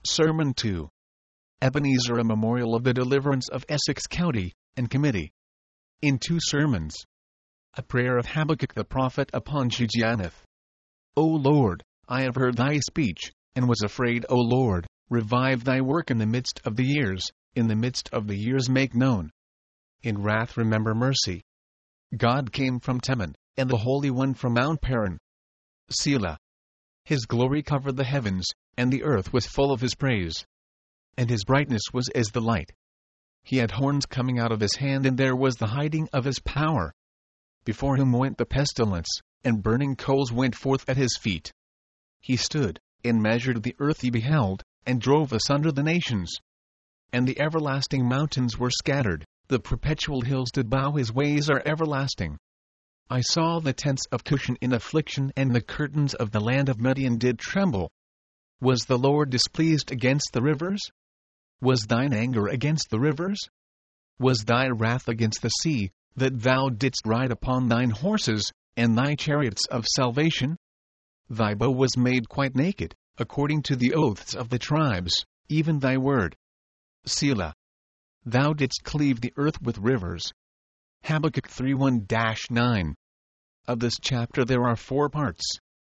Sermon 2. Ebenezer, a memorial of the deliverance of Essex County, and Committee. In 2 sermons. A prayer of Habakkuk the prophet upon Shigionoth. O Lord, I have heard thy speech, and was afraid. O Lord, revive thy work in the midst of the years, in the midst of the years make known. In wrath remember mercy. God came from Teman, and the Holy One from Mount Paran. Selah. His glory covered the heavens, and the earth was full of his praise. And his brightness was as the light. He had horns coming out of his hand, and there was the hiding of his power. Before him went the pestilence, and burning coals went forth at his feet. He stood, and measured the earth. He beheld, and drove asunder the nations. And the everlasting mountains were scattered, the perpetual hills did bow. His ways are everlasting. I saw the tents of Cushan in affliction, and the curtains of the land of Midian did tremble. Was the Lord displeased against the rivers? Was thine anger against the rivers? Was thy wrath against the sea, that thou didst ride upon thine horses, and thy chariots of salvation? Thy bow was made quite naked, according to the oaths of the tribes, even thy word. Selah. Thou didst cleave the earth with rivers. Habakkuk 3:1-9. Of this chapter there are 4 parts.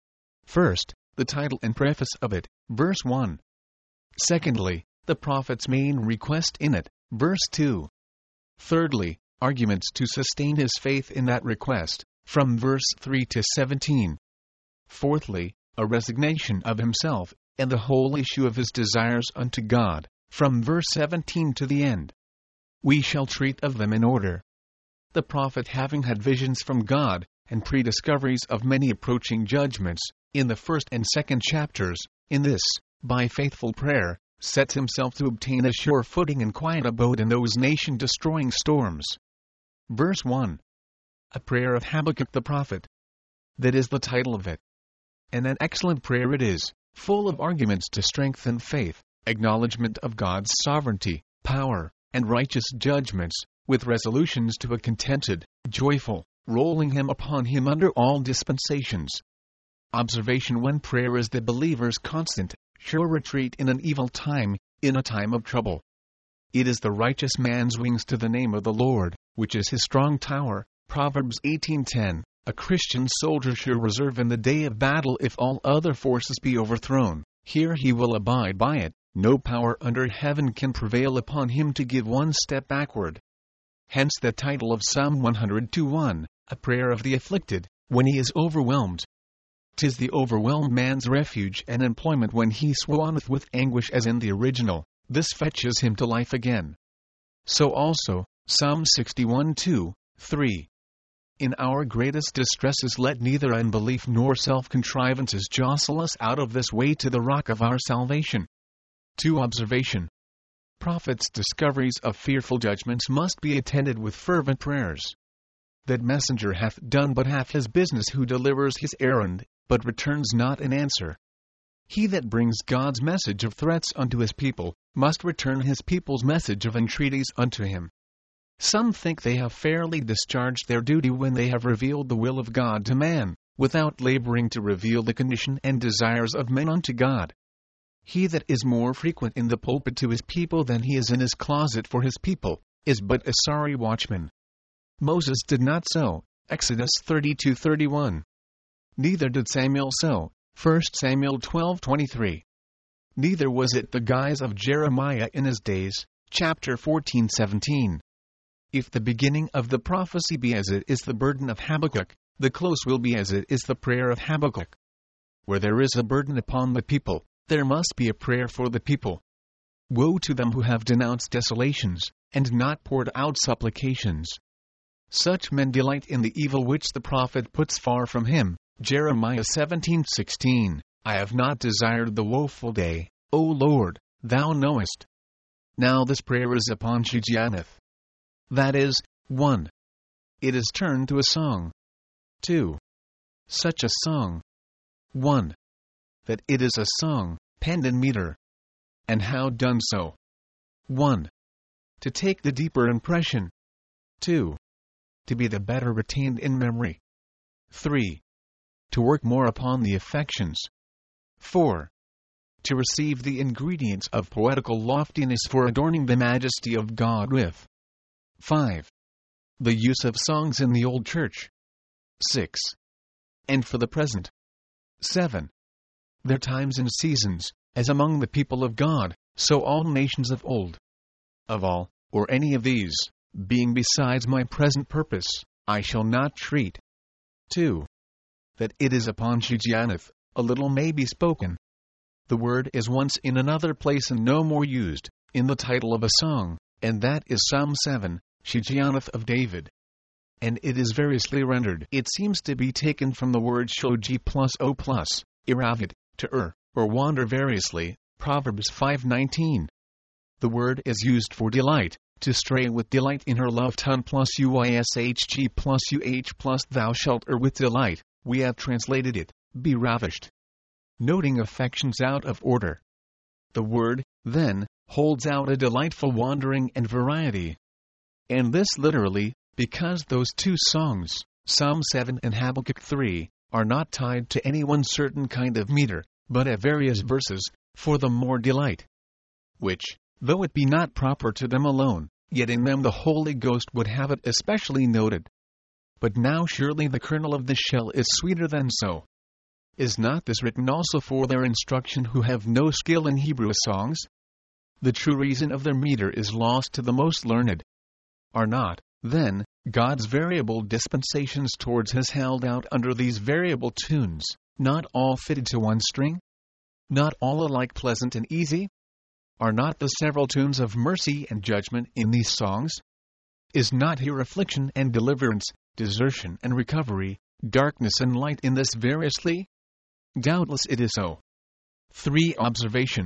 First, the title and preface of it, verse 1. Secondly, the prophet's main request in it, verse 2. Thirdly, arguments to sustain his faith in that request, from verse 3 to 17. Fourthly, a resignation of himself, and the whole issue of his desires unto God, from verse 17 to the end. We shall treat of them in order. The prophet, having had visions from God, and pre-discoveries of many approaching judgments, in the 1st and 2nd chapters, in this, by faithful prayer, sets himself to obtain a sure footing and quiet abode in those nation-destroying storms. Verse 1. A prayer of Habakkuk the prophet. That is the title of it. And an excellent prayer it is, full of arguments to strengthen faith, acknowledgement of God's sovereignty, power, and righteous judgments, with resolutions to a contented, joyful, rolling him upon him under all dispensations. Observation 1. Prayer is the believer's constant, sure retreat in an evil time, in a time of trouble. It is the righteous man's wings to the name of the Lord, which is his strong tower. Proverbs 18:10. A Christian soldier sure reserve in the day of battle. If all other forces be overthrown, here he will abide by it. No power under heaven can prevail upon him to give one step backward. Hence the title of Psalm 102:1, a prayer of the afflicted, when he is overwhelmed. 'Tis the overwhelmed man's refuge and employment when he swooneth with anguish, as in the original. This fetches him to life again. So also, Psalm 61:2-3. In our greatest distresses let neither unbelief nor self-contrivances jostle us out of this way to the rock of our salvation. 2. Observation. Prophets' discoveries of fearful judgments must be attended with fervent prayers. That messenger hath done but half his business who delivers his errand, but returns not an answer. He that brings God's message of threats unto his people, must return his people's message of entreaties unto him. Some think they have fairly discharged their duty when they have revealed the will of God to man, without laboring to reveal the condition and desires of men unto God. He that is more frequent in the pulpit to his people than he is in his closet for his people, is but a sorry watchman. Moses did not so, Exodus 32:31. Neither did Samuel so, 1 Samuel 12:23. Neither was it the guise of Jeremiah in his days, chapter 14:17. If the beginning of the prophecy be as it is the burden of Habakkuk, the close will be as it is the prayer of Habakkuk. Where there is a burden upon the people, there must be a prayer for the people. Woe to them who have denounced desolations, and not poured out supplications. Such men delight in the evil which the prophet puts far from him. Jeremiah 17:16. I have not desired the woeful day, O Lord, thou knowest. Now this prayer is upon Shigionoth. That is, 1. It is turned to a song. 2. Such a song. 1. That it is a song, penned in meter. And how done so? 1. To take the deeper impression. 2. To be the better retained in memory. 3. To work more upon the affections. 4. to receive the ingredients of poetical loftiness for adorning the majesty of God with. 5. The use of songs in the Old Church. 6. And for the present. 7. Their times and seasons, as among the people of God, so all nations of old. Of all, or any of these, being besides my present purpose, I shall not treat. 2. That it is upon Shigionoth, a little may be spoken. The word is once in another place and no more used, in the title of a song, and that is Psalm 7, Shigionoth of David. And it is variously rendered. It seems to be taken from the word shoji plus o plus, iravid, to or wander variously, Proverbs 5:19. The word is used for delight, to stray with delight in her love ton plus uishg plus plus thou shalt with delight, we have translated it, be ravished. Noting affections out of order. The word, then, holds out a delightful wandering and variety. And this literally, because those two songs, Psalm 7 and Habakkuk 3, are not tied to any one certain kind of meter, but at various verses, for the more delight. Which, though it be not proper to them alone, yet in them the Holy Ghost would have it especially noted. But now surely the kernel of the shell is sweeter than so. Is not this written also for their instruction who have no skill in Hebrew songs? The true reason of their meter is lost to the most learned. Are not, then, God's variable dispensations towards us held out under these variable tunes, not all fitted to one string? Not all alike pleasant and easy? Are not the several tunes of mercy and judgment in these songs? Is not here affliction and deliverance, desertion and recovery, darkness and light in this variously? Doubtless it is so. 3. Observation.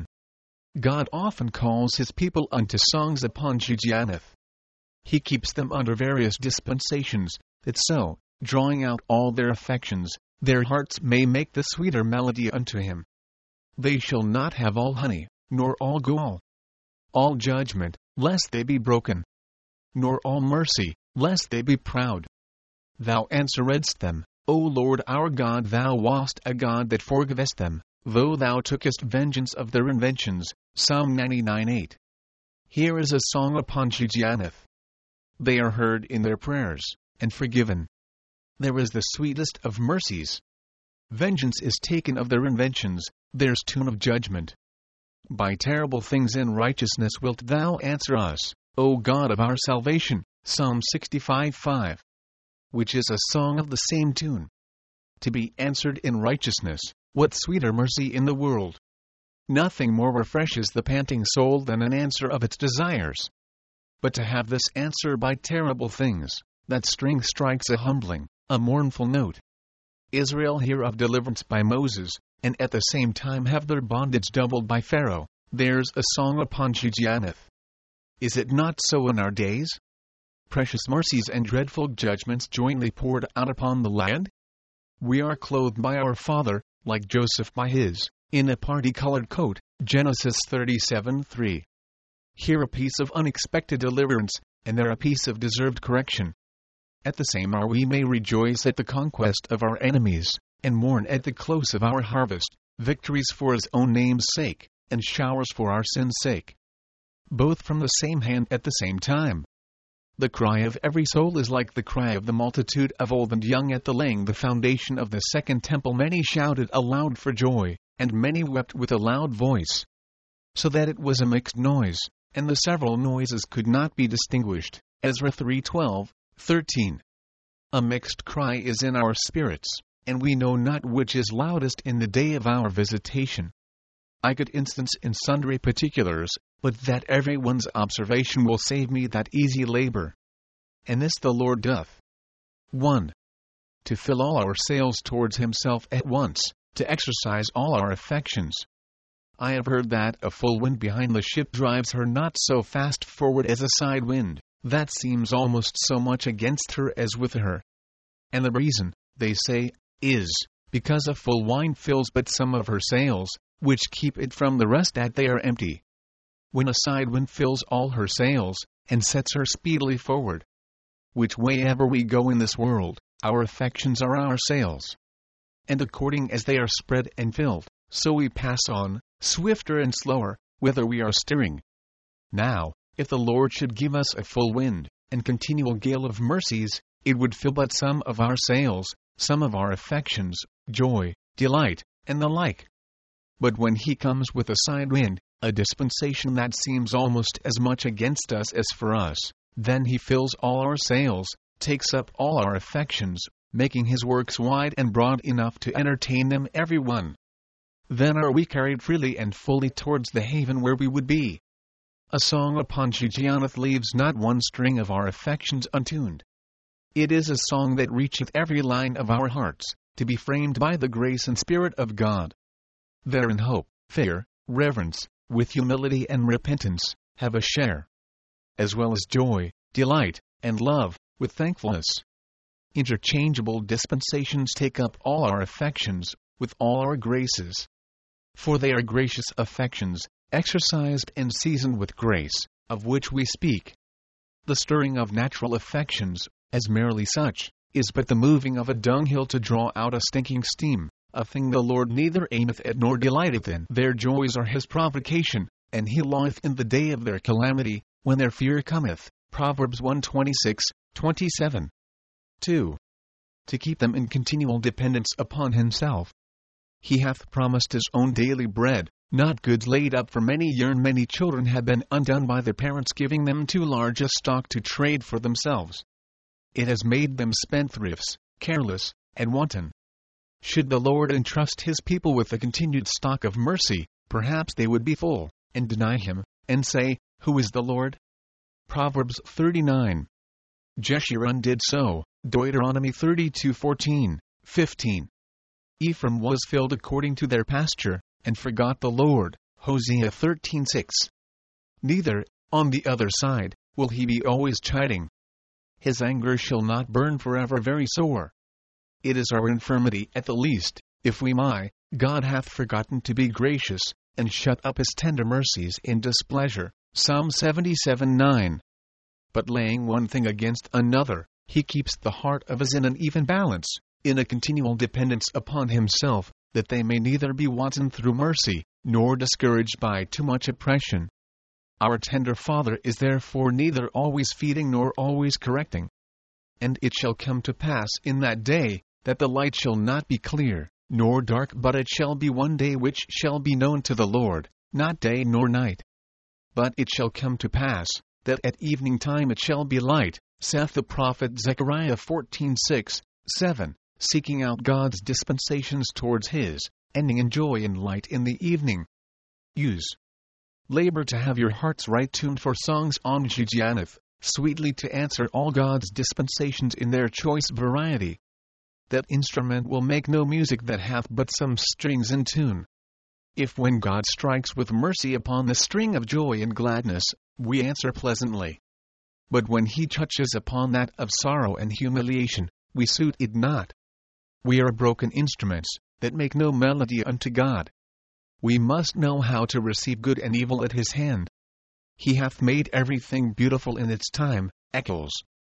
God often calls his people unto songs upon Shigionoth. He keeps them under various dispensations, that so, drawing out all their affections, their hearts may make the sweeter melody unto him. They shall not have all honey, nor all gall, all judgment, lest they be broken, nor all mercy, lest they be proud. Thou answeredst them, O Lord our God, thou wast a God that forgivest them, though thou tookest vengeance of their inventions. Psalm 99:8. Here is a song upon Shigionoth. They are heard in their prayers, and forgiven. There is the sweetest of mercies. Vengeance is taken of their inventions, there's tune of judgment. By terrible things in righteousness wilt thou answer us, O God of our salvation. Psalm 65:5. Which is a song of the same tune. To be answered in righteousness, what sweeter mercy in the world? Nothing more refreshes the panting soul than an answer of its desires. But to have this answer by terrible things, that string strikes a humbling, a mournful note. Israel hear of deliverance by Moses, and at the same time have their bondage doubled by Pharaoh. There's a song upon Shigionoth. Is it not so in our days? Precious mercies and dreadful judgments jointly poured out upon the land? We are clothed by our Father, like Joseph by his, in a party-colored coat, Genesis 37:3. Here a piece of unexpected deliverance, and there a piece of deserved correction. At the same hour we may rejoice at the conquest of our enemies, and mourn at the close of our harvest, victories for his own name's sake, and showers for our sin's sake. Both from the same hand at the same time. The cry of every soul is like the cry of the multitude of old and young at the laying the foundation of the second temple. Many shouted aloud for joy, and many wept with a loud voice, so that it was a mixed noise, and the several noises could not be distinguished. Ezra 3:12-13. A mixed cry is in our spirits, and we know not which is loudest in the day of our visitation. I could instance in sundry particulars, but that every one's observation will save me that easy labor. And this the Lord doth. 1. To fill all our sails towards himself at once, to exercise all our affections. I have heard that a full wind behind the ship drives her not so fast forward as a side wind, that seems almost so much against her as with her. And the reason, they say, is, because a full wind fills but some of her sails, which keep it from the rest that they are empty. When a side wind fills all her sails, and sets her speedily forward. Which way ever we go in this world, our affections are our sails. And according as they are spread and filled, so we pass on, swifter and slower, whither we are steering. Now, if the Lord should give us a full wind, and continual gale of mercies, it would fill but some of our sails, some of our affections, joy, delight, and the like. But when he comes with a side wind, a dispensation that seems almost as much against us as for us, then he fills all our sails, takes up all our affections, making his works wide and broad enough to entertain them every one. Then are we carried freely and fully towards the haven where we would be. A song upon Shigionoth leaves not one string of our affections untuned. It is a song that reacheth every line of our hearts, to be framed by the grace and Spirit of God. Therein hope, fear, reverence, with humility and repentance, have a share, as well as joy, delight, and love, with thankfulness. Interchangeable dispensations take up all our affections, with all our graces. For they are gracious affections, exercised and seasoned with grace, of which we speak. The stirring of natural affections, as merely such, is but the moving of a dunghill to draw out a stinking steam, a thing the Lord neither aimeth at nor delighteth in. Their joys are his provocation, and he longeth in the day of their calamity, when their fear cometh. Proverbs 1:26-27. 2. To keep them in continual dependence upon himself. He hath promised his own daily bread, not goods laid up for many years. Many children have been undone by their parents giving them too large a stock to trade for themselves. It has made them spendthrifts, careless, and wanton. Should the Lord entrust his people with a continued stock of mercy, perhaps they would be full, and deny him, and say, Who is the Lord? Proverbs 39. Jeshurun did so, Deuteronomy 32:14, 15. Ephraim was filled according to their pasture, and forgot the Lord, Hosea 13:6. Neither, on the other side, will he be always chiding. His anger shall not burn forever very sore. It is our infirmity at the least, if we God hath forgotten to be gracious, and shut up his tender mercies in displeasure. Psalm 77:9. But laying one thing against another, he keeps the heart of his in an even balance, in a continual dependence upon himself, that they may neither be wanton through mercy, nor discouraged by too much oppression. Our tender Father is therefore neither always feeding nor always correcting. And it shall come to pass in that day, that the light shall not be clear, nor dark, but it shall be one day which shall be known to the Lord, not day nor night. But it shall come to pass, that at evening time it shall be light, saith the prophet Zechariah 14:6, 7, seeking out God's dispensations towards his, ending in joy and light in the evening. Use. Labor to have your hearts right tuned for songs on Shigionoth, sweetly to answer all God's dispensations in their choice variety. That instrument will make no music that hath but some strings in tune. If when God strikes with mercy upon the string of joy and gladness, we answer pleasantly. But when he touches upon that of sorrow and humiliation, we suit it not. We are broken instruments, that make no melody unto God. We must know how to receive good and evil at his hand. He hath made everything beautiful in its time, Eccles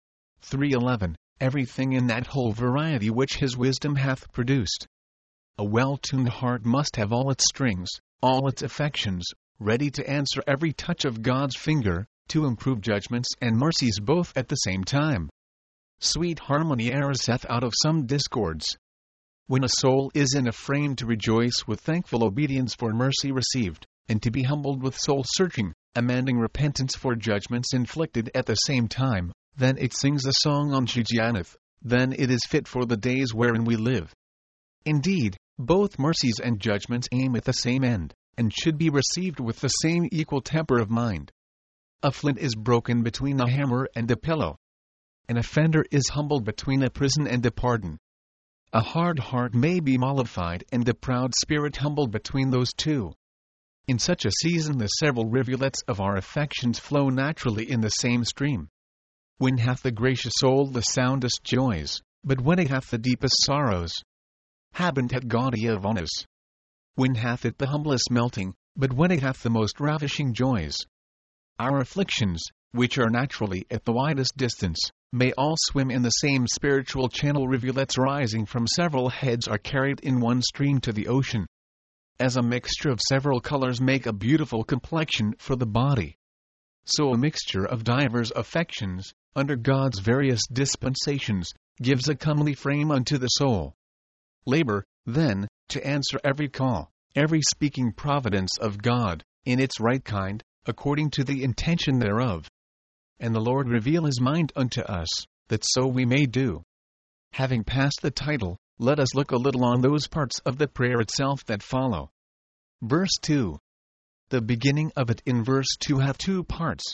3:11, everything in that whole variety which his wisdom hath produced. A well-tuned heart must have all its strings, all its affections, ready to answer every touch of God's finger, to improve judgments and mercies both at the same time. Sweet harmony ariseth out of some discords. When a soul is in a frame to rejoice with thankful obedience for mercy received, and to be humbled with soul-searching, amending repentance for judgments inflicted at the same time, then it sings a song on Shigionoth, then it is fit for the days wherein we live. Indeed, both mercies and judgments aim at the same end, and should be received with the same equal temper of mind. A flint is broken between a hammer and a pillow. An offender is humbled between a prison and a pardon. A hard heart may be mollified and the proud spirit humbled between those two. In such a season the several rivulets of our affections flow naturally in the same stream. When hath the gracious soul the soundest joys, but when it hath the deepest sorrows? Habent et gaudia vonus. When hath it the humblest melting, but when it hath the most ravishing joys? Our afflictions, which are naturally at the widest distance, may all swim in the same spiritual channel. Rivulets rising from several heads are carried in one stream to the ocean. As a mixture of several colors make a beautiful complexion for the body, so a mixture of divers affections, under God's various dispensations, gives a comely frame unto the soul. Labor, then, to answer every call, every speaking providence of God, in its right kind, according to the intention thereof. And the Lord reveal his mind unto us, that so we may do. Having passed the title, let us look a little on those parts of the prayer itself that follow. Verse 2. The beginning of it in verse 2 hath two parts.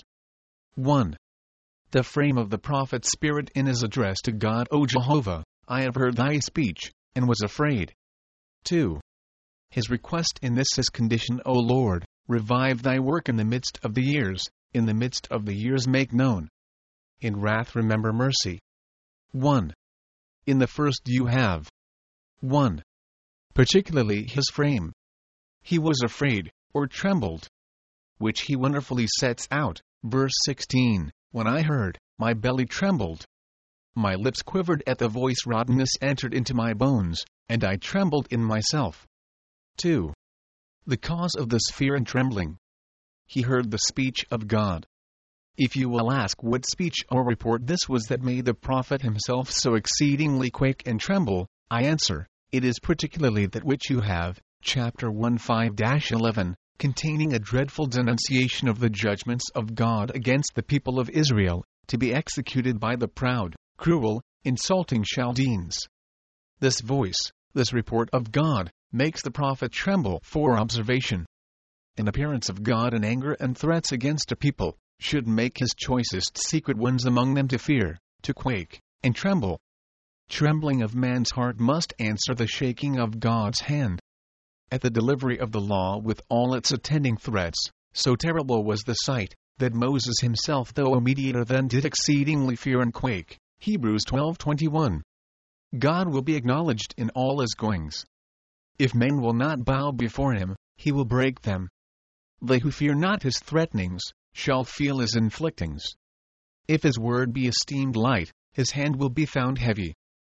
1. The frame of the prophet's spirit in his address to God. O Jehovah, I have heard thy speech, and was afraid. 2. His request in this his condition. O Lord, revive thy work in the midst of the years, in the midst of the years make known. In wrath remember mercy. 1. In the first you have 1. Particularly his frame. He was afraid, or trembled, which he wonderfully sets out. Verse 16, when I heard, my belly trembled. My lips quivered at the voice. Rottenness entered into my bones, and I trembled in myself. 2. The cause of this fear and trembling. He heard the speech of God. If you will ask what speech or report this was that made the prophet himself so exceedingly quake and tremble, I answer, it is particularly that which you have, chapter 1:5-11, containing a dreadful denunciation of the judgments of God against the people of Israel, to be executed by the proud, cruel, insulting Chaldeans. This voice, this report of God, makes the prophet tremble. For observation. An appearance of God in anger and threats against a people, should make his choicest secret ones among them to fear, to quake, and tremble. Trembling of man's heart must answer the shaking of God's hand. At the delivery of the law with all its attending threats, so terrible was the sight, that Moses himself, though a mediator, then did exceedingly fear and quake. Hebrews 12:21. God will be acknowledged in all his goings. If men will not bow before him, he will break them. They who fear not his threatenings, shall feel his inflictings. If his word be esteemed light, his hand will be found heavy.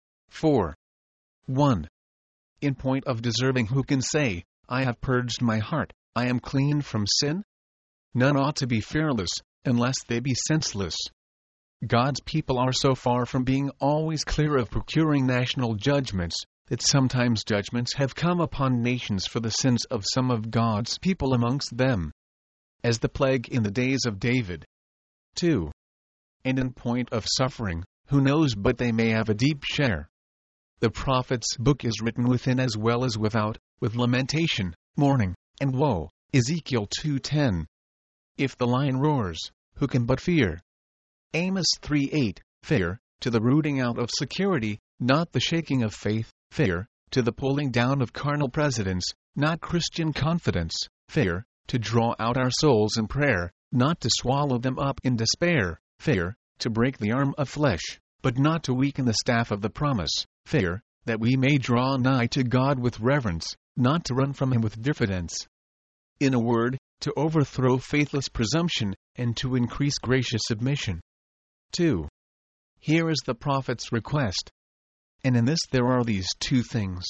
4. 1. In point of deserving, who can say, I have purged my heart, I am clean from sin? None ought to be fearless, unless they be senseless. God's people are so far from being always clear of procuring national judgments, that sometimes judgments have come upon nations for the sins of some of God's people amongst them, as the plague in the days of David. 2. And in point of suffering, who knows but they may have a deep share? The prophet's book is written within as well as without, with lamentation, mourning, and woe. Ezekiel 2:10. If the lion roars, who can but fear? Amos 3:8. Fear, to the rooting out of security, not the shaking of faith. Fear, to the pulling down of carnal presidents, not Christian confidence. Fear, to draw out our souls in prayer, not to swallow them up in despair. Fear, to break the arm of flesh, but not to weaken the staff of the promise. Fear, that we may draw nigh to God with reverence, not to run from him with diffidence. In a word, to overthrow faithless presumption, and to increase gracious submission. 2. Here is the prophet's request. And in this there are these two things.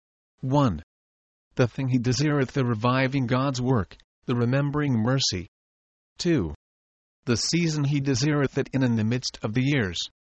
1. The thing he desireth, the reviving God's work, the remembering mercy. 2. The season he desireth it in the midst of the years.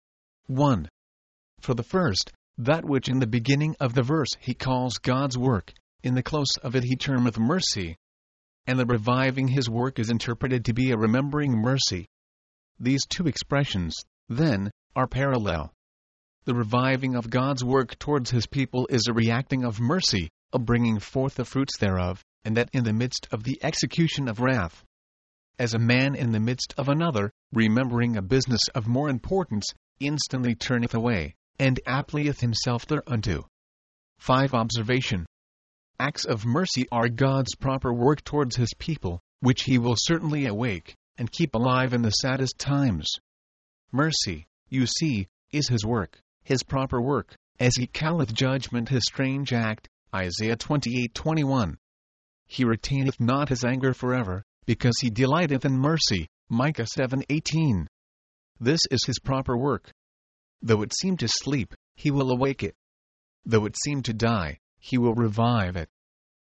1. For the first, that which in the beginning of the verse he calls God's work, in the close of it he termeth mercy. And the reviving his work is interpreted to be a remembering mercy. These two expressions, then, are parallel. The reviving of God's work towards his people is a reacting of mercy, a bringing forth the fruits thereof, and that in the midst of the execution of wrath. As a man in the midst of another, remembering a business of more importance, instantly turneth away, and applieth himself thereunto. 5. Observation. Acts of mercy are God's proper work towards his people, which he will certainly awake, and keep alive in the saddest times. Mercy, you see, is his work, his proper work, as he calleth judgment his strange act. Isaiah 28:21. He retaineth not his anger forever, because he delighteth in mercy. Micah 7:18. This is his proper work. Though it seem to sleep, he will awake it. Though it seem to die, he will revive it.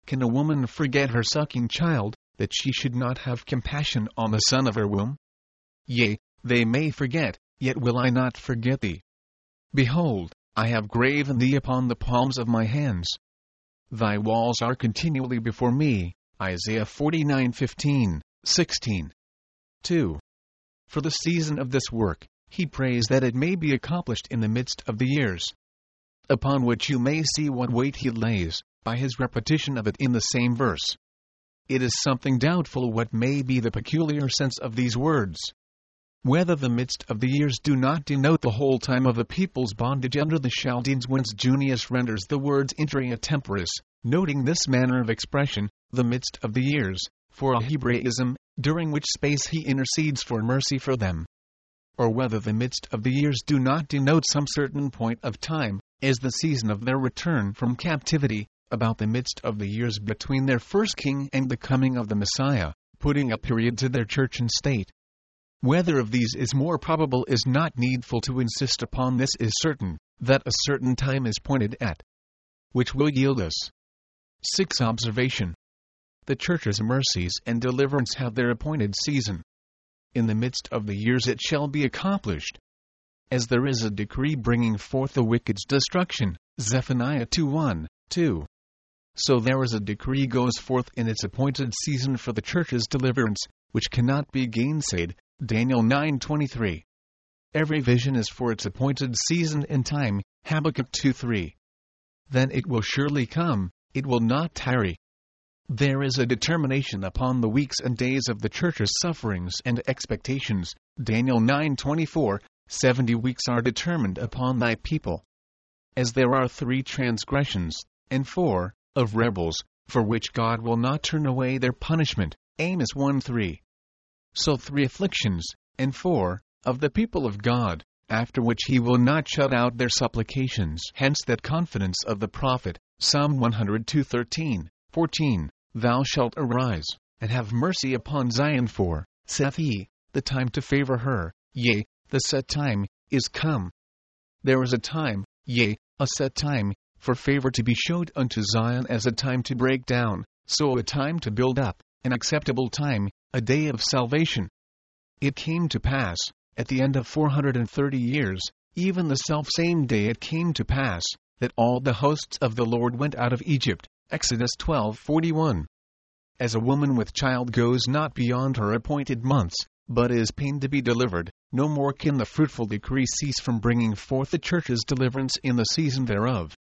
Can a woman forget her sucking child, that she should not have compassion on the son of her womb? Yea, they may forget, yet will I not forget thee. Behold, I have graven thee upon the palms of my hands. Thy walls are continually before me. Isaiah 49:15, 16. 2. For the season of this work, he prays that it may be accomplished in the midst of the years. Upon which you may see what weight he lays, by his repetition of it in the same verse. It is something doubtful what may be the peculiar sense of these words. Whether the midst of the years do not denote the whole time of the people's bondage under the Chaldeans, whence Junius renders the words interea temporis, noting this manner of expression, the midst of the years, for a Hebraism, during which space he intercedes for mercy for them. Or whether the midst of the years do not denote some certain point of time, as the season of their return from captivity, about the midst of the years between their first king and the coming of the Messiah, putting a period to their church and state. Whether of these is more probable is not needful to insist upon. This is certain, that a certain time is pointed at, which will yield us. 6. Observation. The church's mercies and deliverance have their appointed season. In the midst of the years it shall be accomplished. As there is a decree bringing forth the wicked's destruction, Zephaniah 2:1, 2. So there is a decree goes forth in its appointed season for the church's deliverance, which cannot be gainsaid, Daniel 9:23. Every vision is for its appointed season and time, Habakkuk 2:3. Then it will surely come, it will not tarry. There is a determination upon the weeks and days of the church's sufferings and expectations, Daniel 9:24. 70 weeks are determined upon thy people. As there are 3 transgressions, and 4, of rebels, for which God will not turn away their punishment, Amos 1:3. So 3 afflictions, and 4, of the people of God, after which he will not shut out their supplications. Hence that confidence of the prophet, Psalm 102:13, 14, Thou shalt arise, and have mercy upon Zion, for, saith he, the time to favor her, yea, the set time, is come. There is a time, yea, a set time, for favor to be showed unto Zion, as a time to break down, so a time to build up, an acceptable time, a day of salvation. It came to pass, at the end of 430 years, even the selfsame day it came to pass, that all the hosts of the Lord went out of Egypt, Exodus 12:41. As a woman with child goes not beyond her appointed months, but is pained to be delivered, no more can the fruitful decree cease from bringing forth the church's deliverance in the season thereof.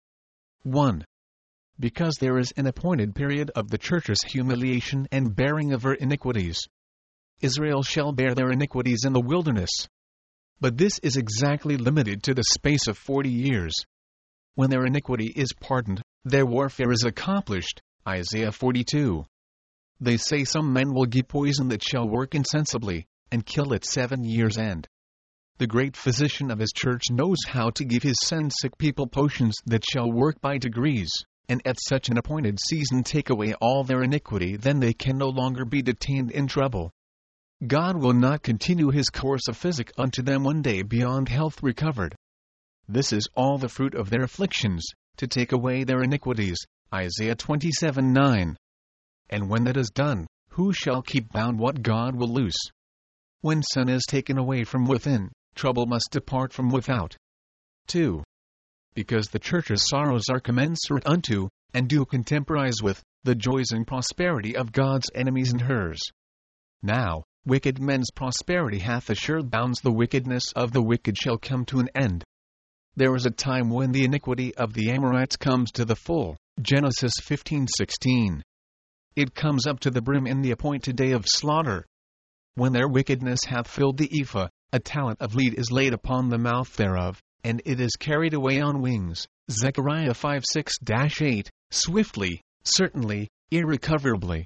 1. Because there is an appointed period of the church's humiliation and bearing of her iniquities. Israel shall bear their iniquities in the wilderness. But this is exactly limited to the space of 40 years. When their iniquity is pardoned, their warfare is accomplished, Isaiah 42. They say some men will give poison that shall work insensibly, and kill at 7 years' end. The great physician of his church knows how to give his sick people potions that shall work by degrees, and at such an appointed season take away all their iniquity. Then they can no longer be detained in trouble. God will not continue his course of physic unto them one day beyond health recovered. This is all the fruit of their afflictions, to take away their iniquities, Isaiah 27:9. And when that is done, who shall keep bound what God will loose? When sin is taken away from within, trouble must depart from without. 2. Because the church's sorrows are commensurate unto, and do contemporize with, the joys and prosperity of God's enemies and hers. Now, wicked men's prosperity hath assured bounds. The wickedness of the wicked shall come to an end. There is a time when the iniquity of the Amorites comes to the full, Genesis 15:16. It comes up to the brim in the appointed day of slaughter. When their wickedness hath filled the ephah, a talent of lead is laid upon the mouth thereof, and it is carried away on wings, Zechariah 5:6-8, swiftly, certainly, irrecoverably.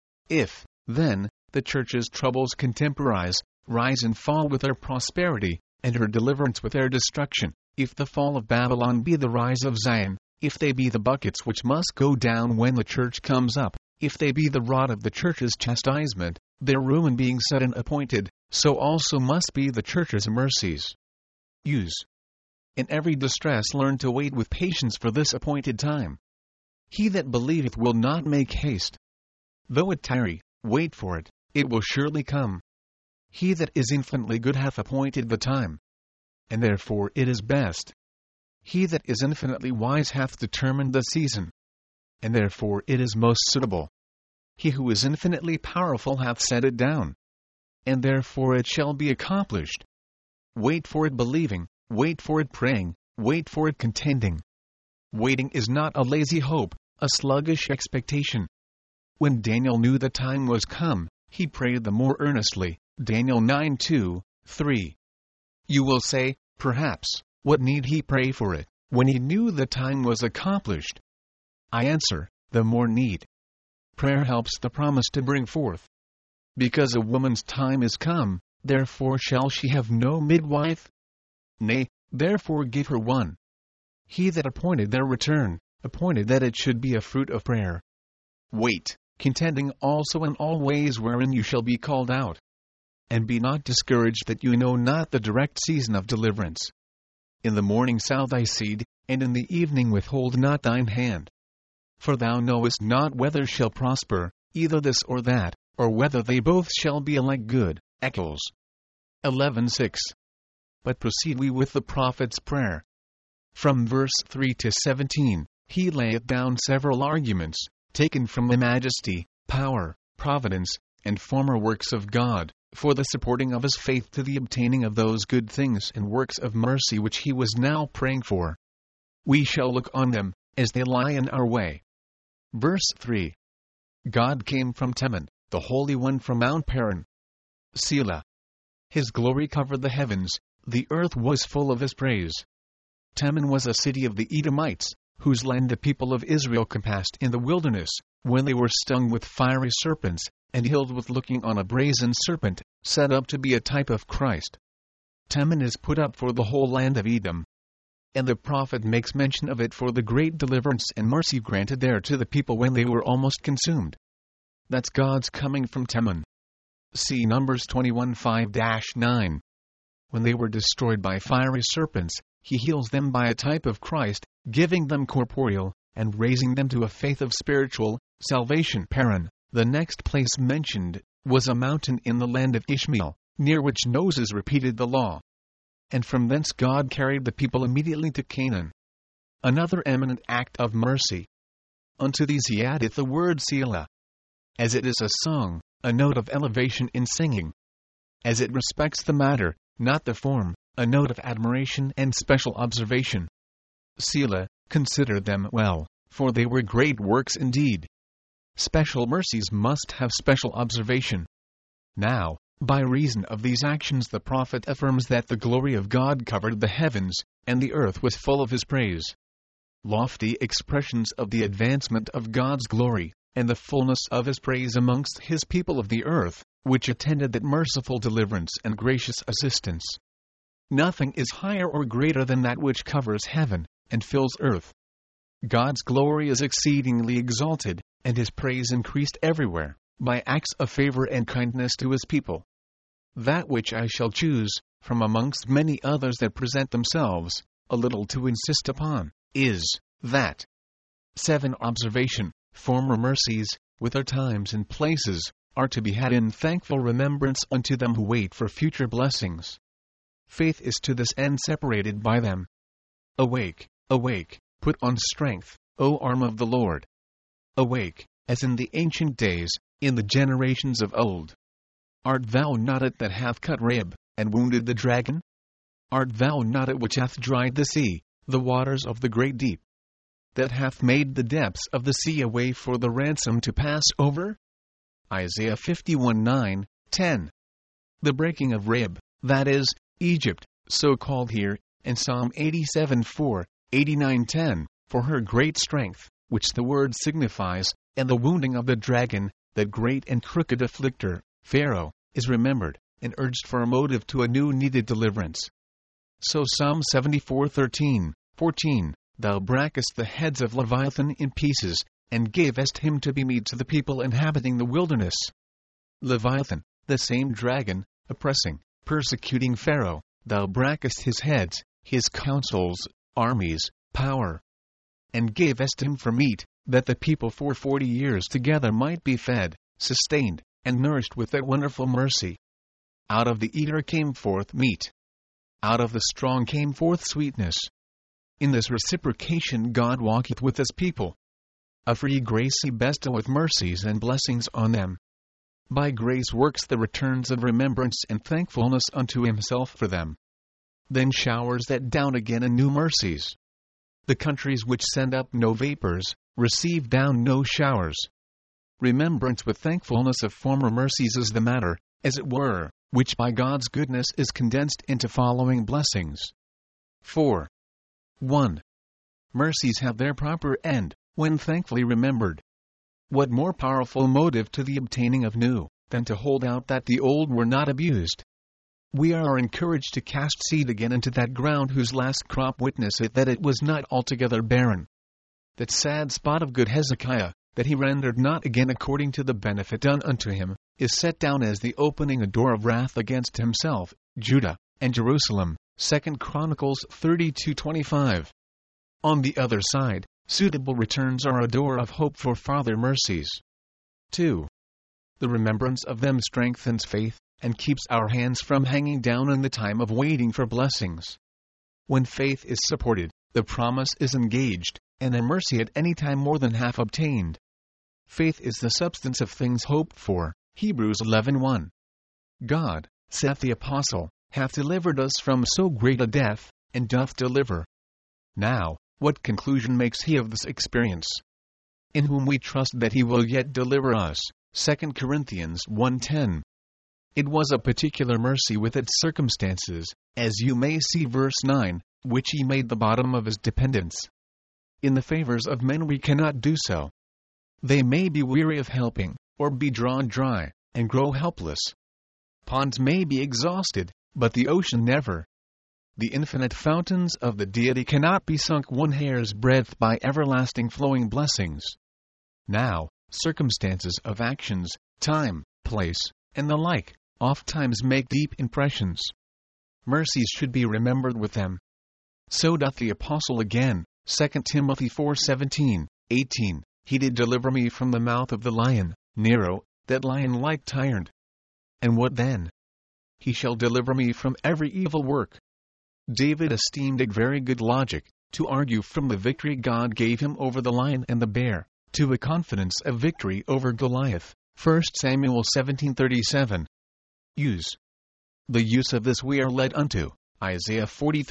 If, then, the church's troubles contemporize, rise and fall with her prosperity, and her deliverance with their destruction, if the fall of Babylon be the rise of Zion, if they be the buckets which must go down when the church comes up, if they be the rod of the church's chastisement, their ruin being set and appointed, so also must be the church's mercies. Use. In every distress learn to wait with patience for this appointed time. He that believeth will not make haste. Though it tarry, wait for it, it will surely come. He that is infinitely good hath appointed the time, and therefore it is best. He that is infinitely wise hath determined the season, and therefore it is most suitable. He who is infinitely powerful hath set it down, and therefore it shall be accomplished. Wait for it believing, wait for it praying, wait for it contending. Waiting is not a lazy hope, a sluggish expectation. When Daniel knew the time was come, he prayed the more earnestly. Daniel 9:2-3. You will say, perhaps, what need he pray for it, when he knew the time was accomplished? I answer, the more need. Prayer helps the promise to bring forth. Because a woman's time is come, therefore shall she have no midwife? Nay, therefore give her one. He that appointed their return, appointed that it should be a fruit of prayer. Wait, contending also in all ways wherein you shall be called out. And be not discouraged that you know not the direct season of deliverance. In the morning sow thy seed, and in the evening withhold not thine hand. For thou knowest not whether shall prosper, either this or that, or whether they both shall be alike good. Eccles 11:6. But proceed we with the prophet's prayer. From verse 3 to 17, he layeth down several arguments, taken from the majesty, power, providence, and former works of God, for the supporting of his faith to the obtaining of those good things and works of mercy which he was now praying for. We shall look on them, as they lie in our way. Verse 3. God came from Teman, the Holy One from Mount Paran. Selah. His glory covered the heavens, the earth was full of his praise. Teman was a city of the Edomites, whose land the people of Israel compassed in the wilderness, when they were stung with fiery serpents, and healed with looking on a brazen serpent, set up to be a type of Christ. Teman is put up for the whole land of Edom. And the prophet makes mention of it for the great deliverance and mercy granted there to the people when they were almost consumed. That's God's coming from Teman. See Numbers 21:5-9. When they were destroyed by fiery serpents, he heals them by a type of Christ, giving them corporeal, and raising them to a faith of spiritual salvation. Paran, the next place mentioned, was a mountain in the land of Ishmael, near which Moses repeated the law. And from thence God carried the people immediately to Canaan. Another eminent act of mercy. Unto these he addeth the word Selah. As it is a song, a note of elevation in singing. As it respects the matter, not the form, a note of admiration and special observation. Selah, consider them well, for they were great works indeed. Special mercies must have special observation. Now, by reason of these actions the prophet affirms that the glory of God covered the heavens, and the earth was full of his praise. Lofty expressions of the advancement of God's glory, and the fullness of his praise amongst his people of the earth, which attended that merciful deliverance and gracious assistance. Nothing is higher or greater than that which covers heaven, and fills earth. God's glory is exceedingly exalted, and his praise increased everywhere, by acts of favor and kindness to his people. That which I shall choose, from amongst many others that present themselves, a little to insist upon, is, that 7. Observation. Former mercies, with their times and places, are to be had in thankful remembrance unto them who wait for future blessings. Faith is to this end separated by them. Awake, awake, put on strength, O arm of the Lord. Awake, as in the ancient days, in the generations of old. Art thou not it that hath cut Rahab, and wounded the dragon? Art thou not it which hath dried the sea, the waters of the great deep? That hath made the depths of the sea a way for the ransom to pass over? Isaiah 51:9-10. The breaking of Rahab, that is, Egypt, so called here, and Psalm 87:4, 89:10, for her great strength, which the word signifies, and the wounding of the dragon, that great and crooked afflicter, Pharaoh, is remembered, and urged for a motive to a new needed deliverance. So Psalm 74:13, 14, Thou brackest the heads of Leviathan in pieces, and gavest him to be meat to the people inhabiting the wilderness. Leviathan, the same dragon, oppressing, persecuting Pharaoh, thou brackest his heads, his counsels, armies, power, and gavest him for meat, that the people for 40 years together might be fed, sustained, and nourished with that wonderful mercy. Out of the eater came forth meat. Out of the strong came forth sweetness. In this reciprocation God walketh with his people. A free grace he bestoweth mercies and blessings on them. By grace works the returns of remembrance and thankfulness unto himself for them. Then showers that down again in new mercies. The countries which send up no vapors, receive down no showers. Remembrance with thankfulness of former mercies is the matter, as it were, which by God's goodness is condensed into following blessings. 4. 1. Mercies have their proper end, when thankfully remembered. What more powerful motive to the obtaining of new, than to hold out that the old were not abused? We are encouraged to cast seed again into that ground whose last crop witnesseth that it was not altogether barren. That sad spot of good Hezekiah, that he rendered not again according to the benefit done unto him, is set down as the opening a door of wrath against himself, Judah, and Jerusalem. 2 Chronicles 32:25. On the other side, suitable returns are a door of hope for farther mercies. 2. The remembrance of them strengthens faith, and keeps our hands from hanging down in the time of waiting for blessings. When faith is supported, the promise is engaged, and a mercy at any time more than half obtained. Faith is the substance of things hoped for. Hebrews 11:1. God, saith the Apostle, hath delivered us from so great a death, and doth deliver. Now, what conclusion makes he of this experience? In whom we trust that he will yet deliver us. 2 Corinthians 1:10. It was a particular mercy with its circumstances, as you may see verse 9, which he made the bottom of his dependence. In the favors of men we cannot do so. They may be weary of helping, or be drawn dry, and grow helpless. Ponds may be exhausted, but the ocean never. The infinite fountains of the deity cannot be sunk one hair's breadth by everlasting flowing blessings. Now, circumstances of actions, time, place, and the like, ofttimes make deep impressions. Mercies should be remembered with them. So doth the Apostle again, 2 Timothy 4:17, 18, He did deliver me from the mouth of the lion, Nero, that lion-like tyrant. And what then? He shall deliver me from every evil work. David esteemed it very good logic, to argue from the victory God gave him over the lion and the bear, to a confidence of victory over Goliath, 1 Samuel 17:37. The use of this we are led unto, Isaiah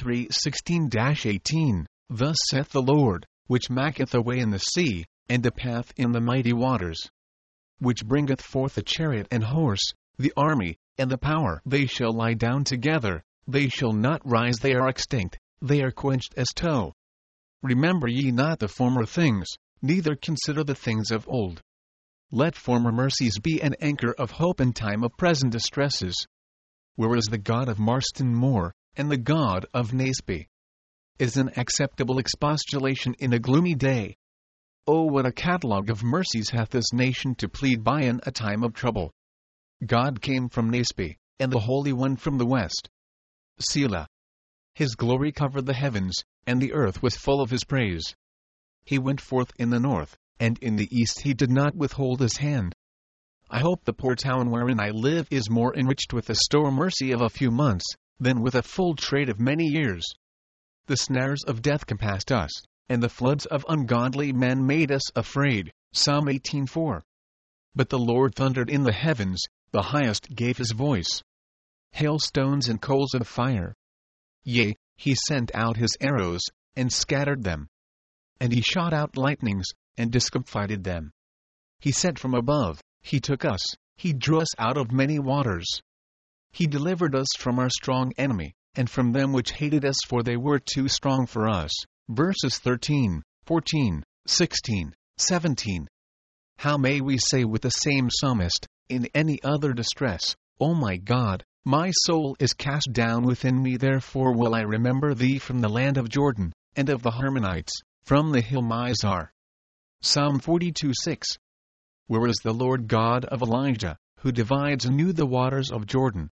43:16-18, Thus saith the Lord, which maketh a way in the sea, and a path in the mighty waters. Which bringeth forth the chariot and horse, the army, and the power. They shall lie down together, they shall not rise, they are extinct, they are quenched as tow. Remember ye not the former things, neither consider the things of old. Let former mercies be an anchor of hope in time of present distresses. Whereas the God of Marston Moor, and the God of Naseby, is an acceptable expostulation in a gloomy day. Oh, what a catalogue of mercies hath this nation to plead by in a time of trouble! God came from Naseby, and the Holy One from the west. Selah. His glory covered the heavens, and the earth was full of his praise. He went forth in the north, and in the east he did not withhold his hand. I hope the poor town wherein I live is more enriched with the store mercy of a few months, than with a full trade of many years. The snares of death compassed us, and the floods of ungodly men made us afraid. Psalm 18:4. But the Lord thundered in the heavens, the highest gave his voice. Hailstones and coals of fire. Yea, he sent out his arrows, and scattered them. And he shot out lightnings, and discomfited them. He sent from above, he took us, he drew us out of many waters. He delivered us from our strong enemy, and from them which hated us, for they were too strong for us. Verses 13, 14, 16, 17. How may we say with the same psalmist, in any other distress, O my God, my soul is cast down within me, therefore will I remember thee from the land of Jordan, and of the Hermonites, from the hill Mizar. Psalm 42:6. Where is the Lord God of Elijah, who divides anew the waters of Jordan?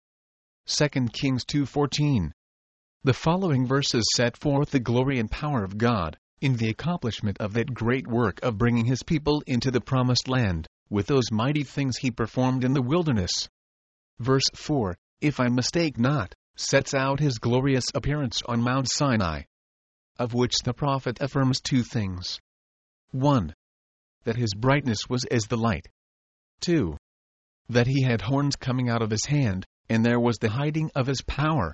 2 Kings 2:14. The following verses set forth the glory and power of God, in the accomplishment of that great work of bringing his people into the promised land, with those mighty things he performed in the wilderness. Verse 4, if I mistake not, sets out his glorious appearance on Mount Sinai, of which the prophet affirms two things. 1. That his brightness was as the light. 2. That he had horns coming out of his hand, and there was the hiding of his power.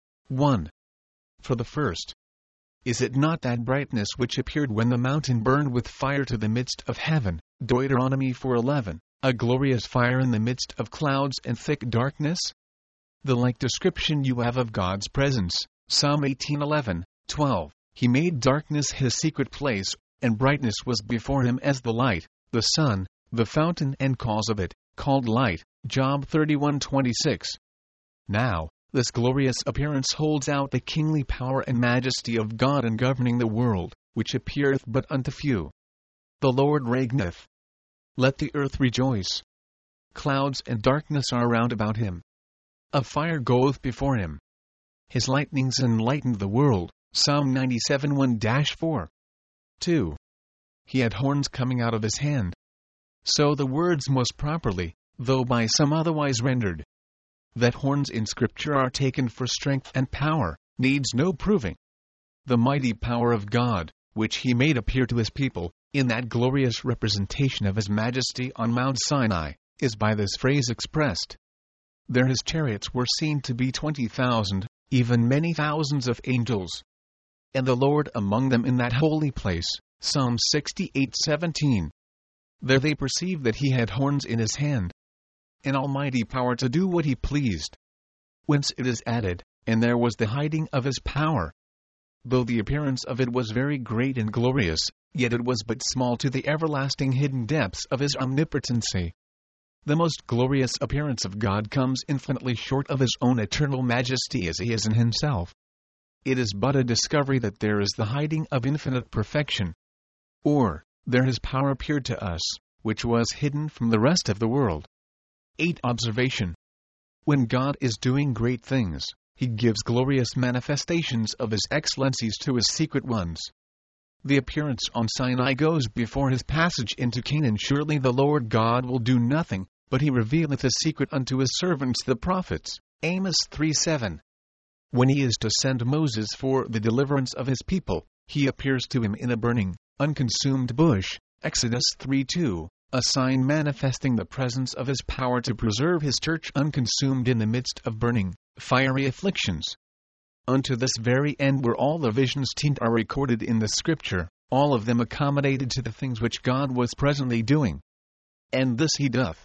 1. For the first, is it not that brightness which appeared when the mountain burned with fire to the midst of heaven, Deuteronomy 4:11, a glorious fire in the midst of clouds and thick darkness? The like description you have of God's presence, Psalm 18:11, 12, he made darkness his secret place, and brightness was before him as the light, the sun, the fountain and cause of it, called light, Job 31:26. Now, this glorious appearance holds out the kingly power and majesty of God in governing the world, which appeareth but unto few. The Lord reigneth. Let the earth rejoice. Clouds and darkness are round about him. A fire goeth before him. His lightnings enlightened the world, Psalm 97:1-4. 2. He had horns coming out of his hand. So the words most properly, though by some otherwise rendered. That horns in Scripture are taken for strength and power, needs no proving. The mighty power of God, which he made appear to his people, in that glorious representation of his majesty on Mount Sinai, is by this phrase expressed. There his chariots were seen to be 20,000, even many thousands of angels. And the Lord among them in that holy place, Psalm 68:17. There they perceived that he had horns in his hand, an almighty power to do what he pleased. Whence it is added, and there was the hiding of his power. Though the appearance of it was very great and glorious, yet it was but small to the everlasting hidden depths of his omnipotency. The most glorious appearance of God comes infinitely short of his own eternal majesty as he is in himself. It is but a discovery that there is the hiding of infinite perfection. Or, there his power appeared to us, which was hidden from the rest of the world. 8. Observation. When God is doing great things, he gives glorious manifestations of his excellencies to his secret ones. The appearance on Sinai goes before his passage into Canaan. Surely the Lord God will do nothing, but he revealeth his secret unto his servants the prophets. Amos 3:7. When he is to send Moses for the deliverance of his people, he appears to him in a burning, unconsumed bush. Exodus 3:2, a sign manifesting the presence of his power to preserve his church unconsumed in the midst of burning, fiery afflictions. Unto this very end were all the visions tint are recorded in the Scripture, all of them accommodated to the things which God was presently doing. And this he doth.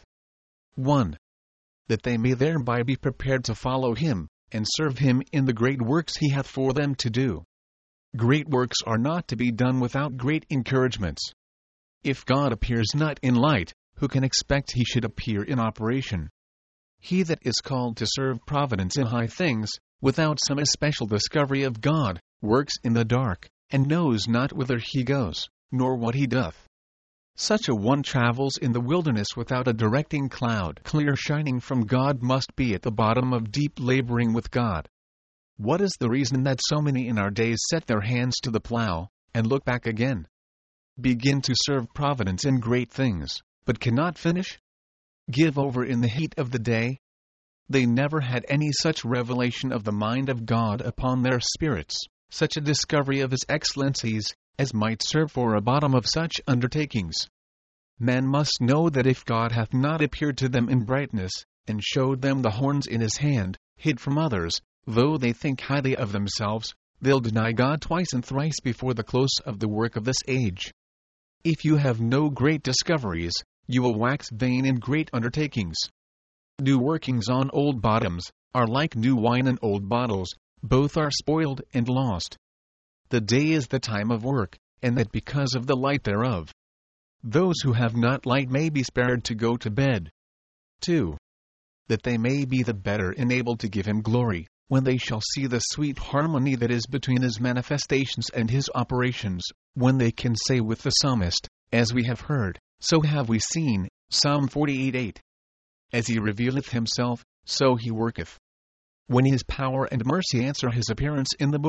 1. That they may thereby be prepared to follow him, and serve him in the great works he hath for them to do. Great works are not to be done without great encouragements. If God appears not in light, who can expect he should appear in operation? He that is called to serve providence in high things, without some especial discovery of God, works in the dark, and knows not whither he goes, nor what he doth. Such a one travels in the wilderness without a directing cloud. Clear shining from God must be at the bottom of deep laboring with God. What is the reason that so many in our days set their hands to the plow, and look back again? Begin to serve providence in great things, but cannot finish? Give over in the heat of the day? They never had any such revelation of the mind of God upon their spirits, such a discovery of his excellencies, as might serve for a bottom of such undertakings. Men must know that if God hath not appeared to them in brightness, and showed them the horns in his hand, hid from others, though they think highly of themselves, they'll deny God twice and thrice before the close of the work of this age. If you have no great discoveries, you will wax vain in great undertakings. New workings on old bottoms are like new wine in old bottles, both are spoiled and lost. The day is the time of work, and that because of the light thereof. Those who have not light may be spared to go to bed. 2. That they may be the better enabled to give him glory, when they shall see the sweet harmony that is between his manifestations and his operations, when they can say with the psalmist, as we have heard, so have we seen, Psalm 48:8. As he revealeth himself, so he worketh. When his power and mercy answer his appearance in the bush,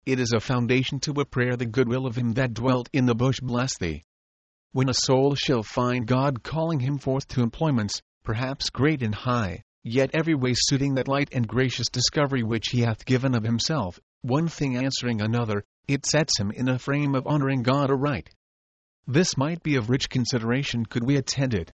It is a foundation to a prayer. The goodwill of him that dwelt in the bush bless thee. When a soul shall find God calling him forth to employments, perhaps great and high, yet every way suiting that light and gracious discovery which he hath given of himself, one thing answering another, it sets him in a frame of honoring God aright. This might be of rich consideration could we attend it.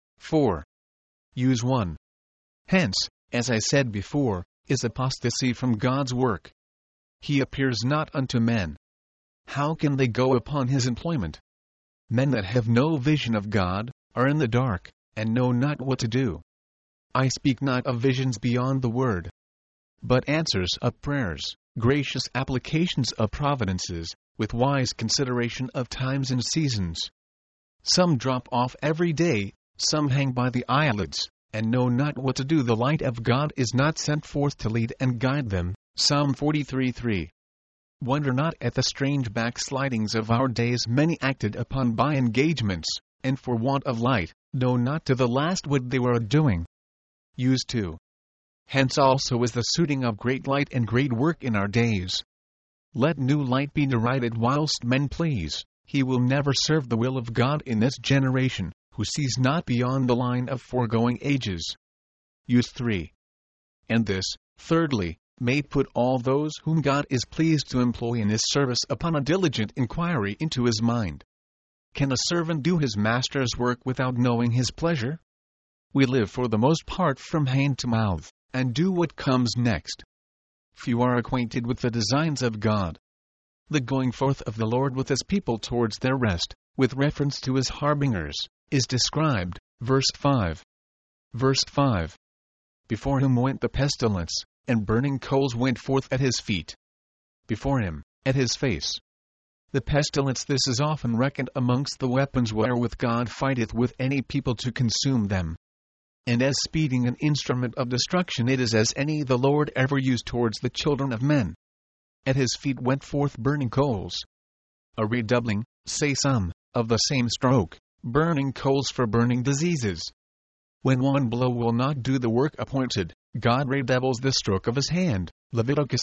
4. Use 1. Hence, as I said before, is apostasy from God's work. He appears not unto men. How can they go upon his employment? Men that have no vision of God, are in the dark, and know not what to do. I speak not of visions beyond the word, but answers of prayers, gracious applications of providences, with wise consideration of times and seasons. Some drop off every day, some hang by the eyelids, and know not what to do. The light of God is not sent forth to lead and guide them. Psalm 43:3. Wonder not at the strange backslidings of our days. Many acted upon by engagements, and for want of light, know not to the last what they were doing. Use 2. Hence also is the suiting of great light and great work in our days. Let new light be derided whilst men please. He will never serve the will of God in this generation, who sees not beyond the line of foregoing ages. Use 3. And this, thirdly, may put all those whom God is pleased to employ in his service upon a diligent inquiry into his mind. Can a servant do his master's work without knowing his pleasure? We live for the most part from hand to mouth, and do what comes next. Few are acquainted with the designs of God. The going forth of the Lord with his people towards their rest, with reference to his harbingers, is described, verse 5. Verse 5. Before him went the pestilence, and burning coals went forth at his feet. Before him, at his face. The pestilence. This is often reckoned amongst the weapons wherewith God fighteth with any people to consume them. And as speeding an instrument of destruction it is as any the Lord ever used towards the children of men. At his feet went forth burning coals. A redoubling, say some, of the same stroke, burning coals for burning diseases. When one blow will not do the work appointed, God redoubles the stroke of his hand. Leviticus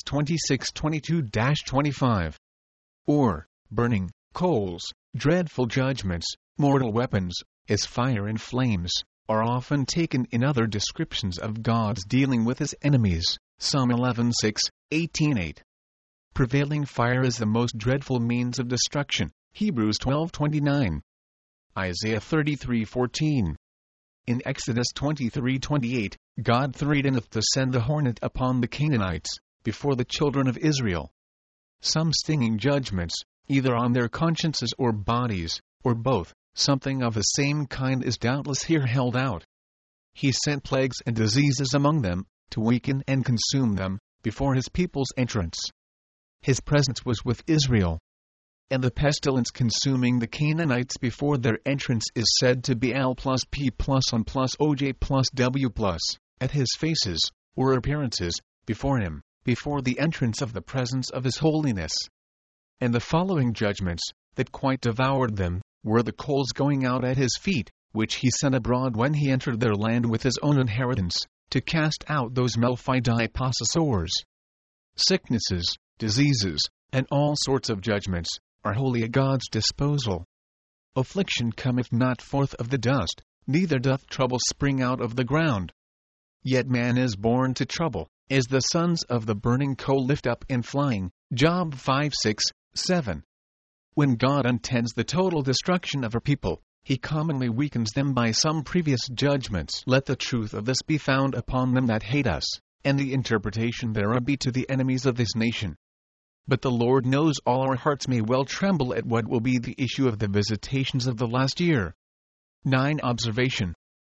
26:22-25. Or, burning coals, dreadful judgments, mortal weapons, as fire and flames, are often taken in other descriptions of God's dealing with his enemies. Psalm 11:6, 18:8. Prevailing fire is the most dreadful means of destruction. Hebrews 12:29. Isaiah 33:14. In Exodus 23:28, God threateneth to send the hornet upon the Canaanites, before the children of Israel. Some stinging judgments, either on their consciences or bodies, or both, something of the same kind is doubtless here held out. He sent plagues and diseases among them, to weaken and consume them, before his people's entrance. His presence was with Israel. And the pestilence consuming the Canaanites before their entrance is said to be L plus P plus N plus OJ plus W plus, at his faces, or appearances, before him, before the entrance of the presence of his holiness. And the following judgments, that quite devoured them, were the coals going out at his feet, which he sent abroad when he entered their land with his own inheritance, to cast out those Melphidai possessors. Sicknesses, diseases, and all sorts of judgments, are wholly at God's disposal. Affliction cometh not forth of the dust, neither doth trouble spring out of the ground. Yet man is born to trouble, as the sons of the burning coal lift up in flying. Job 5:6-7. When God intends the total destruction of a people, he commonly weakens them by some previous judgments. Let the truth of this be found upon them that hate us, and the interpretation thereof be to the enemies of this nation. But the Lord knows all our hearts may well tremble at what will be the issue of the visitations of the last year. 9. Observation.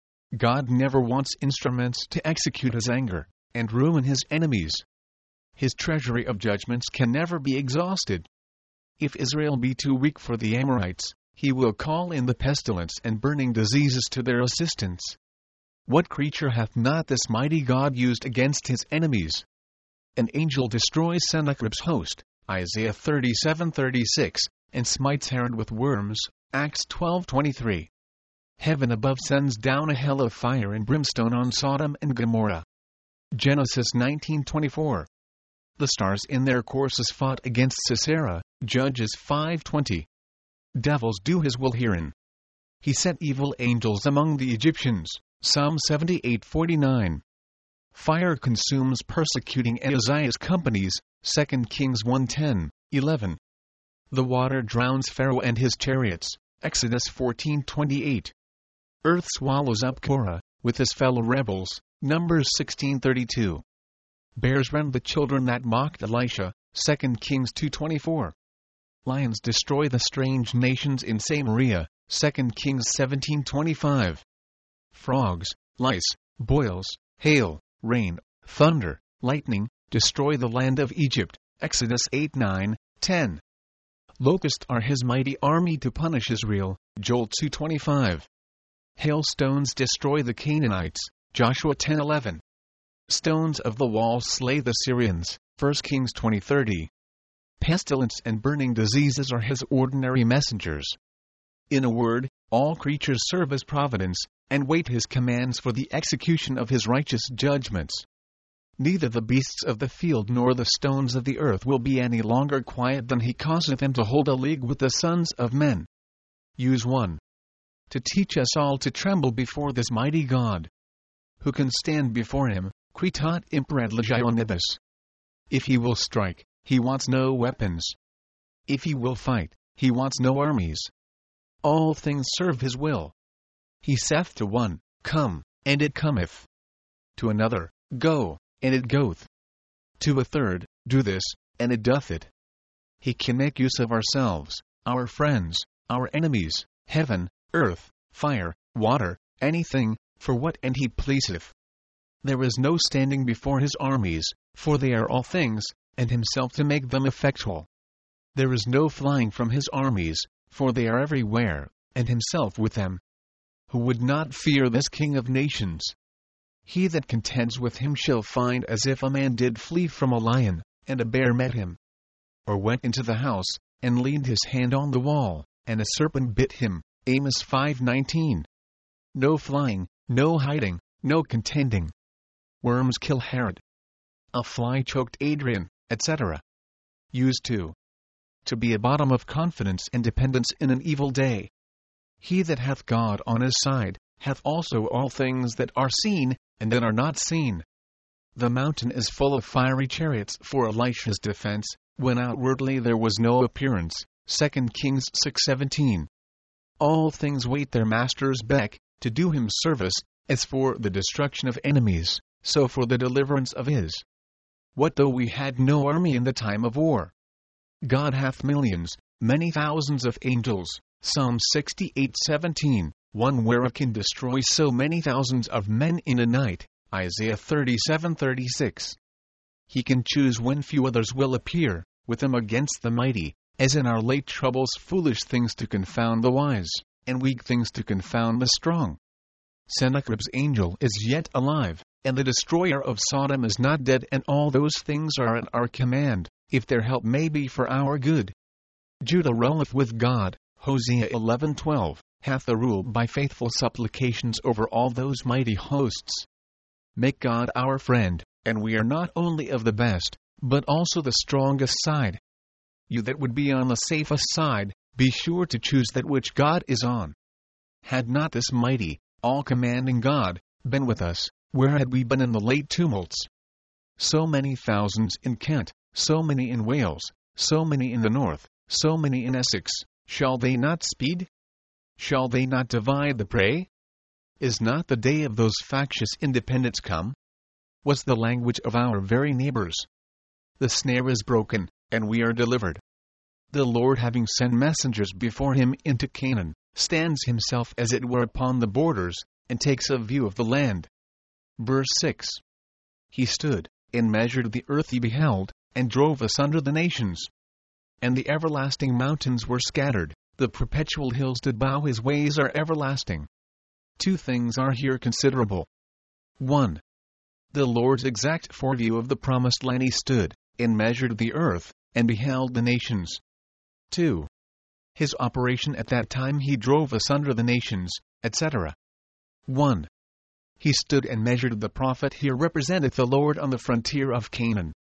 God never wants instruments to execute his anger, and ruin his enemies. His treasury of judgments can never be exhausted. If Israel be too weak for the Amorites, he will call in the pestilence and burning diseases to their assistance. What creature hath not this mighty God used against his enemies? An angel destroys Sennacherib's host, Isaiah 37:36, and smites Herod with worms, Acts 12:23. Heaven above sends down a hell of fire and brimstone on Sodom and Gomorrah. Genesis 19:24. The stars in their courses fought against Sisera, Judges 5:20. Devils do his will herein. He set evil angels among the Egyptians, Psalm 78:49. Fire consumes persecuting Ahaziah's companies, 2 Kings 1:10, 11. The water drowns Pharaoh and his chariots, Exodus 14:28. Earth swallows up Korah, with his fellow rebels, Numbers 16:32. Bears rend the children that mocked Elisha, 2 Kings 2:24. Lions destroy the strange nations in Samaria, 2 Kings 17:25. Frogs, lice, boils, hail, rain, thunder, lightning, destroy the land of Egypt, Exodus 8:9-10. Locusts are his mighty army to punish Israel, Joel 2:25. Hailstones destroy the Canaanites, Joshua 10:11. Stones of the wall slay the Syrians, 1 Kings 20:30. Pestilence and burning diseases are his ordinary messengers. In a word, all creatures serve his providence, and wait his commands for the execution of his righteous judgments. Neither the beasts of the field nor the stones of the earth will be any longer quiet than he causeth them to hold a league with the sons of men. Use 1. To teach us all to tremble before this mighty God. Who can stand before him, Cretat imperat legionibus. If he will strike, he wants no weapons. If he will fight, he wants no armies. All things serve his will. He saith to one, Come, and it cometh. To another, Go, and it goeth. To a third, Do this, and it doth it. He can make use of ourselves, our friends, our enemies, heaven, earth, fire, water, anything, for what end he pleaseth. There is no standing before his armies, for they are all things, and himself to make them effectual. There is no flying from his armies, for they are everywhere, and himself with them. Who would not fear this King of nations? He that contends with him shall find as if a man did flee from a lion, and a bear met him. Or went into the house, and leaned his hand on the wall, and a serpent bit him, Amos 5:19. No flying, no hiding, no contending. Worms kill Herod. A fly choked Adrian, etc. Use 2. To be a bottom of confidence and dependence in an evil day. He that hath God on his side, hath also all things that are seen, and that are not seen. The mountain is full of fiery chariots for Elisha's defense, when outwardly there was no appearance, 2 Kings 6:17. All things wait their master's beck, to do him service, as for the destruction of enemies, so for the deliverance of his. What though we had no army in the time of war? God hath millions, many thousands of angels, Psalm 68:17, one whereof can destroy so many thousands of men in a night, Isaiah 37:36. He can choose when few others will appear, with him against the mighty, as in our late troubles foolish things to confound the wise, and weak things to confound the strong. Sennacherib's angel is yet alive, and the destroyer of Sodom is not dead, and all those things are at our command, if their help may be for our good. Judah rolleth with God, Hosea 11:12, hath a rule by faithful supplications over all those mighty hosts. Make God our friend, and we are not only of the best, but also the strongest side. You that would be on the safest side, be sure to choose that which God is on. Had not this mighty, all-commanding God been with us, where had we been in the late tumults? So many thousands in Kent, so many in Wales, so many in the north, so many in Essex, shall they not speed? Shall they not divide the prey? Is not the day of those factious independents come? Was the language of our very neighbors? The snare is broken, and we are delivered. The Lord, having sent messengers before him into Canaan, stands himself as it were upon the borders, and takes a view of the land. Verse 6. He stood, and measured the earth he beheld, and drove asunder the nations. And the everlasting mountains were scattered, the perpetual hills did bow, his ways are everlasting. Two things are here considerable. 1. The Lord's exact foreview of the promised land. He stood, and measured the earth, and beheld the nations. 2. His operation at that time. He drove asunder the nations, etc. 1. He stood and measured. The prophet here representeth the Lord on the frontier of Canaan,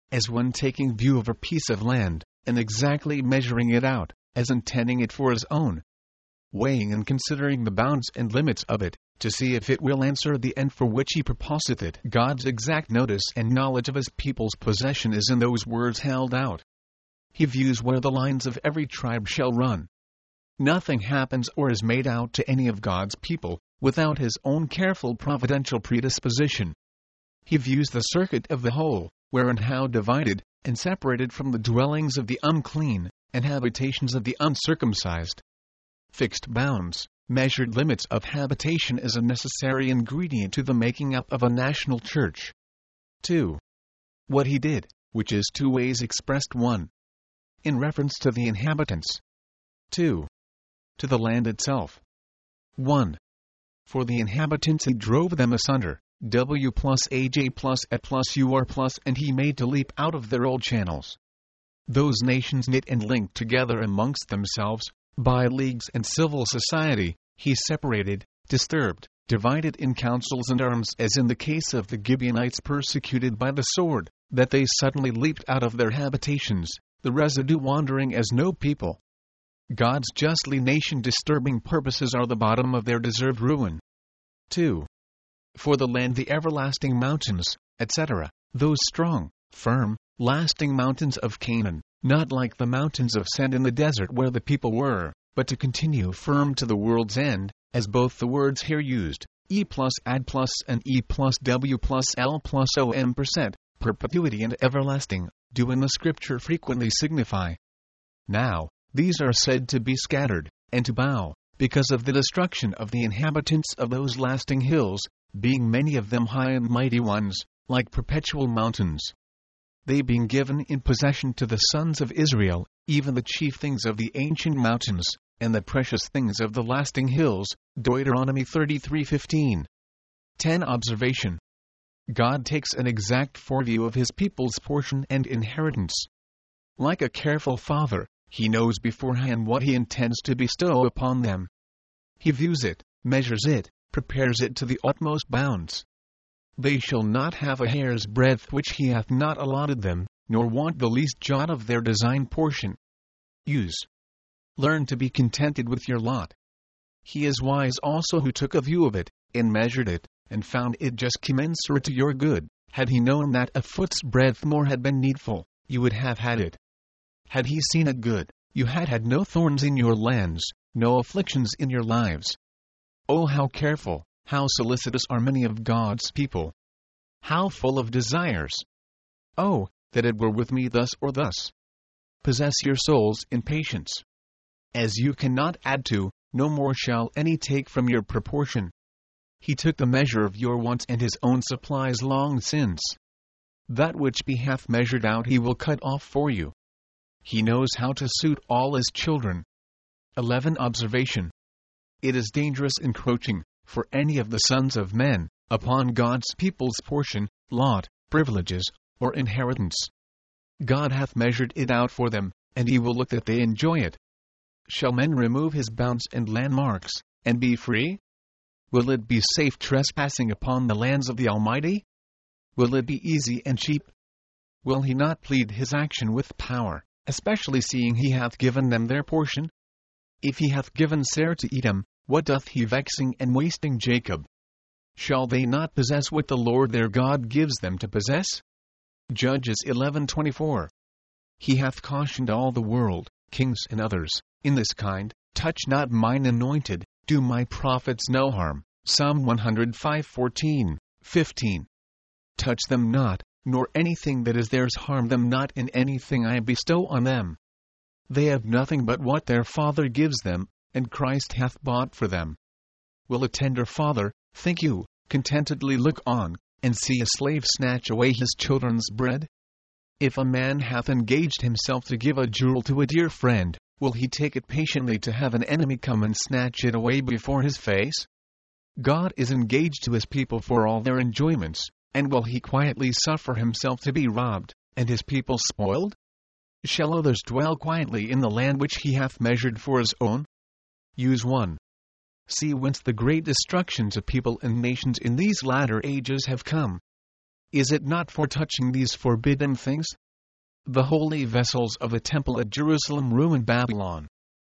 as one taking view of a piece of land, and exactly measuring it out, as intending it for his own, weighing and considering the bounds and limits of it, to see if it will answer the end for which he proposeth it. God's exact notice and knowledge of his people's possession is in those words held out. He views where the lines of every tribe shall run. Nothing happens or is made out to any of God's people, without his own careful providential predisposition. He views the circuit of the whole, where and how divided, and separated from the dwellings of the unclean, and habitations of the uncircumcised. Fixed bounds, measured limits of habitation is a necessary ingredient to the making up of a national church. 2. What he did, which is two ways expressed: 1. In reference to the inhabitants. 2. To the land itself. 1. For the inhabitants he drove them asunder, W plus AJ plus Et plus UR plus, and he made to leap out of their old channels. Those nations knit and linked together amongst themselves, by leagues and civil society, he separated, disturbed, divided in councils and arms, as in the case of the Gibeonites persecuted by the sword, that they suddenly leaped out of their habitations, the residue wandering as no people. God's justly nation-disturbing purposes are the bottom of their deserved ruin. 2. For the land, the everlasting mountains, etc., those strong, firm, lasting mountains of Canaan, not like the mountains of sand in the desert where the people were, but to continue firm to the world's end, as both the words here used, E plus ad plus and E plus W plus L plus OM%, perpetuity and everlasting, do in the Scripture frequently signify. Now, these are said to be scattered, and to bow, because of the destruction of the inhabitants of those lasting hills, being many of them high and mighty ones, like perpetual mountains. They being given in possession to the sons of Israel, even the chief things of the ancient mountains, and the precious things of the lasting hills, Deuteronomy 33:15. 10. Observation. God takes an exact foreview of his people's portion and inheritance. Like a careful father, he knows beforehand what he intends to bestow upon them. He views it, measures it, prepares it to the utmost bounds. They shall not have a hair's breadth which he hath not allotted them, nor want the least jot of their designed portion. Use. Learn to be contented with your lot. He is wise also who took a view of it, and measured it, and found it just commensurate to your good. Had he known that a foot's breadth more had been needful, you would have had it. Had he seen it good, you had had no thorns in your lands, no afflictions in your lives. Oh, how careful, how solicitous are many of God's people! How full of desires! Oh, that it were with me thus or thus! Possess your souls in patience. As you cannot add to, no more shall any take from your proportion. He took the measure of your wants and his own supplies long since. That which he hath measured out he will cut off for you. He knows how to suit all his children. 11. Observation. It is dangerous encroaching, for any of the sons of men, upon God's people's portion, lot, privileges, or inheritance. God hath measured it out for them, and he will look that they enjoy it. Shall men remove his bounds and landmarks, and be free? Will it be safe trespassing upon the lands of the Almighty? Will it be easy and cheap? Will he not plead his action with power, especially seeing he hath given them their portion? If he hath given Seir to Edom, what doth he vexing and wasting Jacob? Shall they not possess what the Lord their God gives them to possess? Judges 11:24. He hath cautioned all the world, kings and others, in this kind, touch not mine anointed, do my prophets no harm. Psalm 105:14, 15. Touch them not, nor anything that is theirs harm them not in anything I bestow on them. They have nothing but what their Father gives them, and Christ hath bought for them. Will a tender father, think you, contentedly look on, and see a slave snatch away his children's bread? If a man hath engaged himself to give a jewel to a dear friend, will he take it patiently to have an enemy come and snatch it away before his face? God is engaged to his people for all their enjoyments, and will he quietly suffer himself to be robbed, and his people spoiled? Shall others dwell quietly in the land which he hath measured for his own? Use 1. See whence the great destructions of people and nations in these latter ages have come. Is it not for touching these forbidden things? The holy vessels of the temple at Jerusalem ruined Babylon.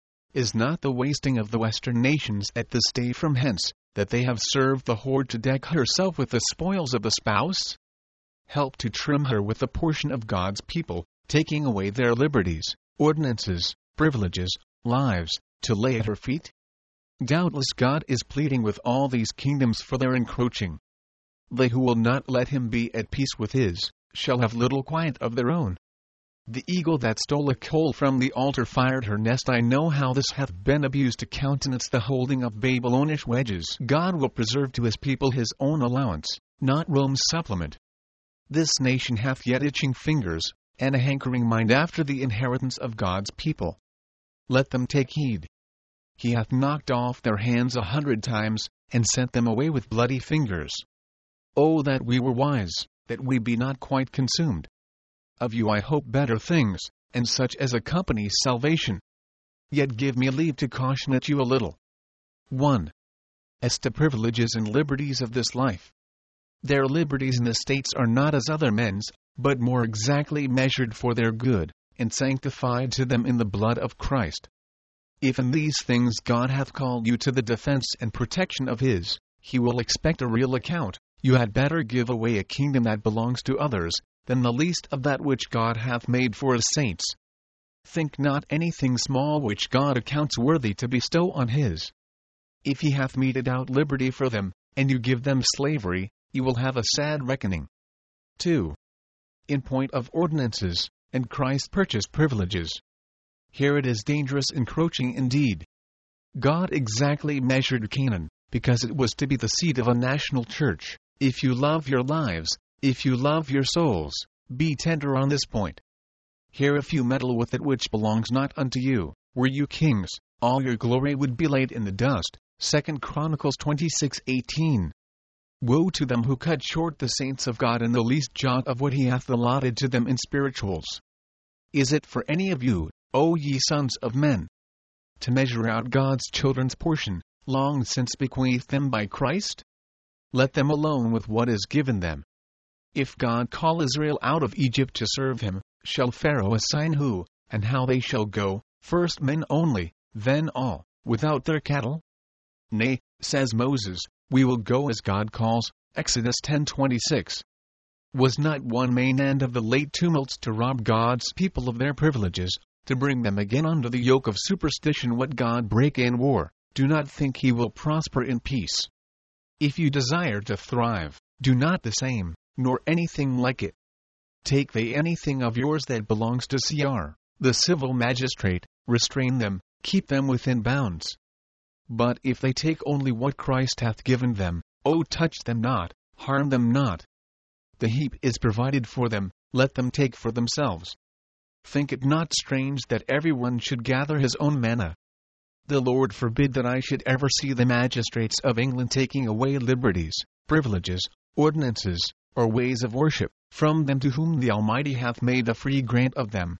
Is not the wasting of the western nations at this day from hence, that they have served the whore to deck herself with the spoils of the spouse? Help to trim her with a portion of God's people, taking away their liberties, ordinances, privileges, lives, to lay at her feet? Doubtless God is pleading with all these kingdoms for their encroaching. They who will not let him be at peace with his, shall have little quiet of their own. The eagle that stole a coal from the altar fired her nest. I know how this hath been abused to countenance the holding of Babylonish wedges. God will preserve to his people his own allowance, not Rome's supplement. This nation hath yet itching fingers, and a hankering mind after the inheritance of God's people. Let them take heed. He hath knocked off their hands 100 times, and sent them away with bloody fingers. Oh, that we were wise, that we be not quite consumed. Of you I hope better things, and such as accompany salvation. Yet give me leave to caution at you a little. 1. As to privileges and liberties of this life. Their liberties in the states are not as other men's, but more exactly measured for their good, and sanctified to them in the blood of Christ. If in these things God hath called you to the defense and protection of his, he will expect a real account. You had better give away a kingdom that belongs to others, than the least of that which God hath made for his saints. Think not anything small which God accounts worthy to bestow on his. If he hath meted out liberty for them, and you give them slavery, you will have a sad reckoning. 2. In point of ordinances, and Christ purchased privileges. Here it is dangerous encroaching indeed. God exactly measured Canaan, because it was to be the seat of a national church. If you love your lives, if you love your souls, be tender on this point. Here if you meddle with it which belongs not unto you, were you kings, all your glory would be laid in the dust. 2 Chronicles 26:18. Woe to them who cut short the saints of God in the least jot of what he hath allotted to them in spirituals. Is it for any of you, O ye sons of men, to measure out God's children's portion, long since bequeathed them by Christ? Let them alone with what is given them. If God call Israel out of Egypt to serve him, shall Pharaoh assign who, and how they shall go, first men only, then all, without their cattle? Nay, says Moses, we will go as God calls, Exodus 10:26. Was not one main end of the late tumults to rob God's people of their privileges, to bring them again under the yoke of superstition? What God break in war, do not think he will prosper in peace. If you desire to thrive, do not the same, nor anything like it. Take they anything of yours that belongs to Cr, the civil magistrate, restrain them, keep them within bounds. But if they take only what Christ hath given them, O touch them not, harm them not. The heap is provided for them, let them take for themselves. Think it not strange that everyone should gather his own manna. The Lord forbid that I should ever see the magistrates of England taking away liberties, privileges, ordinances, or ways of worship, from them to whom the Almighty hath made a free grant of them.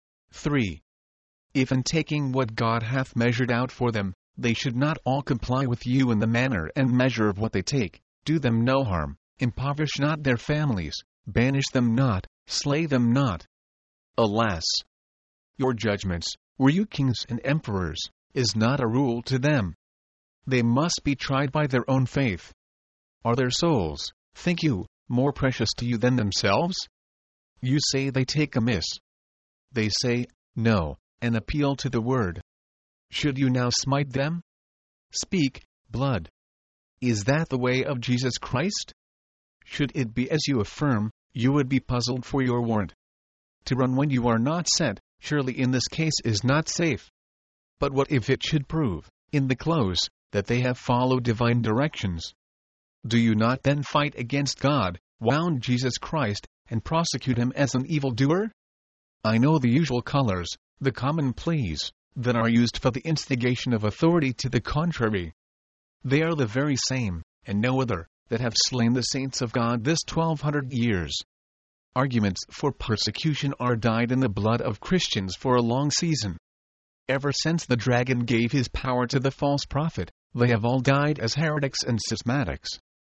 3. If in taking what God hath measured out for them, they should not all comply with you in the manner and measure of what they take, do them no harm, impoverish not their families, banish them not, slay them not. Alas! Your judgments, were you kings and emperors, is not a rule to them. They must be tried by their own faith. Are their souls, think you, more precious to you than themselves? You say they take amiss. They say, no, and appeal to the word. Should you now smite them? Speak, blood. Is that the way of Jesus Christ? Should it be as you affirm, you would be puzzled for your warrant. To run when you are not sent, surely in this case is not safe. But what if it should prove, in the close, that they have followed divine directions? Do you not then fight against God, wound Jesus Christ, and prosecute him as an evildoer? I know the usual colors, the common pleas, that are used for the instigation of authority to the contrary. They are the very same, and no other, that have slain the saints of God this 1200 years. Arguments for persecution are dyed in the blood of Christians for a long season. Ever since the dragon gave his power to the false prophet, they have all died as heretics and schismatics.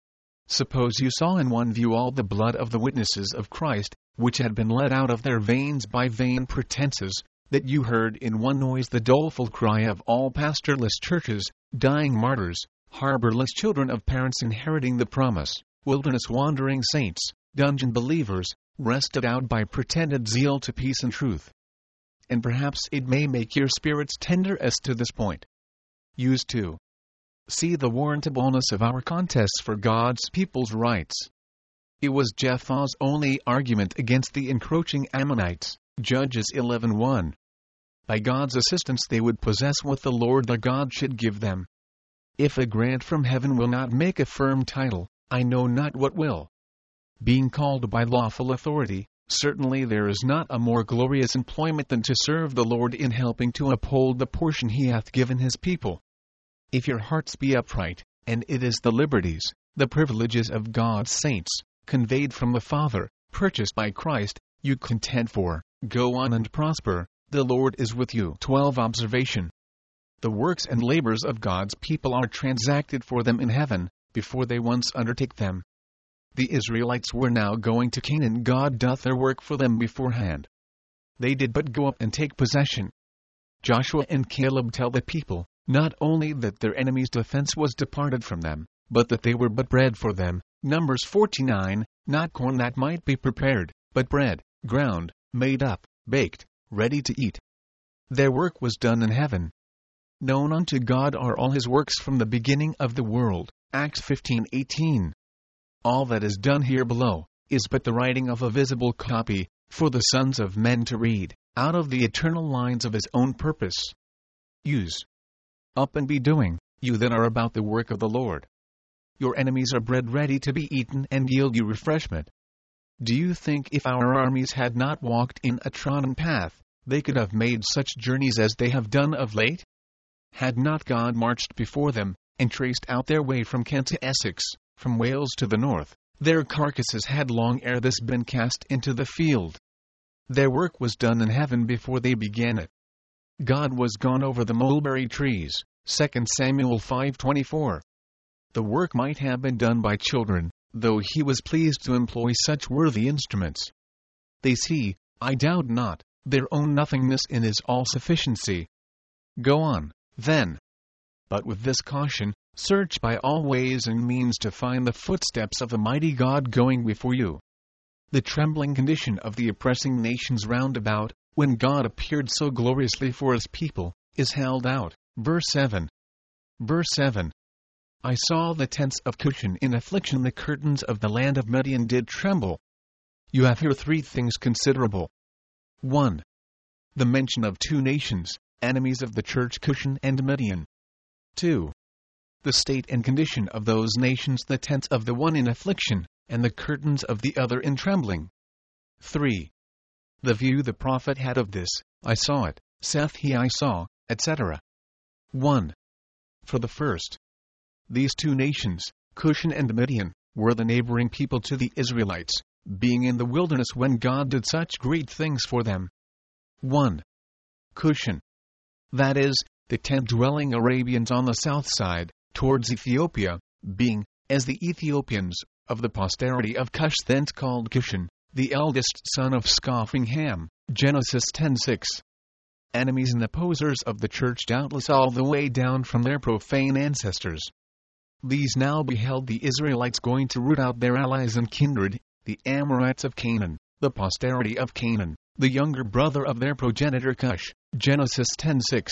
Suppose you saw in one view all the blood of the witnesses of Christ, which had been let out of their veins by vain pretenses, that you heard in one noise the doleful cry of all pastorless churches, dying martyrs, harborless children of parents inheriting the promise, wilderness wandering saints, dungeon believers, wrested out by pretended zeal to peace and truth. And perhaps it may make your spirits tender as to this point. Use to see the warrantableness of our contests for God's people's rights. It was Jephthah's only argument against the encroaching Ammonites, Judges 11:1. By God's assistance they would possess what the Lord their God should give them. If a grant from heaven will not make a firm title, I know not what will. Being called by lawful authority, certainly there is not a more glorious employment than to serve the Lord in helping to uphold the portion he hath given his people. If your hearts be upright, and it is the liberties, the privileges of God's saints, conveyed from the Father, purchased by Christ, you contend for, go on and prosper, the Lord is with you. 12 Observation. The works and labors of God's people are transacted for them in heaven, before they once undertake them. The Israelites were now going to Canaan. God doth their work for them beforehand. They did but go up and take possession. Joshua and Caleb tell the people, not only that their enemies' defense was departed from them, but that they were but bread for them. Numbers 49, not corn that might be prepared, but bread, ground, made up, baked, ready to eat. Their work was done in heaven. Known unto God are all his works from the beginning of the world. Acts 15:18. All that is done here below is but the writing of a visible copy, for the sons of men to read, out of the eternal lines of his own purpose. Use up and be doing, you that are about the work of the Lord. Your enemies are bread ready to be eaten and yield you refreshment. Do you think if our armies had not walked in a trodden path, they could have made such journeys as they have done of late? Had not God marched before them, and traced out their way from Kent to Essex, from Wales to the north, their carcasses had long ere this been cast into the field. Their work was done in heaven before they began it. God was gone over the mulberry trees, 2 Samuel 5:24. The work might have been done by children, though he was pleased to employ such worthy instruments. They see, I doubt not, their own nothingness in his all-sufficiency. Go on, then. But with this caution, search by all ways and means to find the footsteps of the mighty God going before you. The trembling condition of the oppressing nations round about, when God appeared so gloriously for his people, is held out. Verse 7. Verse 7. I saw the tents of Cushan in affliction, the curtains of the land of Midian did tremble. You have here 3 things considerable. 1. The mention of 2 nations, enemies of the church, Cushan and Midian. 2. The state and condition of those nations, the tents of the one in affliction, and the curtains of the other in trembling. 3. The view the prophet had of this, I saw it, saith he I saw, etc. 1. For the first, these 2 nations, Cushan and Midian, were the neighboring people to the Israelites, being in the wilderness when God did such great things for them. 1. Cushan. That is, the tent-dwelling Arabians on the south side, towards Ethiopia, being, as the Ethiopians, of the posterity of Cush, thence called Cushan, the eldest son of scoffing Ham, Genesis 10:6. Enemies and opposers of the church doubtless all the way down from their profane ancestors. These now beheld the Israelites going to root out their allies and kindred, the Amorites of Canaan, the posterity of Canaan, the younger brother of their progenitor Cush, Genesis 10:6.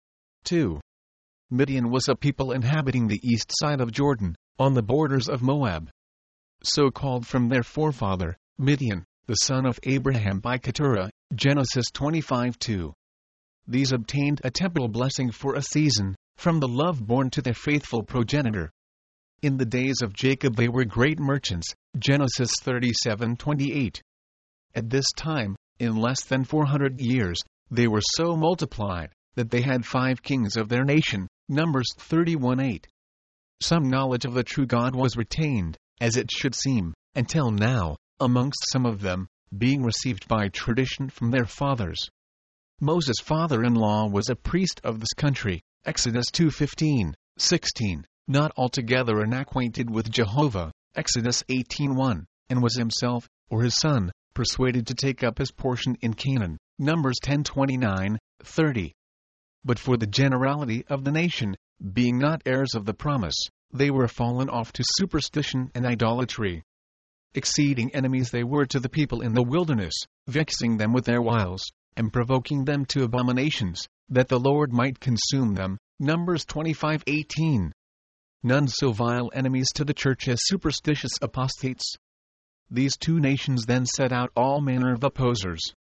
2. Midian was a people inhabiting the east side of Jordan, on the borders of Moab. So called from their forefather, Midian, the son of Abraham by Keturah, Genesis 25:2. These obtained a temporal blessing for a season, from the love born to their faithful progenitor. In the days of Jacob they were great merchants, Genesis 37:28. At this time, in less than 400 years, they were so multiplied, that they had 5 kings of their nation, Numbers 31:8. Some knowledge of the true God was retained, as it should seem, until now, amongst some of them, being received by tradition from their fathers. Moses' father-in-law was a priest of this country, Exodus 2:15, 16, not altogether unacquainted with Jehovah, Exodus 18:1, and was himself, or his son, persuaded to take up his portion in Canaan. Numbers 10:29, 30. But for the generality of the nation, being not heirs of the promise, they were fallen off to superstition and idolatry. Exceeding enemies they were to the people in the wilderness, vexing them with their wiles, and provoking them to abominations, that the Lord might consume them. Numbers 25:18. None so vile enemies to the church as superstitious apostates. These two nations then set out all manner of opposers,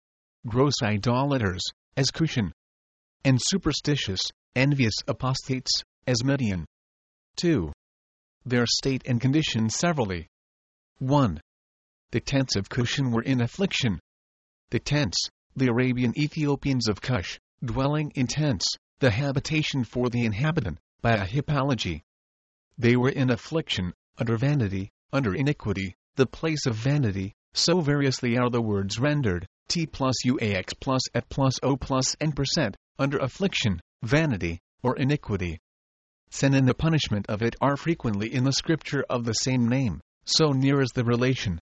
gross idolaters, as Cushan, and superstitious, envious apostates, as Midian. 2. Their state and condition severally. 1. The tents of Cushan were in affliction. The tents, the Arabian Ethiopians of Cush, dwelling in tents, the habitation for the inhabitant, by a hypology. They were in affliction, under vanity, under iniquity, the place of vanity, so variously are the words rendered, t plus uax plus et plus o plus n%, under affliction, vanity, or iniquity. Sin and the punishment of it are frequently in the scripture of the same name, so near is the relation.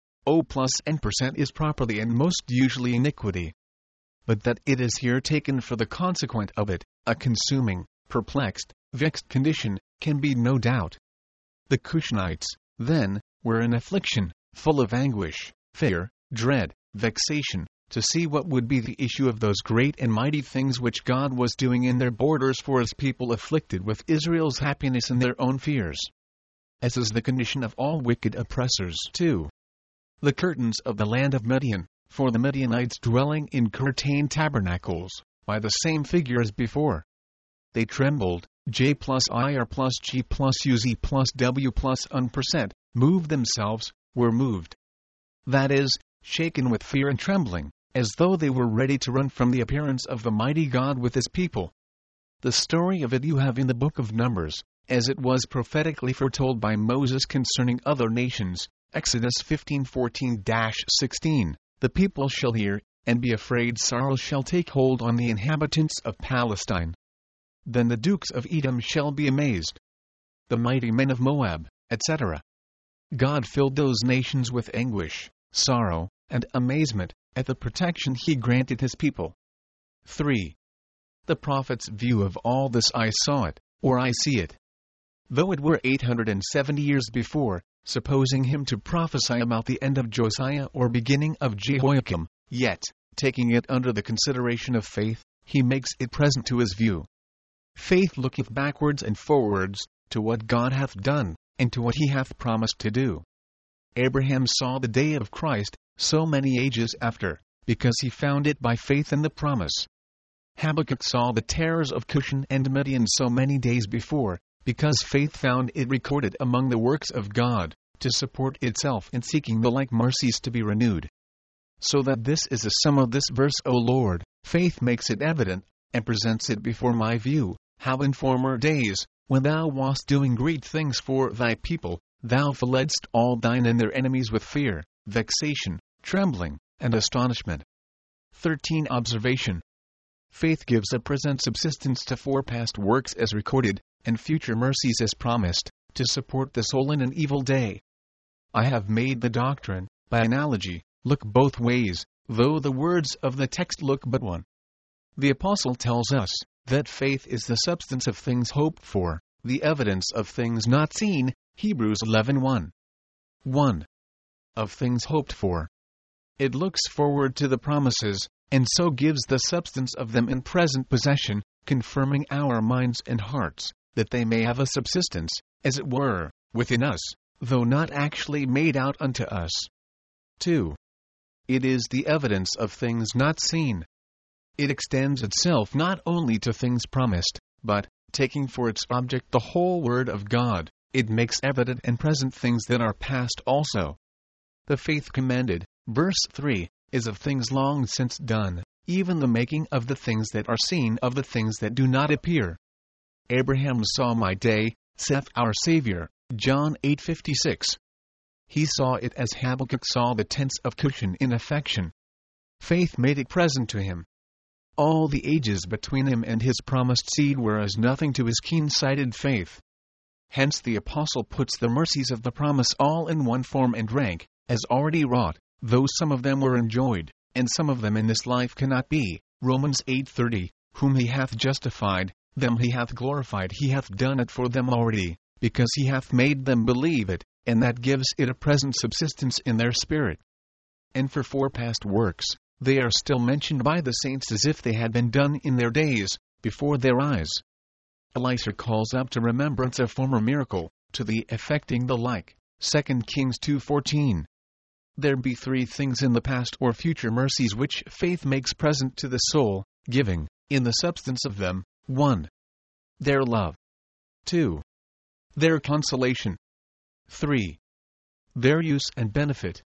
O plus n% is properly and most usually iniquity. But that it is here taken for the consequent of it, a consuming, perplexed, vexed condition, can be no doubt. The Cushanites, then, were in affliction, full of anguish, fear, dread, vexation, to see what would be the issue of those great and mighty things which God was doing in their borders for his people afflicted with Israel's happiness and their own fears. As is the condition of all wicked oppressors. 2. The curtains of the land of Midian, for the Midianites dwelling in curtained tabernacles, by the same figure as before. They trembled, J plus IR plus G plus UZ plus W plus %, moved themselves, were moved. That is, shaken with fear and trembling, as though they were ready to run from the appearance of the mighty God with his people. The story of it you have in the book of Numbers, as it was prophetically foretold by Moses concerning other nations, Exodus 15:14-16. The people shall hear, and be afraid. Sorrow shall take hold on the inhabitants of Palestine. Then the dukes of Edom shall be amazed, the mighty men of Moab, etc. God filled those nations with anguish, sorrow, and amazement, at the protection he granted his people. 3. The prophet's view of all this. I saw it, or I see it. Though it were 870 years before, supposing him to prophesy about the end of Josiah or beginning of Jehoiakim, yet, taking it under the consideration of faith, he makes it present to his view. Faith looketh backwards and forwards, to what God hath done, and to what he hath promised to do. Abraham saw the day of Christ, so many ages after, because he found it by faith in the promise. Habakkuk saw the terrors of Cushan and Midian so many days before, because faith found it recorded among the works of God, to support itself in seeking the like mercies to be renewed. So that this is the sum of this verse, O Lord, faith makes it evident, and presents it before my view, how in former days, when thou wast doing great things for thy people, thou fledst all thine and their enemies with fear, vexation, trembling, and astonishment. 13. Observation. Faith gives a present subsistence to forepast works as recorded, and future mercies as promised, to support the soul in an evil day. I have made the doctrine, by analogy, look both ways, though the words of the text look but one. The Apostle tells us that faith is the substance of things hoped for, the evidence of things not seen, Hebrews 11:1. 1. Of things hoped for. It looks forward to the promises, and so gives the substance of them in present possession, confirming our minds and hearts, that they may have a subsistence, as it were, within us, though not actually made out unto us. 2. It is the evidence of things not seen. It extends itself not only to things promised, but, taking for its object the whole Word of God, it makes evident and present things that are past also. The faith commended, verse 3, is of things long since done, even the making of the things that are seen of the things that do not appear. Abraham saw my day, saith our Savior, John 8:56. He saw it as Habakkuk saw the tents of Cushan in affection. Faith made it present to him. All the ages between him and his promised seed were as nothing to his keen-sighted faith. Hence the Apostle puts the mercies of the promise all in one form and rank, as already wrought, though some of them were enjoyed, and some of them in this life cannot be. Romans 8:30, whom he hath justified, them he hath glorified. He hath done it for them already, because he hath made them believe it, and that gives it a present subsistence in their spirit. And for past works, they are still mentioned by the saints as if they had been done in their days, before their eyes. Elisha calls up to remembrance a former miracle, to the effecting the like. 2 Kings 2:14. There be three things in the past or future mercies which faith makes present to the soul, giving, in the substance of them, 1. Their love. 2. Their consolation. 3. Their use and benefit.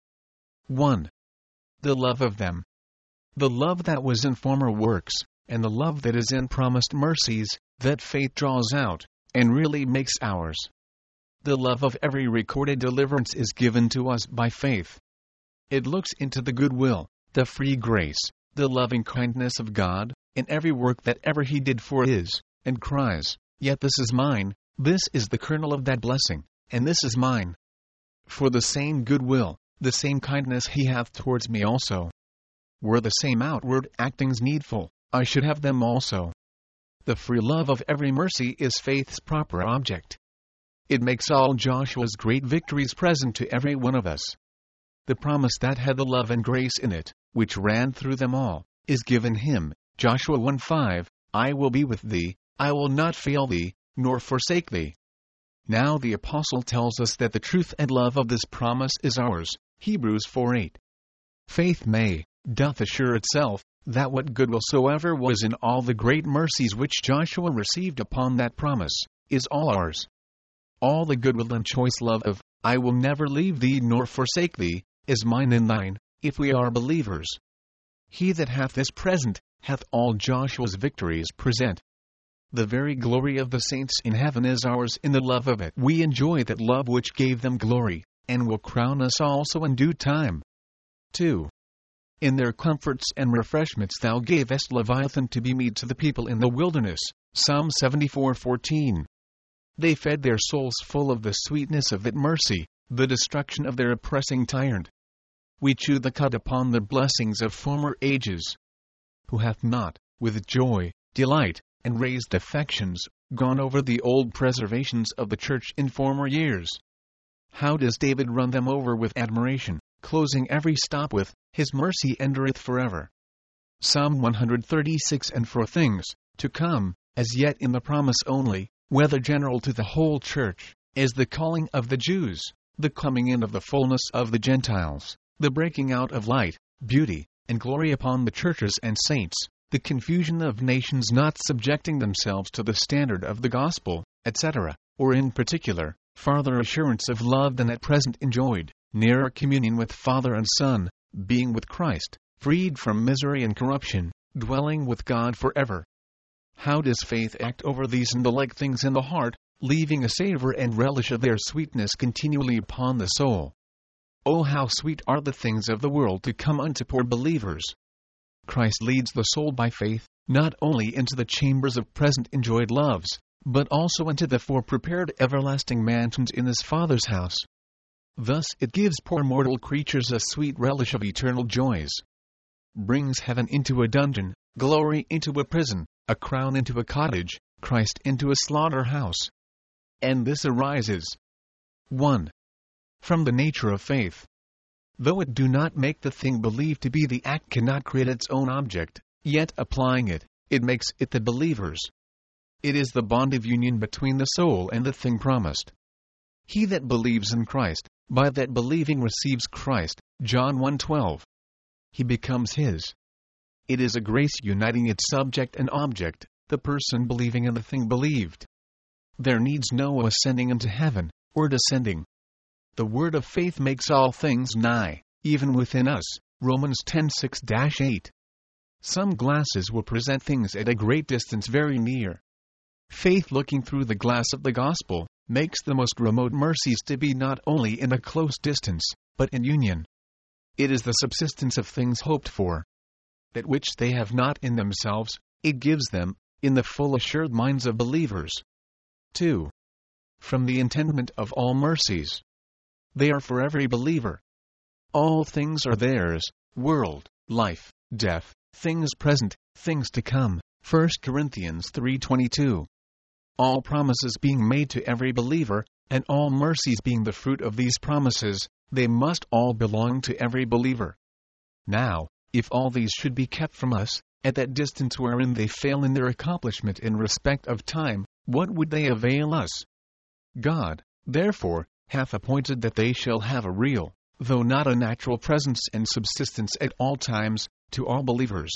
1. The love of them. The love that was in former works, and the love that is in promised mercies, that faith draws out, and really makes ours. The love of every recorded deliverance is given to us by faith. It looks into the goodwill, the free grace, the loving kindness of God, in every work that ever He did for is, and cries, "Yet this is mine, this is the kernel of that blessing, and this is mine. For the same goodwill, the same kindness He hath towards me also. Were the same outward actings needful, I should have them also." The free love of every mercy is faith's proper object. It makes all Joshua's great victories present to every one of us. The promise that had the love and grace in it, which ran through them all, is given him, Joshua 1:5, "I will be with thee, I will not fail thee, nor forsake thee." Now the Apostle tells us that the truth and love of this promise is ours, Hebrews 4:8. Faith doth assure itself, that what goodwill soever was in all the great mercies which Joshua received upon that promise, is all ours. All the goodwill and choice love of, "I will never leave thee nor forsake thee," is mine and thine, if we are believers. He that hath this present, hath all Joshua's victories present. The very glory of the saints in heaven is ours in the love of it. We enjoy that love which gave them glory, and will crown us also in due time. 2. In their comforts and refreshments thou gavest Leviathan to be meat to the people in the wilderness. Psalm 74:14. They fed their souls full of the sweetness of that mercy, the destruction of their oppressing tyrant. We chew the cud upon the blessings of former ages. Who hath not, with joy, delight, and raised affections, gone over the old preservations of the church in former years? How does David run them over with admiration, closing every stop with, "His mercy endureth forever." Psalm 136. And for things to come, as yet in the promise only, whether general to the whole church, is the calling of the Jews, the coming in of the fullness of the Gentiles, the breaking out of light, beauty, and glory upon the churches and saints, the confusion of nations not subjecting themselves to the standard of the gospel, etc., or in particular, farther assurance of love than at present enjoyed, nearer communion with Father and Son, being with Christ, freed from misery and corruption, dwelling with God forever. How does faith act over these and the like things in the heart, leaving a savor and relish of their sweetness continually upon the soul? Oh, how sweet are the things of the world to come unto poor believers! Christ leads the soul by faith, not only into the chambers of present enjoyed loves, but also into the fore-prepared everlasting mansions in His Father's house. Thus it gives poor mortal creatures a sweet relish of eternal joys. Brings heaven into a dungeon, glory into a prison, a crown into a cottage, Christ into a slaughter-house. And this arises 1. From the nature of faith. Though it do not make the thing believed to be, the act cannot create its own object, yet applying it, it makes it the believer's. It is the bond of union between the soul and the thing promised. He that believes in Christ, by that believing receives Christ, John 1:12. He becomes his. It is a grace uniting its subject and object, the person believing and the thing believed. There needs no ascending into heaven, or descending. The word of faith makes all things nigh, even within us, Romans 10:6-8. Some glasses will present things at a great distance very near. Faith, looking through the glass of the gospel, makes the most remote mercies to be not only in a close distance, but in union. It is the subsistence of things hoped for. That which they have not in themselves, it gives them, in the full assured minds of believers. 2. from the intendment of all mercies. They are for every believer. All things are theirs, world, life, death, things present, things to come. 1 Corinthians 3:22. All promises being made to every believer, and all mercies being the fruit of these promises, they must all belong to every believer. Now, if all these should be kept from us, at that distance wherein they fail in their accomplishment in respect of time, what would they avail us? God, therefore, hath appointed that they shall have a real, though not a natural presence and subsistence at all times, to all believers.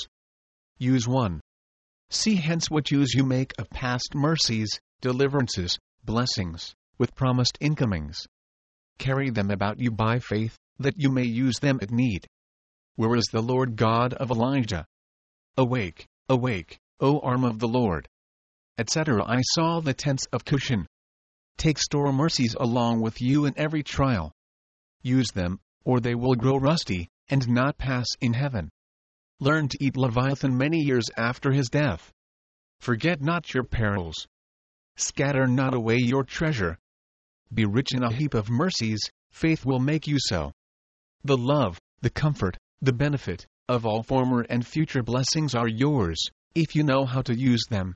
Use 1. See hence what use you make of past mercies, deliverances, blessings, with promised incomings. Carry them about you by faith, that you may use them at need. Where is the Lord God of Elijah? Awake, awake, O arm of the Lord. Etc. I saw the tents of Cushan. Take store mercies along with you in every trial. Use them, or they will grow rusty, and not pass in heaven. Learn to eat Leviathan many years after his death. Forget not your perils. Scatter not away your treasure. Be rich in a heap of mercies, faith will make you so. The love, the comfort, the benefit, of all former and future blessings are yours, if you know how to use them.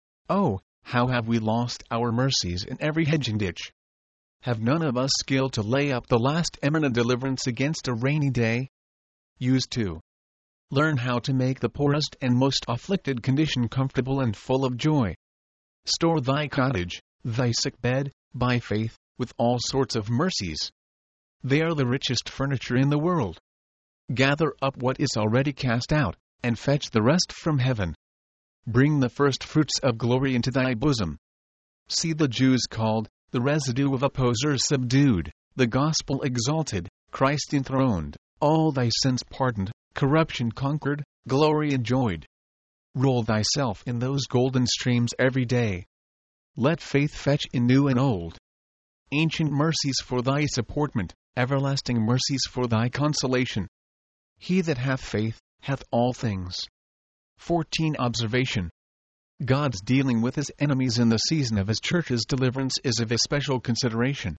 Oh, how have we lost our mercies in every hedge and ditch! Have none of us skill to lay up the last eminent deliverance against a rainy day? Use 2. Learn how to make the poorest and most afflicted condition comfortable and full of joy. Store thy cottage, thy sick bed, by faith, with all sorts of mercies. They are the richest furniture in the world. Gather up what is already cast out, and fetch the rest from heaven. Bring the first fruits of glory into thy bosom. See the Jews called, the residue of opposers subdued, the gospel exalted, Christ enthroned, all thy sins pardoned, corruption conquered, glory enjoyed. Roll thyself in those golden streams every day. Let faith fetch in new and old. Ancient mercies for thy supportment, everlasting mercies for thy consolation. He that hath faith, hath all things. 14. Observation. God's dealing with his enemies in the season of his church's deliverance is of especial consideration.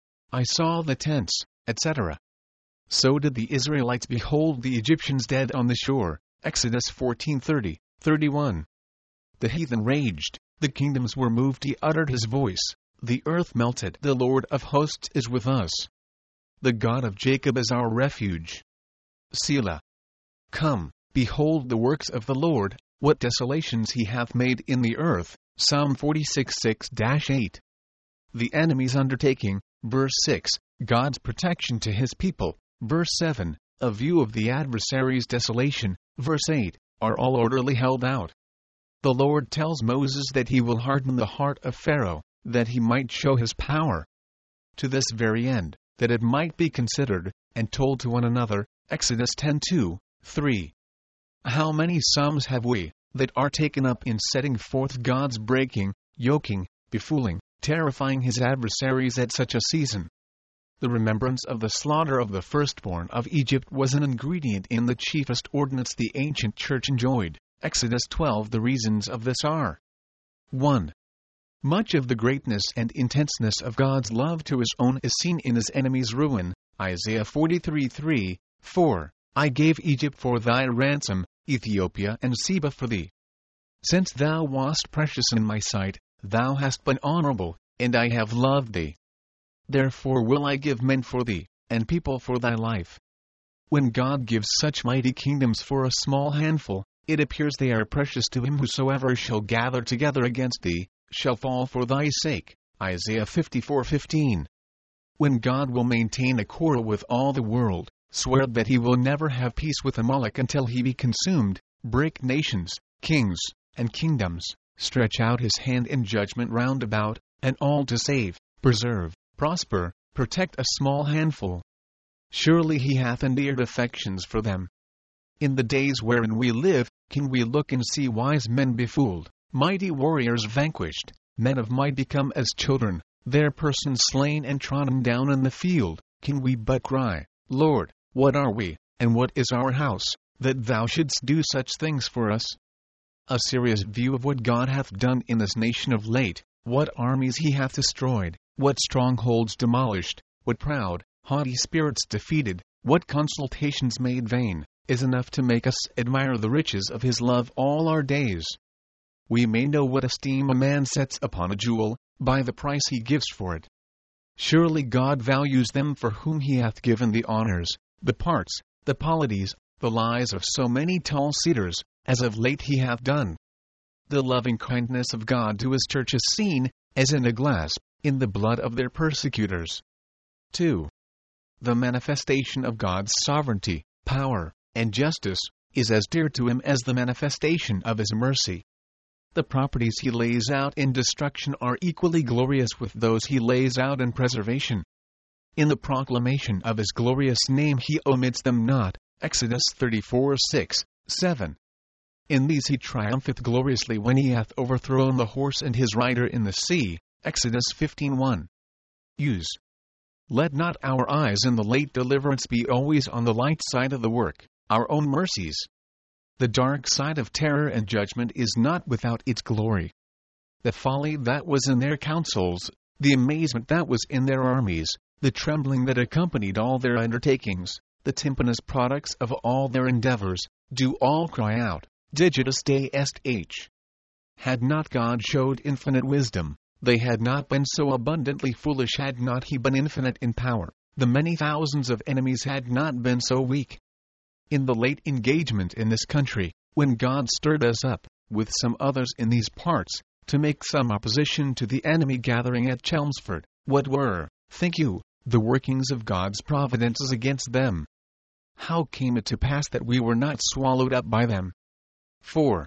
I saw the tents, etc. So did the Israelites behold the Egyptians dead on the shore. Exodus 14:30, 31. The heathen raged, the kingdoms were moved, he uttered his voice, the earth melted. The Lord of hosts is with us. The God of Jacob is our refuge. Selah. Come, behold the works of the Lord, what desolations he hath made in the earth. Psalm 46:6-8. The enemy's undertaking, verse 6, God's protection to his people, verse 7, a view of the adversary's desolation, verse 8, are all orderly held out. The Lord tells Moses that he will harden the heart of Pharaoh, that he might show his power. To this very end, that it might be considered, and told to one another, Exodus 10:2-3. How many psalms have we, that are taken up in setting forth God's breaking, yoking, befooling, terrifying his adversaries at such a season? The remembrance of the slaughter of the firstborn of Egypt was an ingredient in the chiefest ordinance the ancient church enjoyed. Exodus 12. The reasons of this are: 1. Much of the greatness and intenseness of God's love to his own is seen in his enemies' ruin. Isaiah 43:3, 4. I gave Egypt for thy ransom, Ethiopia and Seba for thee. Since thou wast precious in my sight, thou hast been honorable, and I have loved thee. Therefore will I give men for thee, and people for thy life. When God gives such mighty kingdoms for a small handful, it appears they are precious to him. Whosoever shall gather together against thee, shall fall for thy sake. Isaiah 54:15. When God will maintain a quarrel with all the world, swear that he will never have peace with Amalek until he be consumed, break nations, kings, and kingdoms, stretch out his hand in judgment round about, and all to save, preserve, prosper, protect a small handful. Surely he hath endeared affections for them. In the days wherein we live, can we look and see wise men befooled, mighty warriors vanquished, men of might become as children, their persons slain and trodden down in the field? Can we but cry, Lord, what are we, and what is our house, that thou shouldst do such things for us? A serious view of what God hath done in this nation of late, what armies he hath destroyed, what strongholds demolished, what proud, haughty spirits defeated, what consultations made vain, is enough to make us admire the riches of his love all our days. We may know what esteem a man sets upon a jewel, by the price he gives for it. Surely God values them for whom he hath given the honors, the parts, the polities, the lies of so many tall cedars, as of late he hath done. The loving kindness of God to his church is seen, as in a glass, in the blood of their persecutors. 2. The manifestation of God's sovereignty, power, and justice, is as dear to him as the manifestation of his mercy. The properties he lays out in destruction are equally glorious with those he lays out in preservation. In the proclamation of his glorious name he omits them not. Exodus 34:6, 7. In these he triumpheth gloriously when he hath overthrown the horse and his rider in the sea. Exodus 15:1. Use. Let not our eyes in the late deliverance be always on the light side of the work, our own mercies. The dark side of terror and judgment is not without its glory. The folly that was in their councils, the amazement that was in their armies, the trembling that accompanied all their undertakings, the tympanous products of all their endeavors, do all cry out, Digitus Dei est H. Had not God showed infinite wisdom, they had not been so abundantly foolish. Had not he been infinite in power, the many thousands of enemies had not been so weak. In the late engagement in this country, when God stirred us up, with some others in these parts, to make some opposition to the enemy gathering at Chelmsford, what were, think you, the workings of God's providences against them? How came it to pass that we were not swallowed up by them? 4.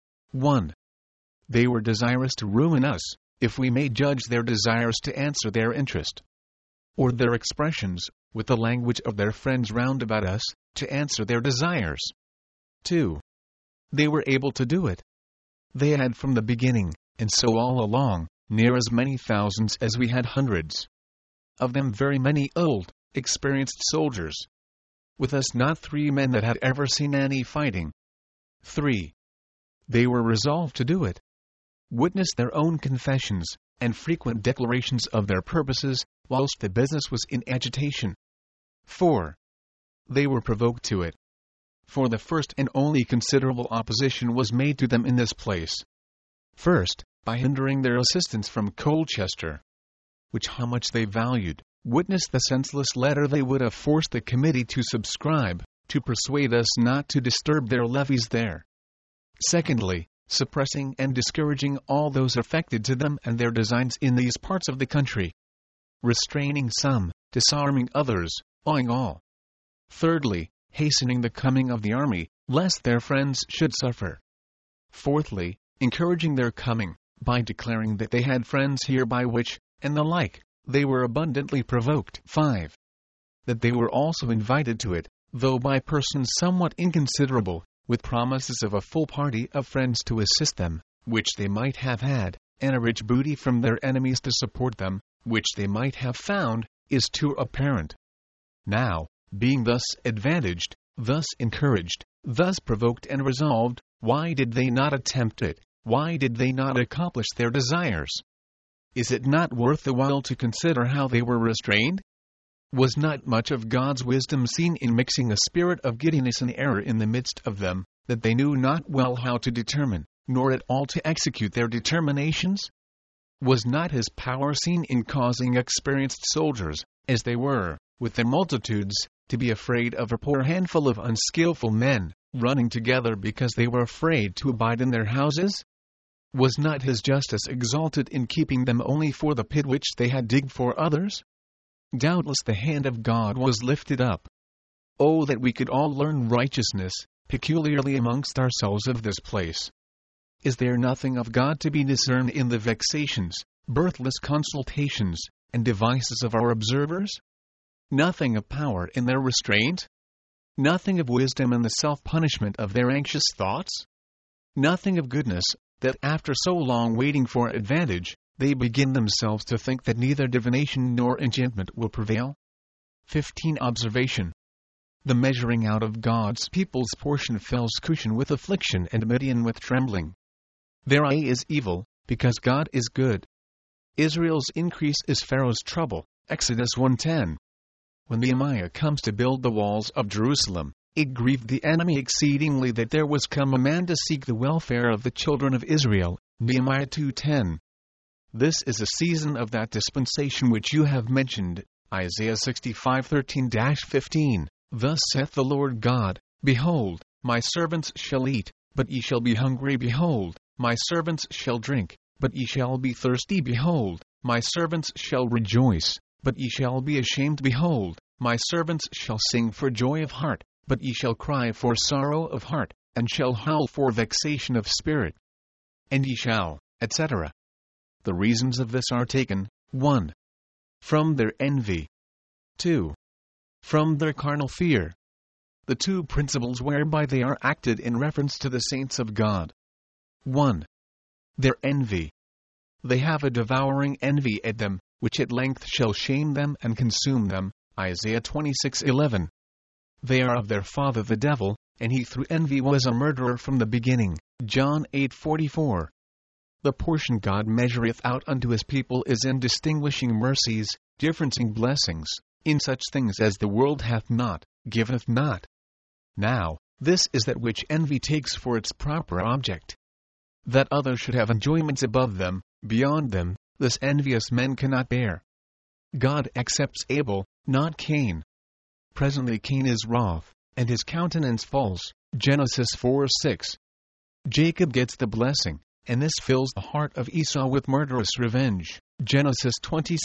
1. They were desirous to ruin us, if we may judge their desires to answer their interest, or their expressions, with the language of their friends round about us, to answer their desires. 2. They were able to do it. They had from the beginning, and so all along, near as many thousands as we had hundreds. Of them very many old, experienced soldiers. With us not 3 men that had ever seen any fighting. 3. They were resolved to do it. Witness their own confessions, and frequent declarations of their purposes, whilst the business was in agitation. 4. They were provoked to it. For the first and only considerable opposition was made to them in this place. First, by hindering their assistance from Colchester, which how much they valued. Witness the senseless letter they would have forced the committee to subscribe, to persuade us not to disturb their levies there. Secondly, suppressing and discouraging all those affected to them and their designs in these parts of the country. Restraining some, disarming others, awing all. Thirdly, hastening the coming of the army, lest their friends should suffer. Fourthly, encouraging their coming, by declaring that they had friends here by which, and the like, they were abundantly provoked. 5. That they were also invited to it, though by persons somewhat inconsiderable, with promises of a full party of friends to assist them, which they might have had, and a rich booty from their enemies to support them, which they might have found, is too apparent. Now, being thus advantaged, thus encouraged, thus provoked and resolved, why did they not attempt it? Why did they not accomplish their desires? Is it not worth the while to consider how they were restrained? Was not much of God's wisdom seen in mixing a spirit of giddiness and error in the midst of them, that they knew not well how to determine, nor at all to execute their determinations? Was not his power seen in causing experienced soldiers, as they were, with their multitudes, to be afraid of a poor handful of unskillful men, running together because they were afraid to abide in their houses? Was not his justice exalted in keeping them only for the pit which they had digged for others? Doubtless the hand of God was lifted up. Oh, that we could all learn righteousness, peculiarly amongst ourselves of this place. Is there nothing of God to be discerned in the vexations, birthless consultations, and devices of our observers? Nothing of power in their restraint? Nothing of wisdom in the self-punishment of their anxious thoughts? Nothing of goodness, that after so long waiting for advantage, they begin themselves to think that neither divination nor enchantment will prevail? 15. Observation. The measuring out of God's people's portion fills Cushan with affliction and Midian with trembling. Their eye is evil, because God is good. Israel's increase is Pharaoh's trouble. Exodus 1:10. When Nehemiah comes to build the walls of Jerusalem, it grieved the enemy exceedingly that there was come a man to seek the welfare of the children of Israel. Nehemiah 2:10. This is a season of that dispensation which you have mentioned. Isaiah 65:13-15. Thus saith the Lord God, Behold, my servants shall eat, but ye shall be hungry. Behold, my servants shall drink, but ye shall be thirsty. Behold, my servants shall rejoice, but ye shall be ashamed. Behold, my servants shall sing for joy of heart, but ye shall cry for sorrow of heart, and shall howl for vexation of spirit. And ye shall, etc. The reasons of this are taken, 1. From their envy. 2. From their carnal fear. The two principles whereby they are acted in reference to the saints of God. 1. Their envy. They have a devouring envy at them, which at length shall shame them and consume them. Isaiah 26:11. They are of their father the devil, and he through envy was a murderer from the beginning. John 8:44. The portion God measureth out unto his people is in distinguishing mercies, differencing blessings, in such things as the world hath not, giveth not. Now, this is that which envy takes for its proper object. That others should have enjoyments above them, beyond them, this envious men cannot bear. God accepts Abel, not Cain. Presently Cain is wroth, and his countenance falls. Genesis 4:6. Jacob gets the blessing, and this fills the heart of Esau with murderous revenge. Genesis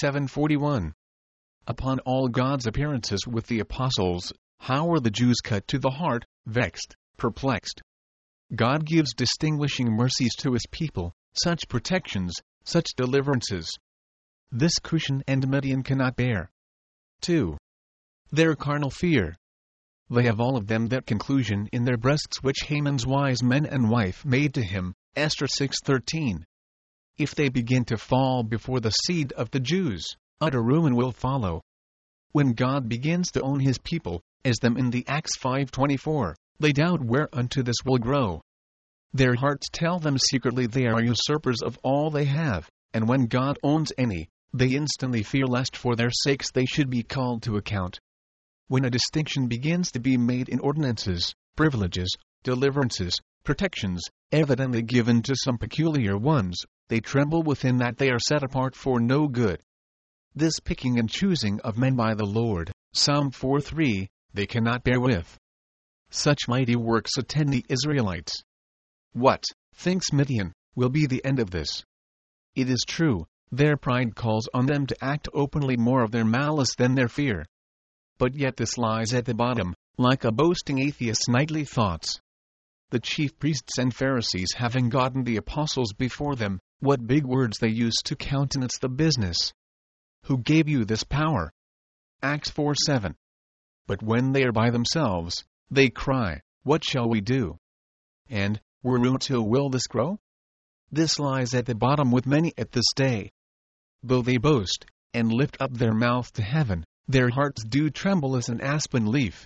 27:41. Upon all God's appearances with the apostles, how were the Jews cut to the heart, vexed, perplexed? God gives distinguishing mercies to his people, such protections, such deliverances. This Cushan and Midian cannot bear. 2. Their carnal fear. They have all of them that conclusion in their breasts which Haman's wise men and wife made to him. Esther 6:13. If they begin to fall before the seed of the Jews, utter ruin will follow. When God begins to own his people, as them in the Acts 5:24, they doubt whereunto this will grow. Their hearts tell them secretly they are usurpers of all they have, and when God owns any, they instantly fear lest for their sakes they should be called to account. When a distinction begins to be made in ordinances, privileges, deliverances, protections, evidently given to some peculiar ones, they tremble within that they are set apart for no good. This picking and choosing of men by the Lord, Psalm 4:3, they cannot bear with. Such mighty works attend the Israelites. What, thinks Midian, will be the end of this? It is true, their pride calls on them to act openly more of their malice than their fear. But yet this lies at the bottom, like a boasting atheist's nightly thoughts. The chief priests and Pharisees having gotten the apostles before them, what big words they used to countenance the business. Who gave you this power? Acts 4:7. But when they are by themselves, they cry, What shall we do? And, whereunto will this grow? This lies at the bottom with many at this day. Though they boast, and lift up their mouth to heaven, their hearts do tremble as an aspen leaf.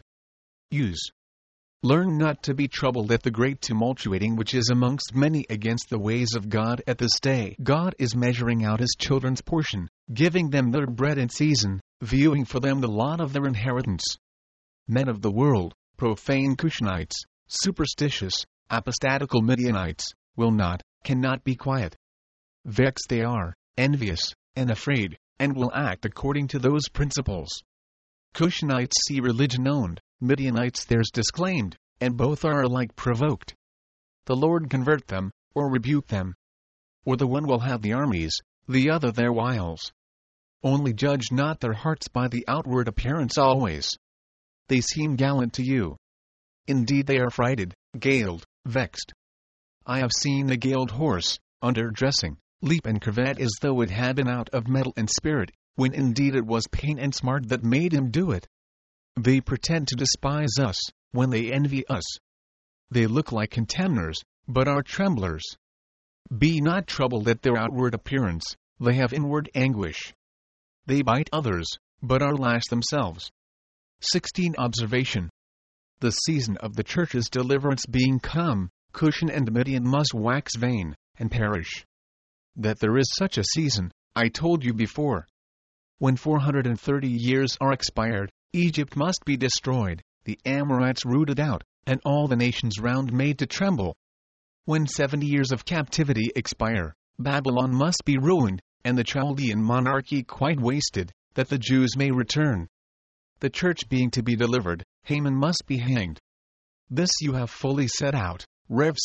Learn not to be troubled at the great tumultuating which is amongst many against the ways of God at this day. God is measuring out his children's portion, giving them their bread in season, viewing for them the lot of their inheritance. Men of the world, profane Cushanites, superstitious, apostatical Midianites, will not, cannot be quiet. Vexed they are, envious, and afraid, and will act according to those principles. Cushanites see religion owned, Midianites theirs disclaimed, and both are alike provoked. The Lord convert them, or rebuke them. Or the one will have the armies, the other their wiles. Only judge not their hearts by the outward appearance always. They seem gallant to you. Indeed they are frighted, galed, vexed. I have seen a galed horse, under dressing, leap and curvet as though it had been out of mettle and spirit, when indeed it was pain and smart that made him do it. They pretend to despise us, when they envy us. They look like contemners, but are tremblers. Be not troubled at their outward appearance, they have inward anguish. They bite others, but are lashed themselves. 16 Observation. The season of the church's deliverance being come, Cushan and Midian must wax vain, and perish. That there is such a season, I told you before. When 430 years are expired, Egypt must be destroyed, the Amorites rooted out, and all the nations round made to tremble. When 70 years of captivity expire, Babylon must be ruined, and the Chaldean monarchy quite wasted, that the Jews may return. The church being to be delivered, Haman must be hanged. This you have fully set out, Rev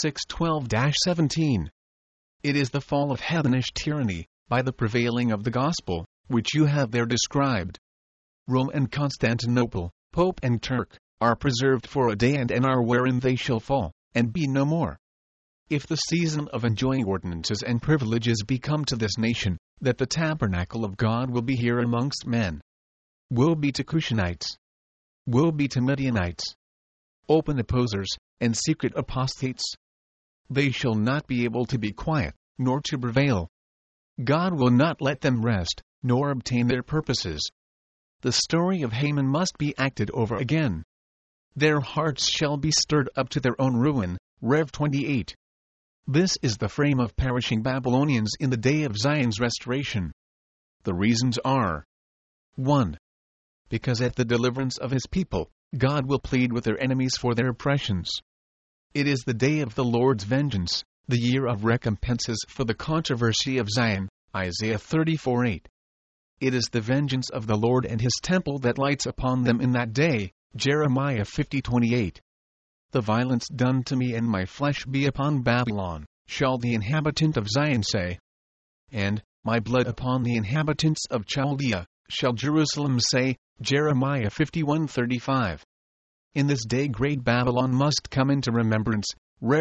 6:12-17. It is the fall of heathenish tyranny, by the prevailing of the gospel, which you have there described. Rome and Constantinople, Pope and Turk, are preserved for a day and an hour wherein they shall fall, and be no more. If the season of enjoying ordinances and privileges be come to this nation, that the tabernacle of God will be here amongst men. Woe be to Cushanites! Woe be to Midianites! Open opposers, and secret apostates! They shall not be able to be quiet, nor to prevail. God will not let them rest, nor obtain their purposes. The story of Haman must be acted over again. Their hearts shall be stirred up to their own ruin, Rev 28. This is the frame of perishing Babylonians in the day of Zion's restoration. The reasons are: 1. Because at the deliverance of his people, God will plead with their enemies for their oppressions. It is the day of the Lord's vengeance, the year of recompenses for the controversy of Zion, Isaiah 34:8. It is the vengeance of the Lord and his temple that lights upon them in that day, Jeremiah 50:28. The violence done to me and my flesh be upon Babylon, shall the inhabitant of Zion say. And, my blood upon the inhabitants of Chaldea, shall Jerusalem say, Jeremiah 51:35. In this day great Babylon must come into remembrance, Rev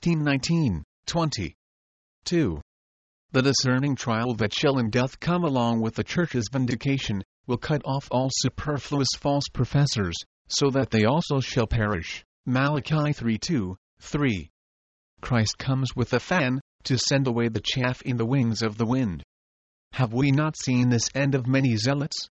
16:19-20. 2. The discerning trial that shall in death come along with the church's vindication, will cut off all superfluous false professors, so that they also shall perish. Malachi 3:2-3. Christ comes with a fan, to send away the chaff in the wings of the wind. Have we not seen this end of many zealots?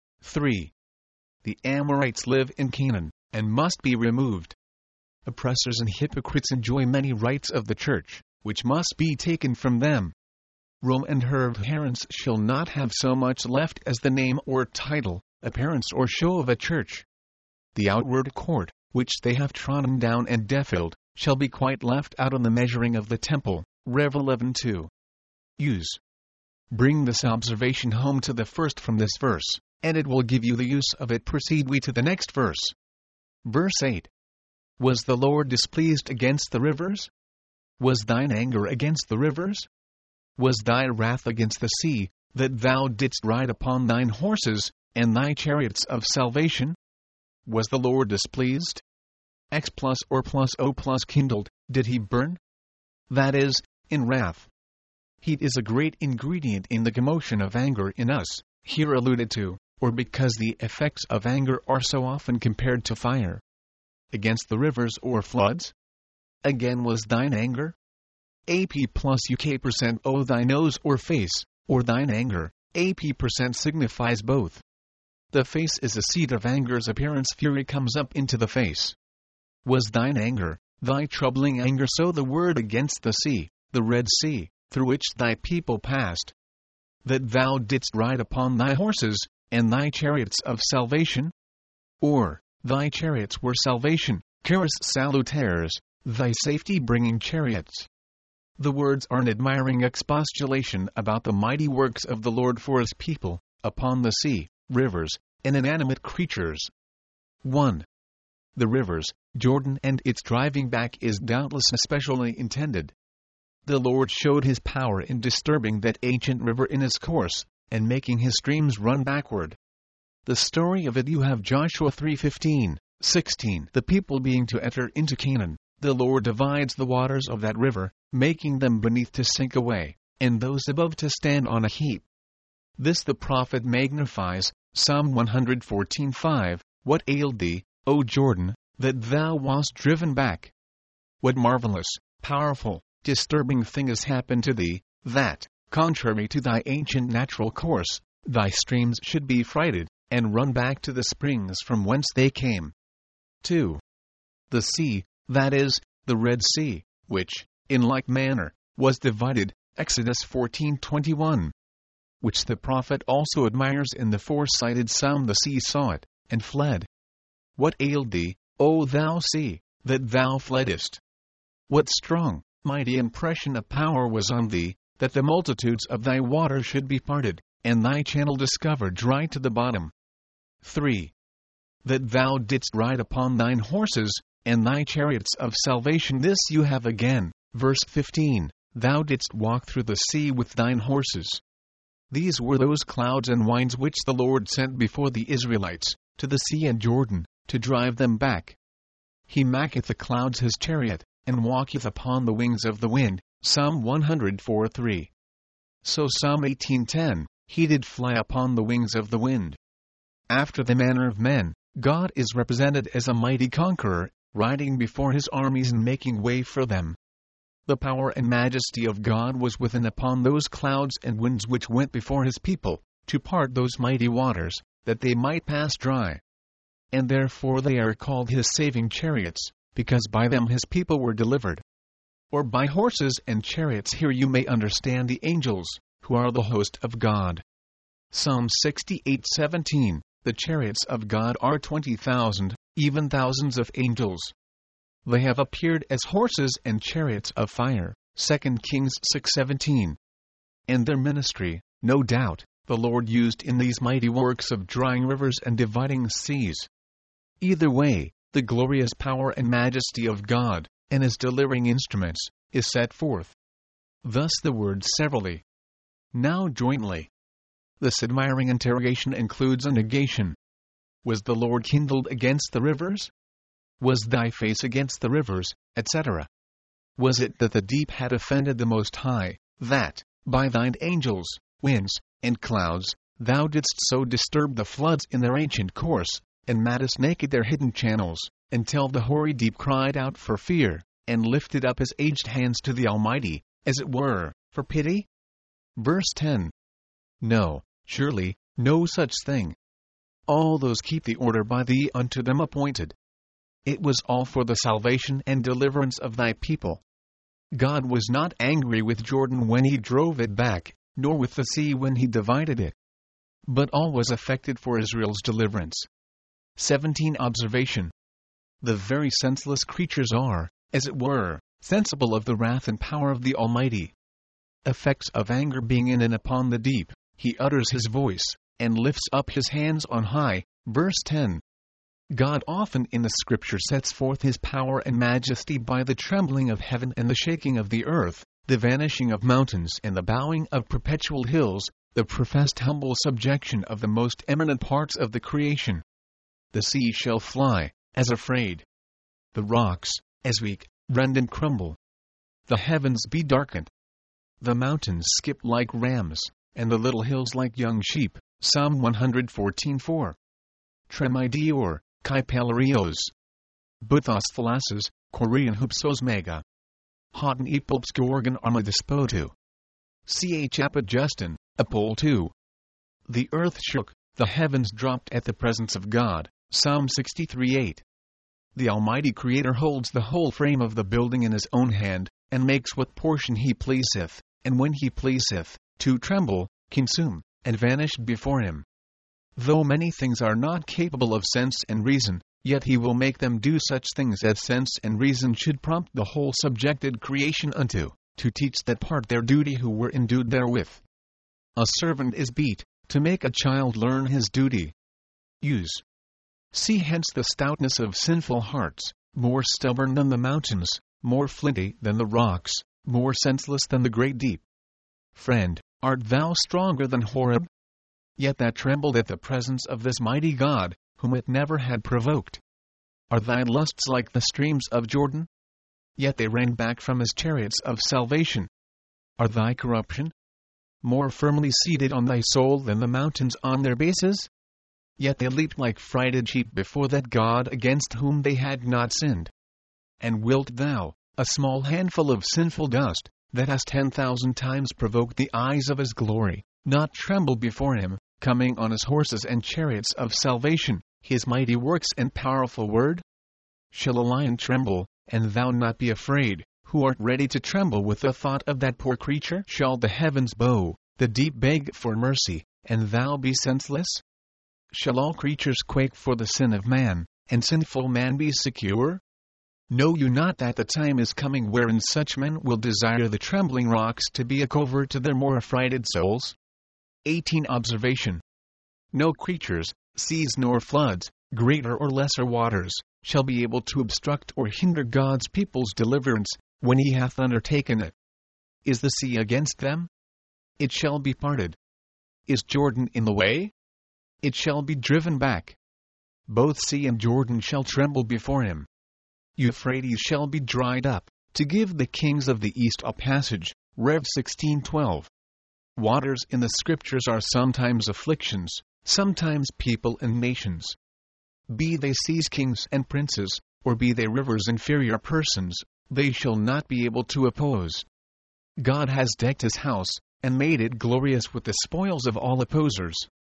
3. The Amorites live in Canaan, and must be removed. Oppressors and hypocrites enjoy many rights of the church, which must be taken from them. Rome and her adherents shall not have so much left as the name or title, appearance or show of a church. The outward court, which they have trodden down and defiled, shall be quite left out on the measuring of the temple, Rev 11:2. Use. Bring this observation home to the first from this verse, and it will give you the use of it. Proceed we to the next verse. Verse 8. Was the Lord displeased against the rivers? Was thine anger against the rivers? Was thy wrath against the sea, that thou didst ride upon thine horses, and thy chariots of salvation? Was the Lord displeased? X plus or plus O plus kindled, did he burn? That is, in wrath. Heat is a great ingredient in the commotion of anger in us, here alluded to, or because the effects of anger are so often compared to fire. Against the rivers or floods? Again was thine anger? AP plus UK% O thy nose or face, or thine anger, AP% signifies both. The face is a seat of anger's appearance. Fury comes up into the face. Was thine anger, thy troubling anger, so the word against the sea, the Red Sea, through which thy people passed? That thou didst ride upon thy horses, and thy chariots of salvation? Or, thy chariots were salvation, charis salutares, thy safety-bringing chariots. The words are an admiring expostulation about the mighty works of the Lord for his people, upon the sea, rivers, and inanimate creatures. 1. The rivers, Jordan and its driving back is doubtless especially intended. The Lord showed his power in disturbing that ancient river in its course, and making his streams run backward. The story of it you have Joshua 3:15-16. The people being to enter into Canaan, the Lord divides the waters of that river, making them beneath to sink away, and those above to stand on a heap. This the prophet magnifies, Psalm 114:5, What ailed thee, O Jordan, that thou wast driven back? What marvelous, powerful, disturbing thing has happened to thee, that, contrary to thy ancient natural course, thy streams should be frighted, and run back to the springs from whence they came? 2. The sea, that is, the Red Sea, which, in like manner, was divided, Exodus 14:21. which the prophet also admires in the four-sided psalm. The sea saw it, and fled. What ailed thee, O thou sea, that thou fleddest? What strong, mighty impression of power was on thee, that the multitudes of thy water should be parted, and thy channel discovered dry to the bottom? 3. That thou didst ride upon thine horses, and thy chariots of salvation. This you have again. Verse 15. Thou didst walk through the sea with thine horses. These were those clouds and winds which the Lord sent before the Israelites, to the sea and Jordan, to drive them back. He maketh the clouds his chariot, and walketh upon the wings of the wind. Psalm 104:3. So Psalm 18:10, he did fly upon the wings of the wind. After the manner of men, God is represented as a mighty conqueror, riding before his armies and making way for them. The power and majesty of God was within upon those clouds and winds which went before his people, to part those mighty waters, that they might pass dry. And therefore they are called his saving chariots, because by them his people were delivered. Or by horses and chariots. Here you may understand the angels, who are the host of God. Psalm 68:17, the chariots of God are 20,000, even thousands of angels. They have appeared as horses and chariots of fire. 2 Kings 6:17. And their ministry, no doubt, the Lord used in these mighty works of drying rivers and dividing seas. Either way, the glorious power and majesty of God, and his delivering instruments, is set forth. Thus the words severally, now jointly. This admiring interrogation includes a negation. Was the Lord kindled against the rivers? Was thy face against the rivers, etc.? Was it that the deep had offended the Most High, that, by thine angels, winds, and clouds, thou didst so disturb the floods in their ancient course, and madest naked their hidden channels, until the hoary deep cried out for fear, and lifted up his aged hands to the Almighty, as it were, for pity? Verse 10. No, surely, no such thing. All those keep the order by thee unto them appointed. It was all for the salvation and deliverance of thy people. God was not angry with Jordan when he drove it back, nor with the sea when he divided it. But all was effected for Israel's deliverance. 17. Observation. The very senseless creatures are, as it were, sensible of the wrath and power of the Almighty. Effects of anger being in and upon the deep, he utters his voice, and lifts up his hands on high. Verse 10. God often in the Scripture sets forth his power and majesty by the trembling of heaven and the shaking of the earth, the vanishing of mountains and the bowing of perpetual hills, the professed humble subjection of the most eminent parts of the creation. The sea shall fly, as afraid. The rocks, as weak, rend and crumble. The heavens be darkened. The mountains skip like rams, and the little hills like young sheep. Psalm 114:4. Tremidior, kai palarios. Buthos thalasses, Korean hupsos mega. Hotten epulpsgorgon armadispotu. Ch. Apud Justin, Apol 2. The earth shook, the heavens dropped at the presence of God. Psalm 63:8. The Almighty Creator holds the whole frame of the building in his own hand, and makes what portion he pleaseth, and when he pleaseth, to tremble, consume, and vanish before him. Though many things are not capable of sense and reason, yet he will make them do such things as sense and reason should prompt the whole subjected creation unto, to teach that part their duty who were endued therewith. A servant is beat, to make a child learn his duty. Use. See hence the stoutness of sinful hearts, more stubborn than the mountains, more flinty than the rocks, more senseless than the great deep. Friend, art thou stronger than Horeb? Yet that trembled at the presence of this mighty God, whom it never had provoked. Are thy lusts like the streams of Jordan? Yet they ran back from his chariots of salvation. Are thy corruption more firmly seated on thy soul than the mountains on their bases? Yet they leaped like frighted sheep before that God against whom they had not sinned. And wilt thou, a small handful of sinful dust, that has 10,000 times provoked the eyes of his glory, not tremble before him, coming on his horses and chariots of salvation, his mighty works and powerful word? Shall a lion tremble, and thou not be afraid, who art ready to tremble with the thought of that poor creature? Shall the heavens bow, the deep beg for mercy, and thou be senseless? Shall all creatures quake for the sin of man, and sinful man be secure? Know you not that the time is coming wherein such men will desire the trembling rocks to be a covert to their more affrighted souls? 18 Observation. No creatures, seas nor floods, greater or lesser waters, shall be able to obstruct or hinder God's people's deliverance, when he hath undertaken it. Is the sea against them? It shall be parted. Is Jordan in the way? It shall be driven back. Both sea and Jordan shall tremble before him. Euphrates shall be dried up, to give the kings of the east a passage. Rev 16:12. Waters in the Scriptures are sometimes afflictions, sometimes people and nations. Be they seas kings and princes, or be they rivers inferior persons, they shall not be able to oppose. God has decked his house, and made it glorious with the spoils of all opposers.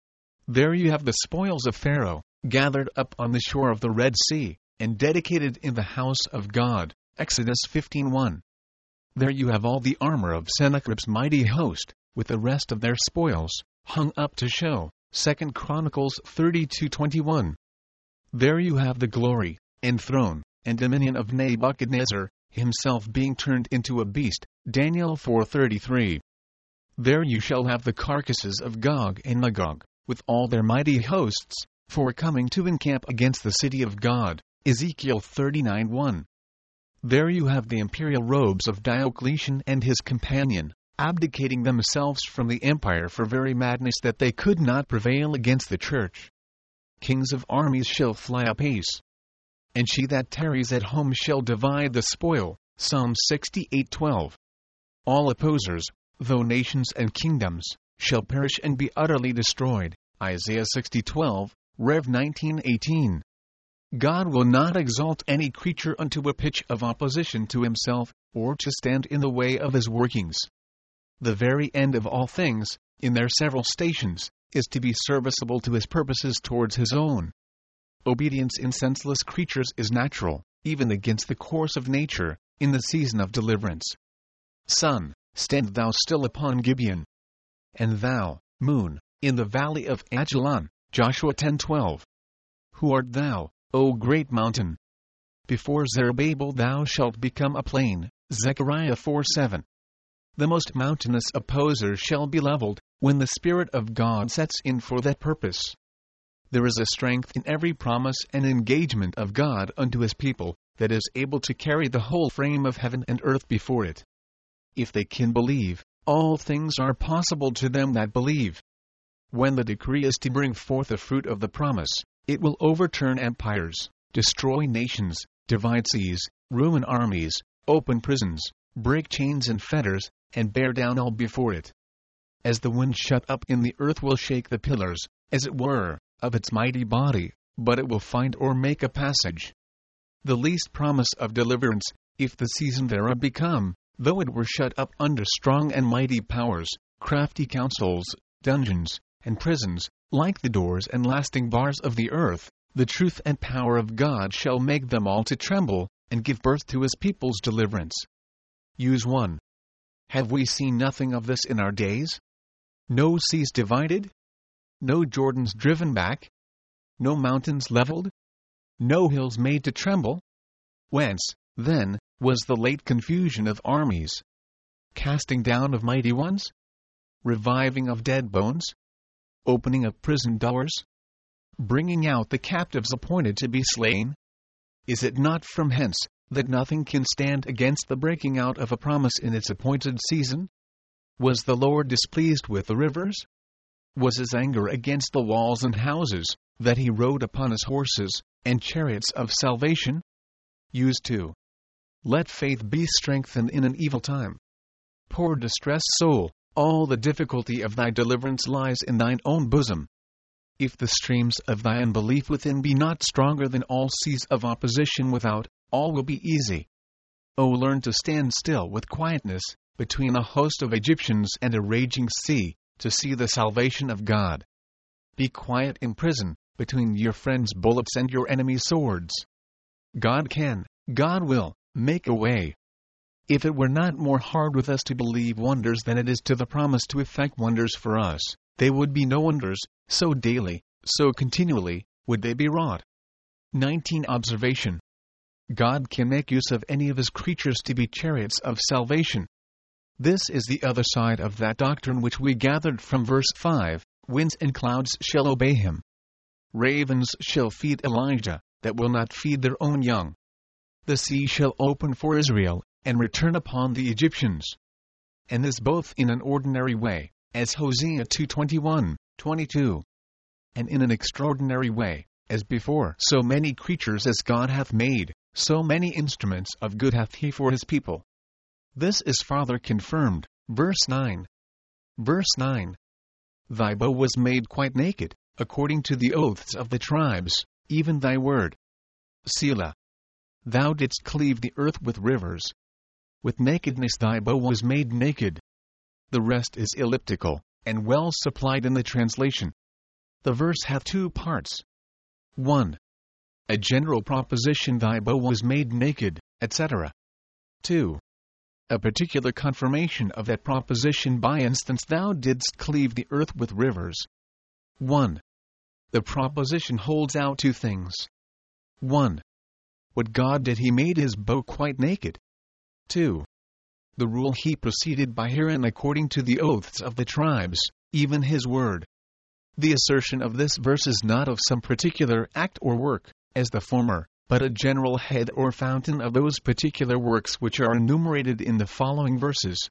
There you have the spoils of Pharaoh, gathered up on the shore of the Red Sea, and dedicated in the house of God. Exodus 15:1. There you have all the armor of Sennacherib's mighty host, with the rest of their spoils, hung up to show. 2 Chronicles 32:21. There you have the glory, and throne, and dominion of Nebuchadnezzar, himself being turned into a beast. Daniel 4:33. There you shall have the carcasses of Gog and Magog, with all their mighty hosts, for coming to encamp against the city of God. Ezekiel 39:1. There you have the imperial robes of Diocletian and his companion, abdicating themselves from the empire for very madness that they could not prevail against the church. Kings of armies shall fly apace, and she that tarries at home shall divide the spoil. Psalm 68:12. All opposers, though nations and kingdoms, shall perish and be utterly destroyed. Isaiah 60:12, Rev 19:18. God will not exalt any creature unto a pitch of opposition to himself, or to stand in the way of his workings. The very end of all things, in their several stations, is to be serviceable to his purposes towards his own. Obedience in senseless creatures is natural, even against the course of nature, in the season of deliverance. Sun, stand thou still upon Gibeon. And thou, moon, in the valley of Ajalon. Joshua 10:12. Who art thou, O great mountain? Before Zerubbabel thou shalt become a plain. Zechariah 4:7. The most mountainous opposer shall be leveled, when the Spirit of God sets in for that purpose. There is a strength in every promise and engagement of God unto his people, that is able to carry the whole frame of heaven and earth before it. If they can believe, all things are possible to them that believe. When the decree is to bring forth the fruit of the promise, it will overturn empires, destroy nations, divide seas, ruin armies, open prisons, break chains and fetters, and bear down all before it. As the wind shut up in the earth will shake the pillars, as it were, of its mighty body, but it will find or make a passage. The least promise of deliverance, if the season thereof be come, though it were shut up under strong and mighty powers, crafty councils, dungeons, and prisons, like the doors and lasting bars of the earth, the truth and power of God shall make them all to tremble, and give birth to his people's deliverance. Use 1. Have we seen nothing of this in our days? No seas divided? No Jordans driven back? No mountains leveled? No hills made to tremble? Whence, then, was the late confusion of armies? Casting down of mighty ones? Reviving of dead bones? Opening of prison doors? Bringing out the captives appointed to be slain? Is it not from hence, that nothing can stand against the breaking out of a promise in its appointed season? Was the Lord displeased with the rivers? Was his anger against the walls and houses, that he rode upon his horses, and chariots of salvation? Use 2. Let faith be strengthened in an evil time. Poor distressed soul, all the difficulty of thy deliverance lies in thine own bosom. If the streams of thy unbelief within be not stronger than all seas of opposition without, all will be easy. O learn to stand still with quietness, between a host of Egyptians and a raging sea, to see the salvation of God. Be quiet in prison, between your friends' bullets and your enemies' swords. God can, God will, make a way. If it were not more hard with us to believe wonders than it is to the promise to effect wonders for us, they would be no wonders, so daily, so continually, would they be wrought. 19. Observation. God can make use of any of his creatures to be chariots of salvation. This is the other side of that doctrine which we gathered from verse 5, winds and clouds shall obey him. Ravens shall feed Elijah, that will not feed their own young. The sea shall open for Israel, and return upon the Egyptians. And this both in an ordinary way, as Hosea 2:21, 22, and in an extraordinary way, as before. So many creatures as God hath made, so many instruments of good hath he for his people. This is farther confirmed, verse 9. Verse 9. Thy bow was made quite naked, according to the oaths of the tribes, even thy word. Selah. Thou didst cleave the earth with rivers. With nakedness thy bow was made naked. The rest is elliptical, and well supplied in the translation. The verse hath two parts. 1. A general proposition, thy bow was made naked, etc. 2. A particular confirmation of that proposition by instance, thou didst cleave the earth with rivers. 1. The proposition holds out two things. 1. What God did, he made his bow quite naked. 2. The rule he proceeded by herein according to the oaths of the tribes, even his word. The assertion of this verse is not of some particular act or work, as the former, but a general head or fountain of those particular works which are enumerated in the following verses.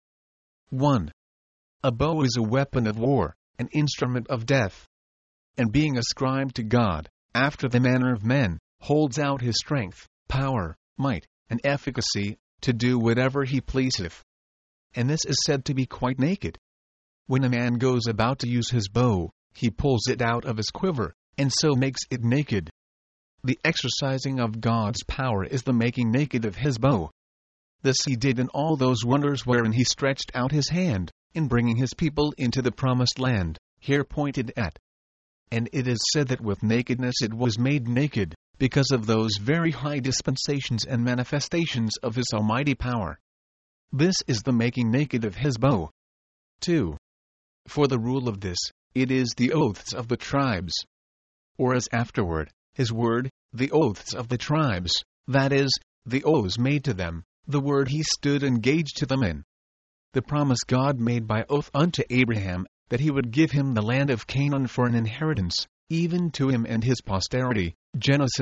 1. A bow is a weapon of war, an instrument of death. And being ascribed to God, after the manner of men, holds out his strength, power, might, and efficacy, to do whatever he pleaseth. And this is said to be quite naked. When a man goes about to use his bow, he pulls it out of his quiver, and so makes it naked. The exercising of God's power is the making naked of his bow. This he did in all those wonders wherein he stretched out his hand, in bringing his people into the promised land, here pointed at. And it is said that with nakedness it was made naked, because of those very high dispensations and manifestations of his almighty power. This is the making naked of his bow. 2. For the rule of this, it is the oaths of the tribes. Or as afterward, his word, the oaths of the tribes, that is, the oaths made to them, the word he stood engaged to them in. The promise God made by oath unto Abraham, that he would give him the land of Canaan for an inheritance, even to him and his posterity, Genesis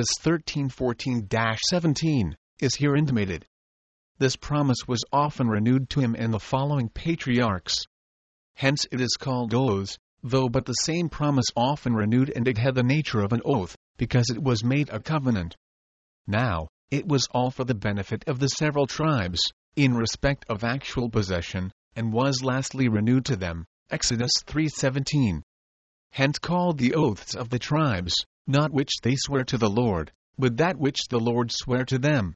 13:14-17, is here intimated. This promise was often renewed to him and the following patriarchs. Hence it is called oaths, though but the same promise often renewed, and it had the nature of an oath, because it was made a covenant. Now, it was all for the benefit of the several tribes, in respect of actual possession, and was lastly renewed to them, Exodus 3:17. Hence called the oaths of the tribes, not which they swear to the Lord, but that which the Lord sware to them.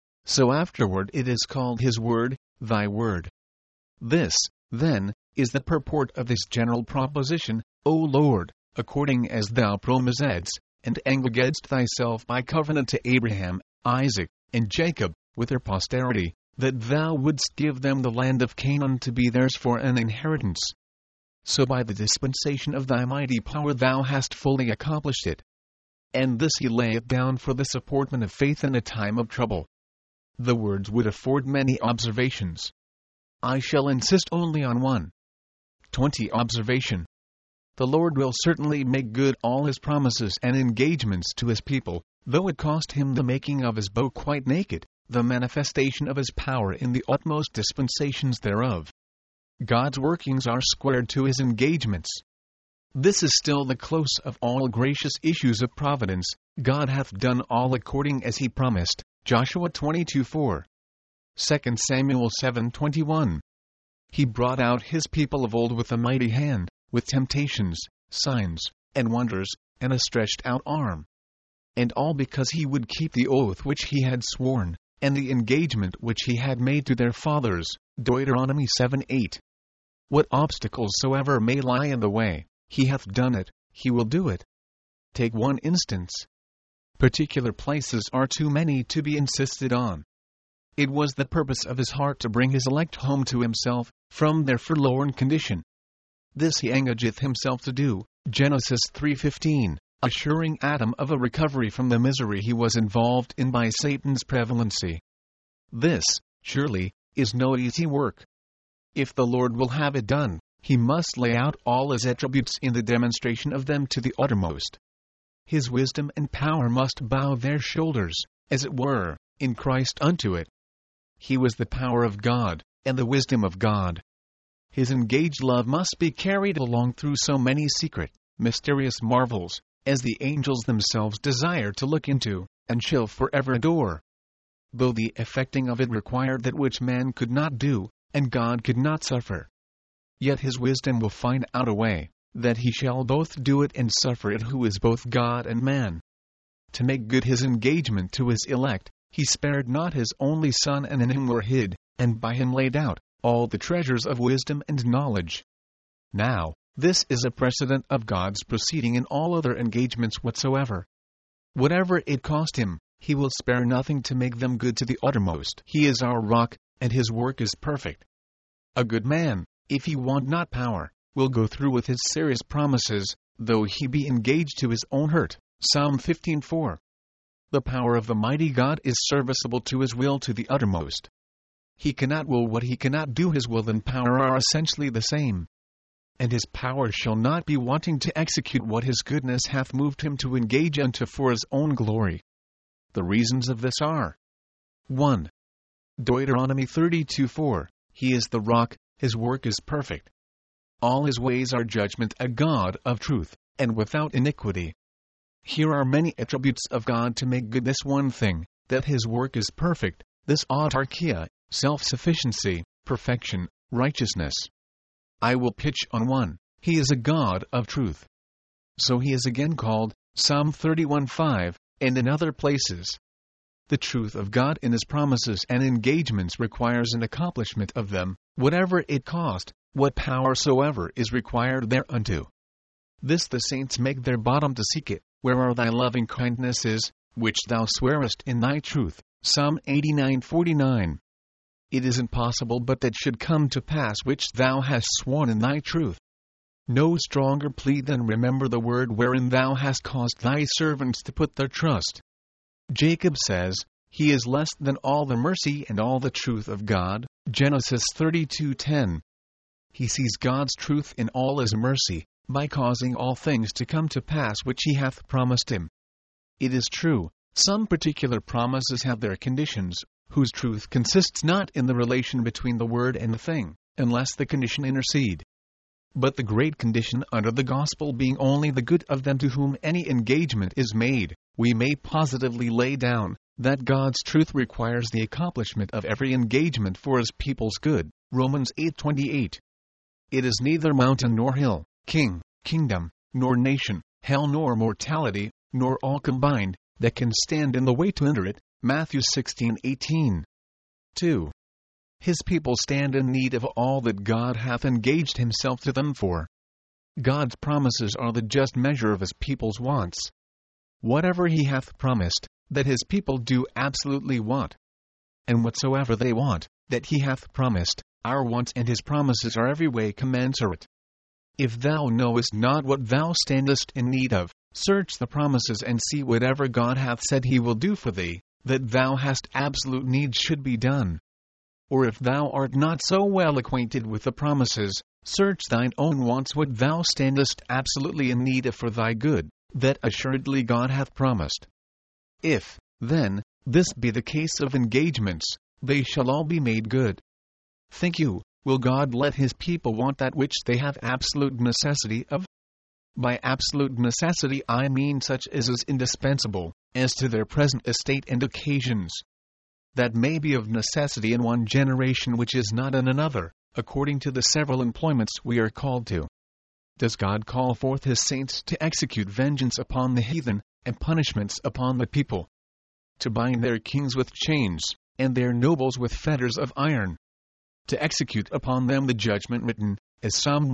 So afterward it is called his word, thy word. This, then, is the purport of this general proposition, O Lord, according as thou promisedst, and engagedst thyself by covenant to Abraham, Isaac, and Jacob, with their posterity, that thou wouldst give them the land of Canaan to be theirs for an inheritance. So by the dispensation of thy mighty power thou hast fully accomplished it. And this he layeth down for the supportment of faith in a time of trouble. The words would afford many observations. I shall insist only on one. 20. Observation. The Lord will certainly make good all his promises and engagements to his people, though it cost him the making of his bow quite naked, the manifestation of his power in the utmost dispensations thereof. God's workings are squared to his engagements. This is still the close of all gracious issues of providence. God hath done all according as he promised. Joshua 22:4. 2 Samuel 7:21. He brought out his people of old with a mighty hand, with temptations, signs, and wonders, and a stretched out arm. And all because he would keep the oath which he had sworn, and the engagement which he had made to their fathers. Deuteronomy 7:8. What obstacles soever may lie in the way, he hath done it, he will do it. Take one instance. Particular places are too many to be insisted on. It was the purpose of his heart to bring his elect home to himself, from their forlorn condition. This he engageth himself to do, Genesis 3:15, assuring Adam of a recovery from the misery he was involved in by Satan's prevalency. This, surely, is no easy work. If the Lord will have it done, he must lay out all his attributes in the demonstration of them to the uttermost. His wisdom and power must bow their shoulders, as it were, in Christ unto it. He was the power of God, and the wisdom of God. His engaged love must be carried along through so many secret, mysterious marvels, as the angels themselves desire to look into, and shall forever adore. Though the effecting of it required that which man could not do, and God could not suffer, yet his wisdom will find out a way, that he shall both do it and suffer it who is both God and man. To make good his engagement to his elect, he spared not his only Son, and in him were hid, and by him laid out, all the treasures of wisdom and knowledge. Now, this is a precedent of God's proceeding in all other engagements whatsoever. Whatever it cost him, he will spare nothing to make them good to the uttermost. He is our rock, and his work is perfect. A good man, if he want not power, will go through with his serious promises, though he be engaged to his own hurt. Psalm 15:4. The power of the mighty God is serviceable to his will to the uttermost. He cannot will what he cannot do. His will and power are essentially the same. And his power shall not be wanting to execute what his goodness hath moved him to engage unto for his own glory. The reasons of this are: 1. Deuteronomy 32:4, he is the rock, his work is perfect. All his ways are judgment, a God of truth, and without iniquity. Here are many attributes of God to make good this one thing, that his work is perfect, this autarkia, self-sufficiency, perfection, righteousness. I will pitch on 1, he is a God of truth. So he is again called, Psalm 31:5, and in other places. The truth of God in his promises and engagements requires an accomplishment of them, whatever it cost, what power soever is required thereunto. This the saints make their bottom to seek it. Where are thy loving kindnesses, which thou swearest in thy truth? Psalm 89:49. It is impossible but that should come to pass which thou hast sworn in thy truth. No stronger plea than remember the word wherein thou hast caused thy servants to put their trust. Jacob says, he is less than all the mercy and all the truth of God, Genesis 32:10. He sees God's truth in all his mercy, by causing all things to come to pass which he hath promised him. It is true, some particular promises have their conditions, whose truth consists not in the relation between the word and the thing, unless the condition intercede. But the great condition under the gospel being only the good of them to whom any engagement is made, we may positively lay down, that God's truth requires the accomplishment of every engagement for his people's good, Romans 8:28. It is neither mountain nor hill, king, kingdom, nor nation, hell nor mortality, nor all combined, that can stand in the way to enter it, Matthew 16:18. 2. His people stand in need of all that God hath engaged himself to them for. God's promises are the just measure of his people's wants. Whatever he hath promised, that his people do absolutely want. And whatsoever they want, that he hath promised, our wants and his promises are every way commensurate. If thou knowest not what thou standest in need of, search the promises and see whatever God hath said he will do for thee, that thou hast absolute need should be done. Or if thou art not so well acquainted with the promises, search thine own wants what thou standest absolutely in need of for thy good, that assuredly God hath promised. If, then, this be the case of engagements, they shall all be made good. Think you, will God let his people want that which they have absolute necessity of? By absolute necessity I mean such as is indispensable, as to their present estate and occasions. That may be of necessity in one generation which is not in another, according to the several employments we are called to. Does God call forth his saints to execute vengeance upon the heathen, and punishments upon the people? To bind their kings with chains, and their nobles with fetters of iron? To execute upon them the judgment written, as Psalm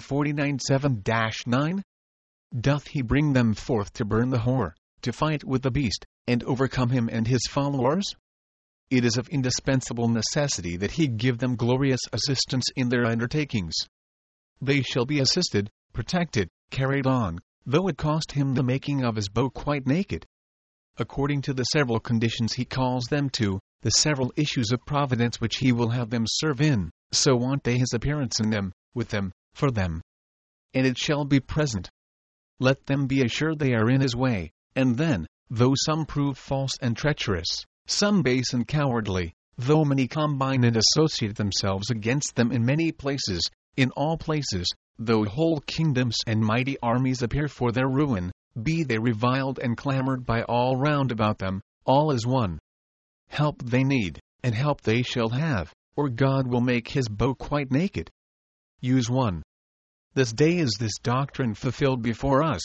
149:7-9? Doth he bring them forth to burn the whore, to fight with the beast, and overcome him and his followers? it is of indispensable necessity that he give them glorious assistance in their undertakings. They shall be assisted, protected, carried on, though it cost him the making of his bow quite naked. According to the several conditions he calls them to, the several issues of providence which he will have them serve in, so want they his appearance in them, with them, for them. And it shall be present. Let them be assured they are in his way, and then, though some prove false and treacherous, some base and cowardly, though many combine and associate themselves against them in many places, in all places, though whole kingdoms and mighty armies appear for their ruin, be they reviled and clamored by all round about them, all is one. Help they need, and help they shall have, or God will make his bow quite naked. Use 1. This day is this doctrine fulfilled before us.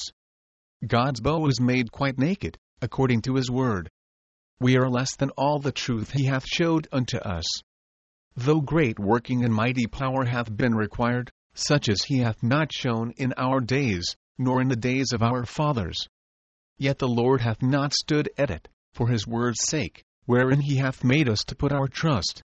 God's bow is made quite naked, according to his word. We are less than all the truth he hath showed unto us. Though great working and mighty power hath been required, such as he hath not shown in our days, nor in the days of our fathers. Yet the Lord hath not stood at it, for his word's sake, wherein he hath made us to put our trust.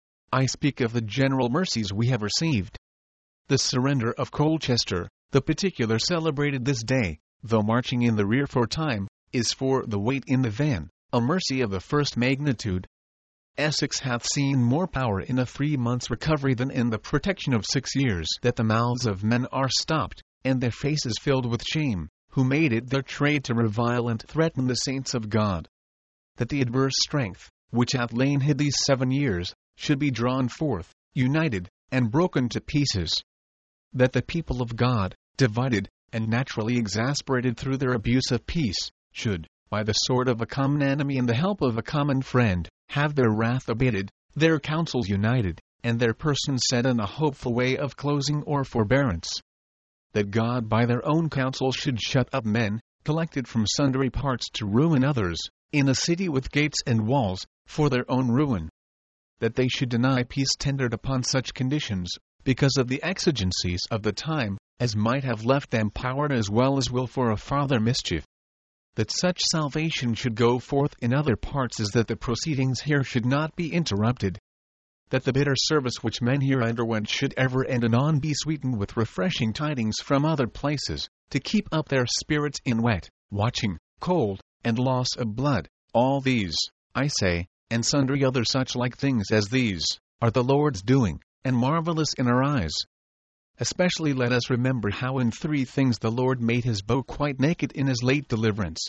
I speak of the general mercies we have received. The surrender of Colchester, the particular celebrated this day, though marching in the rear for time, is for the weight in the van, a mercy of the first magnitude. Essex hath seen more power in a 3 months' recovery than in the protection of 6 years, that the mouths of men are stopped, and their faces filled with shame, who made it their trade to revile and threaten the saints of God. That the adverse strength, which hath lain hid these 7 years, should be drawn forth, united, and broken to pieces. That the people of God, divided, and naturally exasperated through their abuse of peace, should, by the sword of a common enemy and the help of a common friend, have their wrath abated, their counsels united, and their persons set in a hopeful way of closing or forbearance. That God by their own counsel should shut up men, collected from sundry parts to ruin others, in a city with gates and walls, for their own ruin. That they should deny peace tendered upon such conditions, because of the exigencies of the time, as might have left them power as well as will for a farther mischief. That such salvation should go forth in other parts as that the proceedings here should not be interrupted. That the bitter service which men here underwent should ever and anon be sweetened with refreshing tidings from other places, to keep up their spirits in wet, watching, cold, and loss of blood. All these, I say, and sundry other such like things as these, are the Lord's doing, and marvelous in our eyes. Especially let us remember how in 3 things the Lord made his bow quite naked in his late deliverance.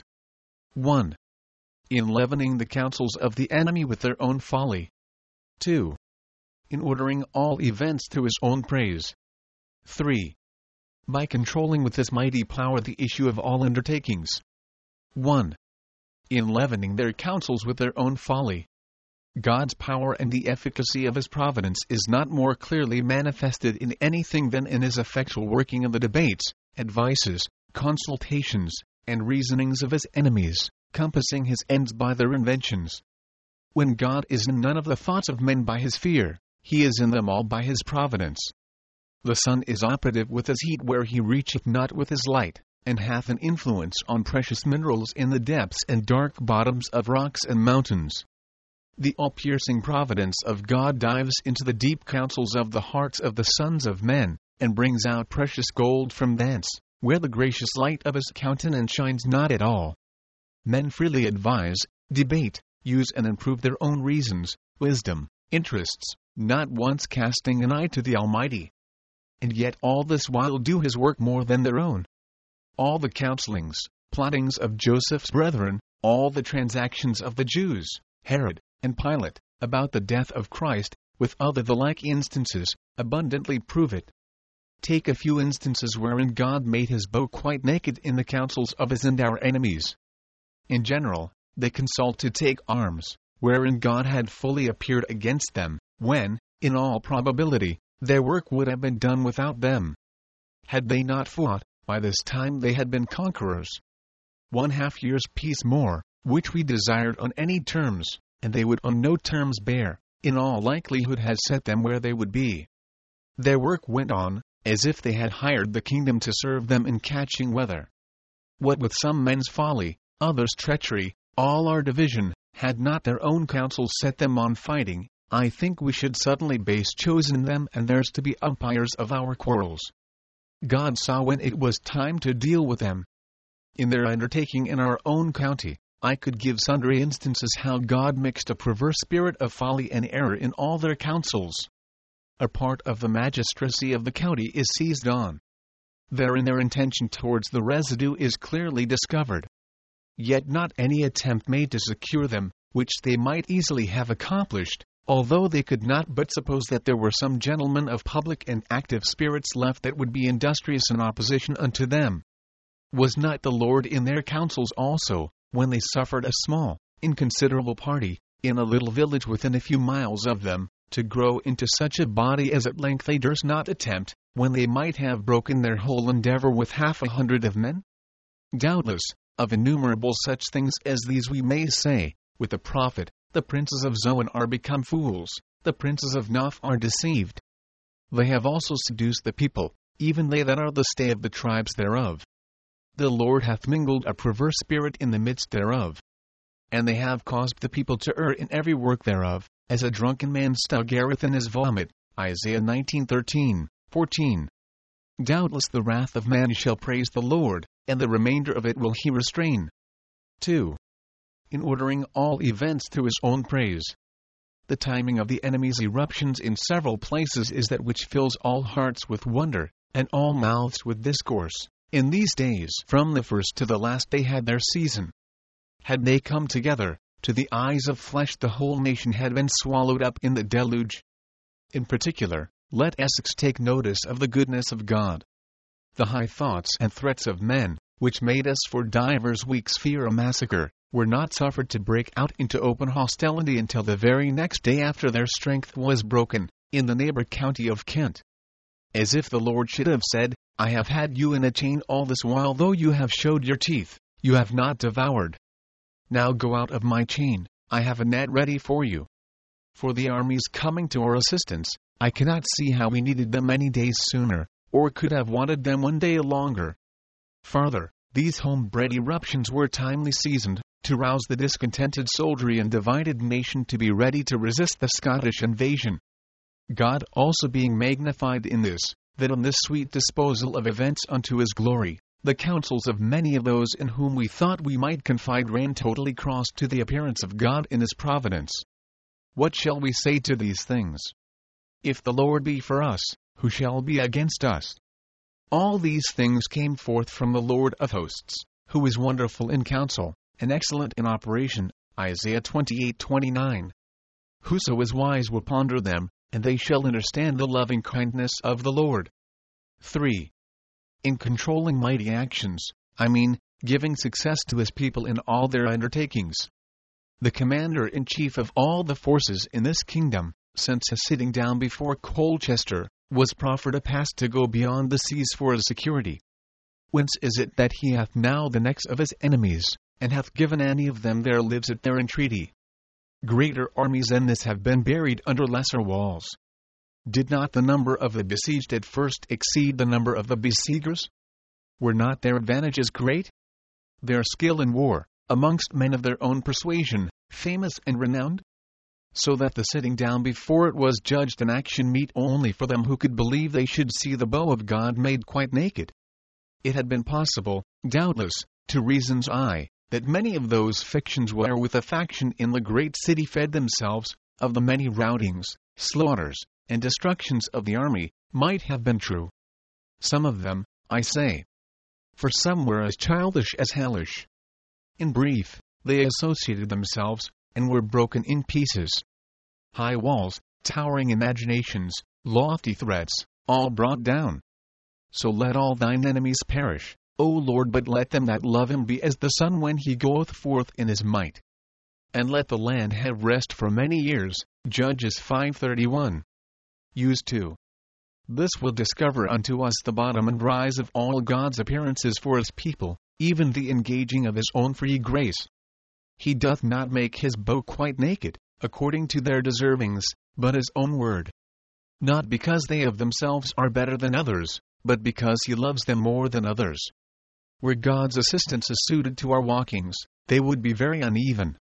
1. In leavening the counsels of the enemy with their own folly. 2. In ordering all events to his own praise. 3. By controlling with his mighty power the issue of all undertakings. 1. In leavening their counsels with their own folly. God's power and the efficacy of his providence is not more clearly manifested in anything than in his effectual working of the debates, advices, consultations, and reasonings of his enemies, compassing his ends by their inventions. When God is in none of the thoughts of men by his fear, he is in them all by his providence. The sun is operative with his heat where he reacheth not with his light, and hath an influence on precious minerals in the depths and dark bottoms of rocks and mountains. The all-piercing providence of God dives into the deep counsels of the hearts of the sons of men, and brings out precious gold from thence, where the gracious light of his countenance shines not at all. Men freely advise, debate, use and improve their own reasons, wisdom, interests, not once casting an eye to the Almighty. And yet all this while do his work more than their own. All the counsellings, plottings of Joseph's brethren, all the transactions of the Jews, Herod, and Pilate, about the death of Christ, with other the like instances, abundantly prove it. Take a few instances wherein God made his bow quite naked in the counsels of his and our enemies. In general, they consult to take arms, wherein God had fully appeared against them, when, in all probability, their work would have been done without them. Had they not fought, by this time they had been conquerors. 1/2 year's peace more, which we desired on any terms, and they would on no terms bear, in all likelihood has set them where they would be. Their work went on, as if they had hired the kingdom to serve them in catching weather. What with some men's folly, others' treachery, all our division, Had not their own councils set them on fighting, I think we should suddenly base chosen them and theirs to be umpires of our quarrels. God saw when it was time to deal with them. In their undertaking in our own county, I could give sundry instances how God mixed a perverse spirit of folly and error in all their councils. A part of the magistracy of the county is seized on. Therein their intention towards the residue is clearly discovered. Yet not any attempt made to secure them, which they might easily have accomplished, although they could not but suppose that there were some gentlemen of public and active spirits left that would be industrious in opposition unto them. Was not the Lord in their councils also, when they suffered a small, inconsiderable party, in a little village within a few miles of them, to grow into such a body as at length they durst not attempt, when they might have broken their whole endeavor with 50 of men? Doubtless, of innumerable such things as these we may say, with the prophet, the princes of Zoan are become fools, the princes of Noph are deceived. They have also seduced the people, even they that are the stay of the tribes thereof. The Lord hath mingled a perverse spirit in the midst thereof. And they have caused the people to err in every work thereof, as a drunken man staggereth in his vomit. Isaiah 19:13-14. Doubtless the wrath of man shall praise the Lord, and the remainder of it will he restrain. 2. In ordering all events through his own praise. The timing of the enemy's eruptions in several places is that which fills all hearts with wonder, and all mouths with discourse. In these days, from the first to the last, they had their season. Had they come together, to the eyes of flesh the whole nation had been swallowed up in the deluge. In particular, let Essex take notice of the goodness of God. The high thoughts and threats of men, which made us for divers weeks fear a massacre, were not suffered to break out into open hostility until the very next day after their strength was broken, in the neighbor county of Kent. As if the Lord should have said, I have had you in a chain all this while, though you have showed your teeth, you have not devoured. Now go out of my chain, I have a net ready for you. For the armies coming to our assistance, I cannot see how we needed them many days sooner, or could have wanted them one day longer. Farther, these home-bred eruptions were timely seasoned, to rouse the discontented soldiery and divided nation to be ready to resist the Scottish invasion. God also being magnified in this, that on this sweet disposal of events unto his glory, the counsels of many of those in whom we thought we might confide ran totally cross to the appearance of God in his providence. What shall we say to these things? If the Lord be for us, who shall be against us? All these things came forth from the Lord of hosts, who is wonderful in counsel, and excellent in operation. Isaiah 28:29. Whoso is wise will ponder them, and they shall understand the loving kindness of the Lord. 3. In controlling mighty actions, giving success to his people in all their undertakings. The commander-in-chief of all the forces in this kingdom, since his sitting down before Colchester, was proffered a pass to go beyond the seas for his security. Whence is it that he hath now the necks of his enemies, and hath given any of them their lives at their entreaty? Greater armies than this have been buried under lesser walls. Did not the number of the besieged at first exceed the number of the besiegers? Were not their advantages great? Their skill in war, amongst men of their own persuasion, famous and renowned? So that the sitting down before it was judged an action meet only for them who could believe they should see the bow of God made quite naked. It had been possible, doubtless, to reason's eye, that many of those fictions wherewith a faction in the great city fed themselves, of the many routings, slaughters, and destructions of the army, might have been true. Some of them, I say. For some were as childish as hellish. In brief, they associated themselves, and were broken in pieces. High walls, towering imaginations, lofty threats, all brought down. So let all thine enemies perish, O Lord, but let them that love him be as the sun when he goeth forth in his might. And let the land have rest for many years. Judges 5:31. Use 2. This will discover unto us the bottom and rise of all God's appearances for his people, even the engaging of his own free grace. He doth not make his bow quite naked, according to their deservings, but his own word. Not because they of themselves are better than others, but because he loves them more than others. Were God's assistance suited to our walkings, they would be very uneven.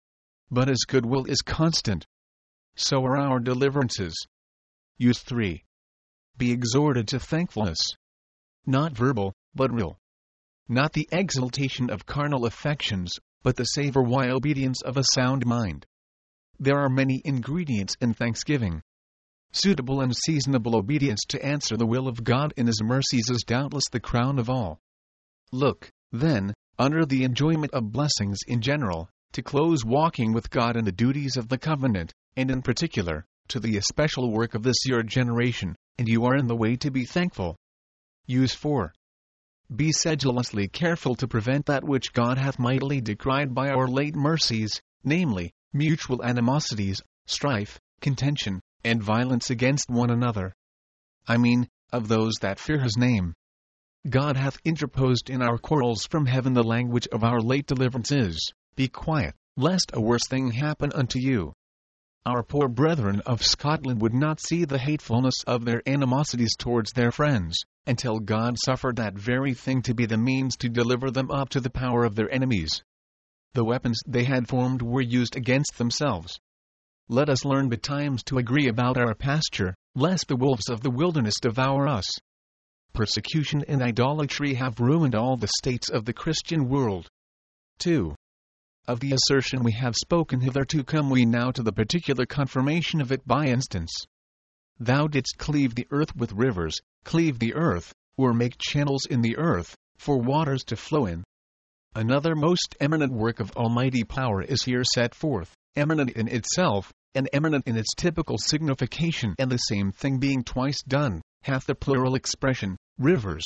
but His goodwill is constant. So are our deliverances. Use 3. Be exhorted to thankfulness. Not verbal, but real. Not the exaltation of carnal affections, but the savor-wise obedience of a sound mind. There are many ingredients in thanksgiving. Suitable and seasonable obedience to answer the will of God in His mercies is doubtless the crown of all. Look, then, under the enjoyment of blessings in general, to close walking with God in the duties of the covenant, and in particular, to the especial work of this your generation, and you are in the way to be thankful. Use 4. Be sedulously careful to prevent that which God hath mightily decried by our late mercies, namely, mutual animosities, strife, contention, and violence against one another. I mean, of those that fear His name. God hath interposed in our quarrels from heaven. The language of our late deliverance is, Be quiet, lest a worse thing happen unto you. Our poor brethren of Scotland would not see the hatefulness of their animosities towards their friends, until God suffered that very thing to be the means to deliver them up to the power of their enemies. The weapons they had formed were used against themselves. Let us learn betimes to agree about our pasture, lest the wolves of the wilderness devour us. Persecution and idolatry have ruined all the states of the Christian world. 2. Of the assertion we have spoken hitherto come we now to the particular confirmation of it by instance. Thou didst cleave the earth with rivers, cleave the earth, or make channels in the earth, for waters to flow in. Another most eminent work of almighty power is here set forth, eminent in itself, and eminent in its typical signification, and the same thing being twice done, hath the plural expression, rivers.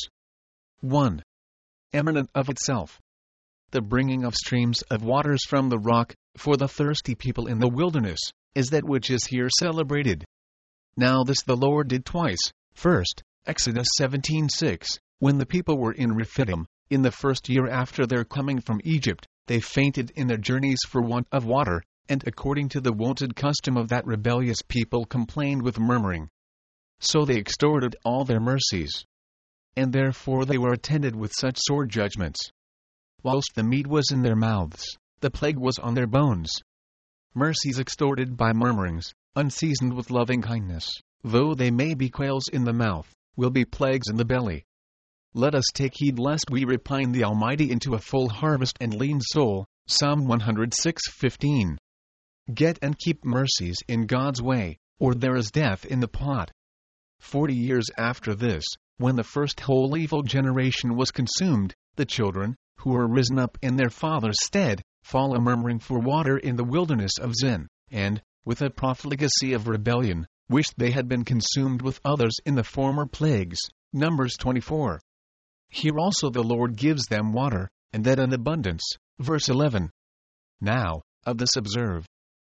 1. Eminent of itself. The bringing of streams of waters from the rock, for the thirsty people in the wilderness, is that which is here celebrated. Now this the Lord did twice. First, Exodus 17:6, when the people were in Rephidim, in the first year after their coming from Egypt, they fainted in their journeys for want of water, and according to the wonted custom of that rebellious people complained with murmuring. So they extorted all their mercies. And therefore they were attended with such sore judgments. Whilst the meat was in their mouths, the plague was on their bones. Mercies extorted by murmurings, unseasoned with loving kindness, though they may be quails in the mouth, will be plagues in the belly. Let us take heed lest we repine the Almighty into a full harvest and lean soul. Psalm 106:15. Get and keep mercies in God's way, or there is death in the pot. 40 years after this, when the first whole evil generation was consumed, the children, who were risen up in their father's stead, fall a murmuring for water in the wilderness of Zin, and, with a profligacy of rebellion, wished they had been consumed with others in the former plagues. Numbers 24. Here also the Lord gives them water, and that in abundance. Verse 11. Now, of this observe.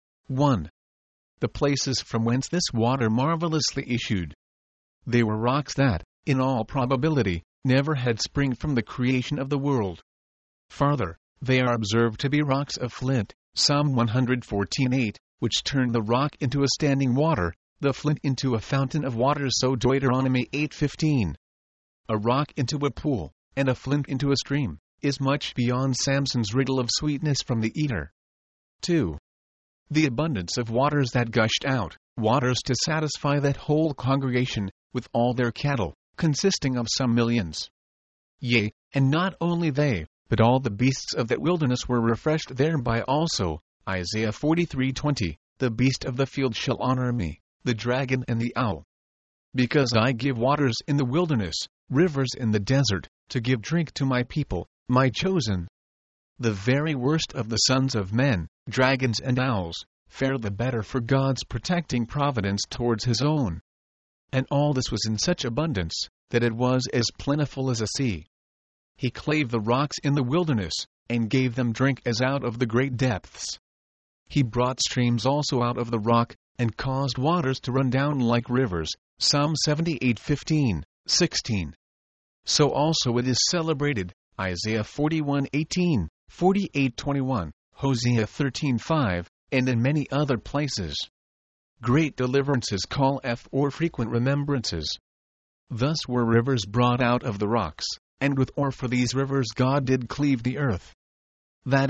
1. The places from whence this water marvelously issued. They were rocks that, in all probability, never had spring from the creation of the world. Farther, they are observed to be rocks of flint, Psalm 114:8, which turned the rock into a standing water, the flint into a fountain of water, so Deuteronomy 8:15. A rock into a pool, and a flint into a stream, is much beyond Samson's riddle of sweetness from the eater. 2. The abundance of waters that gushed out, waters to satisfy that whole congregation, with all their cattle, consisting of some millions. Yea, and not only they, but all the beasts of that wilderness were refreshed thereby also. Isaiah 43:20, The beast of the field shall honor me, the dragon and the owl. Because I give waters in the wilderness, rivers in the desert, to give drink to my people, my chosen. The very worst of the sons of men, dragons and owls, fare the better for God's protecting providence towards His own. And all this was in such abundance, that it was as plentiful as a sea. He clave the rocks in the wilderness, and gave them drink as out of the great depths. He brought streams also out of the rock, and caused waters to run down like rivers. Psalm 78:15, 16. So also it is celebrated, Isaiah 41:18, 48:21, Hosea 13:5, and in many other places. Great deliverances call or frequent remembrances. Thus were rivers brought out of the rocks, and with or for these rivers God did cleave the earth. That is,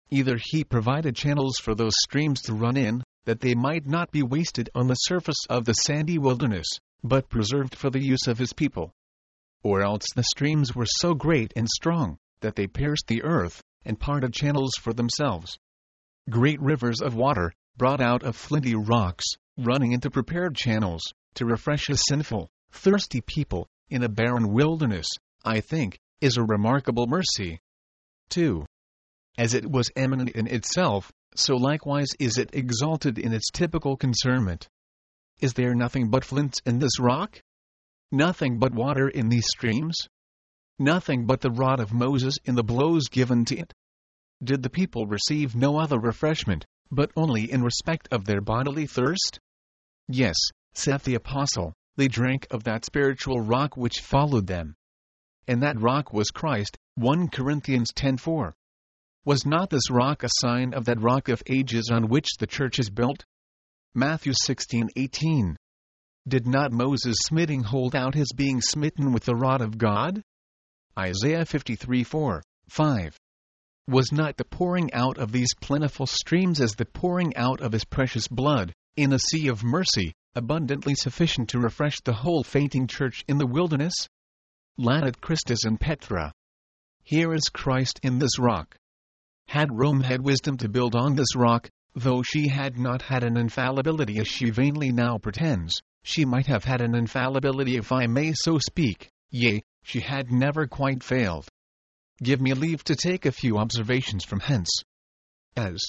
Either he provided channels for those streams to run in, that they might not be wasted on the surface of the sandy wilderness, but preserved for the use of his people. Or else the streams were so great and strong, that they pierced the earth, and parted channels for themselves. Great rivers of water, brought out of flinty rocks, running into prepared channels, to refresh a sinful, thirsty people, in a barren wilderness, I think, is a remarkable mercy. 2. As it was eminent in itself, so likewise is it exalted in its typical concernment. Is there nothing but flints in this rock? Nothing but water in these streams? Nothing but the rod of Moses in the blows given to it? Did the people receive no other refreshment, but only in respect of their bodily thirst? Yes, saith the apostle, they drank of that spiritual rock which followed them. And that rock was Christ, 1 Corinthians 10:4. Was not this rock a sign of that rock of ages on which the church is built? Matthew 16:18. Did not Moses smitting hold out his being smitten with the rod of God? Isaiah 53:4, 5. Was not the pouring out of these plentiful streams as the pouring out of his precious blood, in a sea of mercy, abundantly sufficient to refresh the whole fainting church in the wilderness? Ladet Christus in Petra. Here is Christ in this rock. Had Rome had wisdom to build on this rock, though she had not had an infallibility as she vainly now pretends, she might have had an infallibility if I may so speak, yea, she had never quite failed. Give me leave to take a few observations from hence. As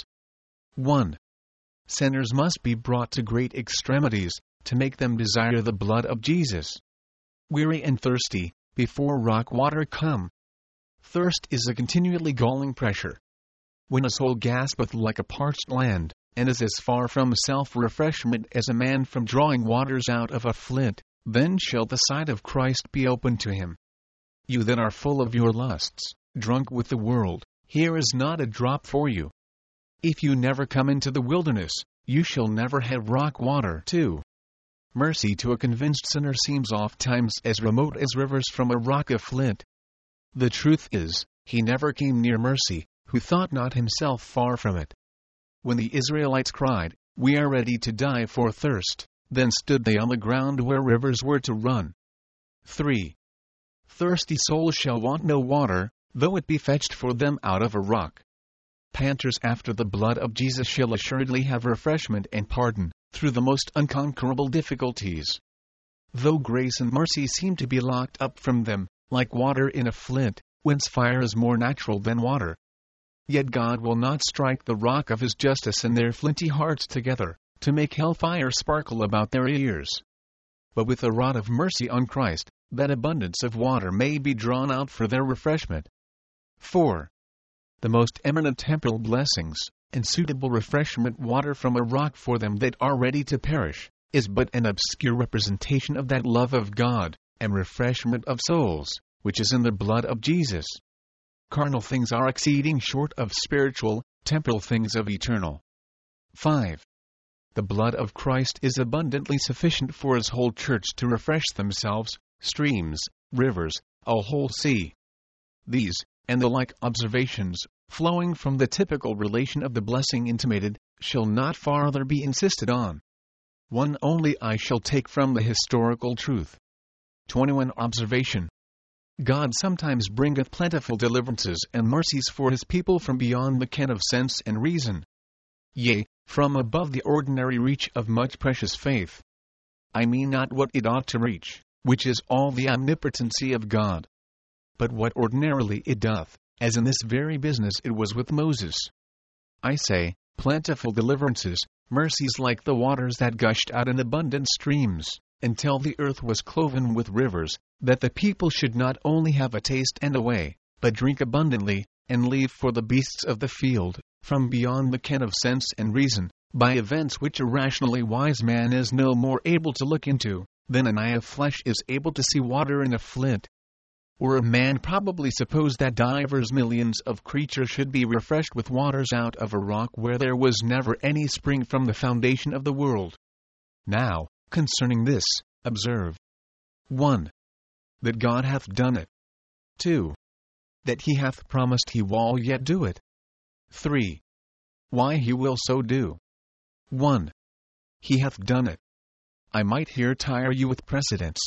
1. Sinners must be brought to great extremities, to make them desire the blood of Jesus. Weary and thirsty, before rock water come. Thirst is a continually galling pressure. When a soul gaspeth like a parched land, and is as far from self-refreshment as a man from drawing waters out of a flint, then shall the sight of Christ be opened to him. You that are full of your lusts, drunk with the world, here is not a drop for you. If you never come into the wilderness, you shall never have rock water. 2. Mercy to a convinced sinner seems oft times as remote as rivers from a rock of flint. The truth is, he never came near mercy, who thought not himself far from it. When the Israelites cried, "We are ready to die for thirst," then stood they on the ground where rivers were to run. 3. Thirsty souls shall want no water, though it be fetched for them out of a rock. Panters after the blood of Jesus shall assuredly have refreshment and pardon, through the most unconquerable difficulties. Though grace and mercy seem to be locked up from them, like water in a flint, whence fire is more natural than water. Yet God will not strike the rock of his justice in their flinty hearts together, to make hellfire sparkle about their ears. But with the rod of mercy on Christ, that abundance of water may be drawn out for their refreshment. 4. The most eminent temporal blessings, and suitable refreshment water from a rock for them that are ready to perish, is but an obscure representation of that love of God, and refreshment of souls, which is in the blood of Jesus. Carnal things are exceeding short of spiritual, temporal things of eternal. 5. The blood of Christ is abundantly sufficient for his whole church to refresh themselves, streams, rivers, a whole sea. These, and the like observations, flowing from the typical relation of the blessing intimated, shall not farther be insisted on. One only I shall take from the historical truth. 21 Observation. God sometimes bringeth plentiful deliverances and mercies for his people from beyond the ken of sense and reason. Yea, from above the ordinary reach of much precious faith. I mean not what it ought to reach, which is all the omnipotency of God, but what ordinarily it doth, as in this very business it was with Moses. I say, plentiful deliverances, mercies like the waters that gushed out in abundant streams, until the earth was cloven with rivers, that the people should not only have a taste and a way, but drink abundantly, and leave for the beasts of the field, from beyond the ken of sense and reason, by events which a rationally wise man is no more able to look into, than an eye of flesh is able to see water in a flint. Or a man probably supposed that divers millions of creatures should be refreshed with waters out of a rock where there was never any spring from the foundation of the world. Now, concerning this, observe. 1. That God hath done it. 2. That he hath promised he will yet do it. 3. Why he will so do. 1. He hath done it. I might here tire you with precedents.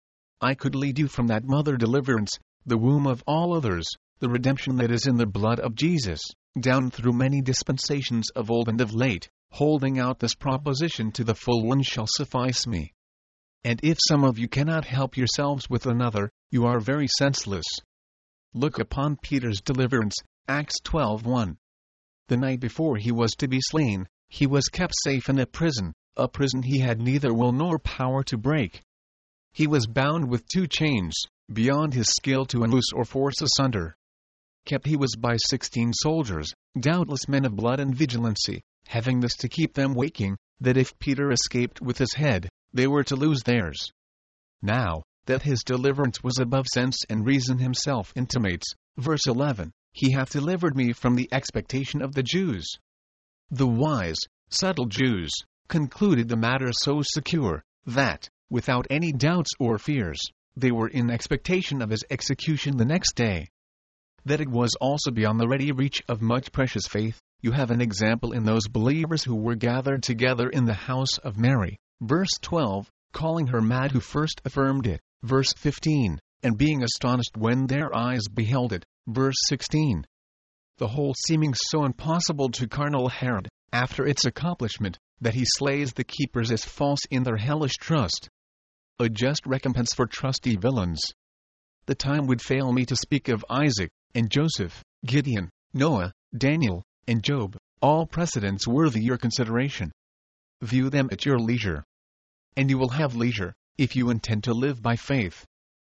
I could lead you from that mother deliverance, the womb of all others, the redemption that is in the blood of Jesus, down through many dispensations of old and of late, holding out this proposition to the full one shall suffice me. And if some of you cannot help yourselves with another, you are very senseless. Look upon Peter's deliverance, Acts 12:1. The night before he was to be slain, he was kept safe in a prison he had neither will nor power to break. He was bound with 2 chains, beyond his skill to unloose or force asunder. Kept he was by 16 soldiers, doubtless men of blood and vigilancy, having this to keep them waking, that if Peter escaped with his head, they were to lose theirs. Now, that his deliverance was above sense and reason himself intimates, verse 11, he hath delivered me from the expectation of the Jews. The wise, subtle Jews, concluded the matter so secure, that, without any doubts or fears, they were in expectation of his execution the next day. That it was also beyond the ready reach of much precious faith, you have an example in those believers who were gathered together in the house of Mary, verse 12, calling her mad who first affirmed it, verse 15, and being astonished when their eyes beheld it, verse 16. The whole seeming so impossible to carnal Herod, after its accomplishment, that he slays the keepers as false in their hellish trust. A just recompense for trusty villains. The time would fail me to speak of Isaac, and Joseph, Gideon, Noah, Daniel, and Job, all precedents worthy your consideration. View them at your leisure. And you will have leisure, if you intend to live by faith.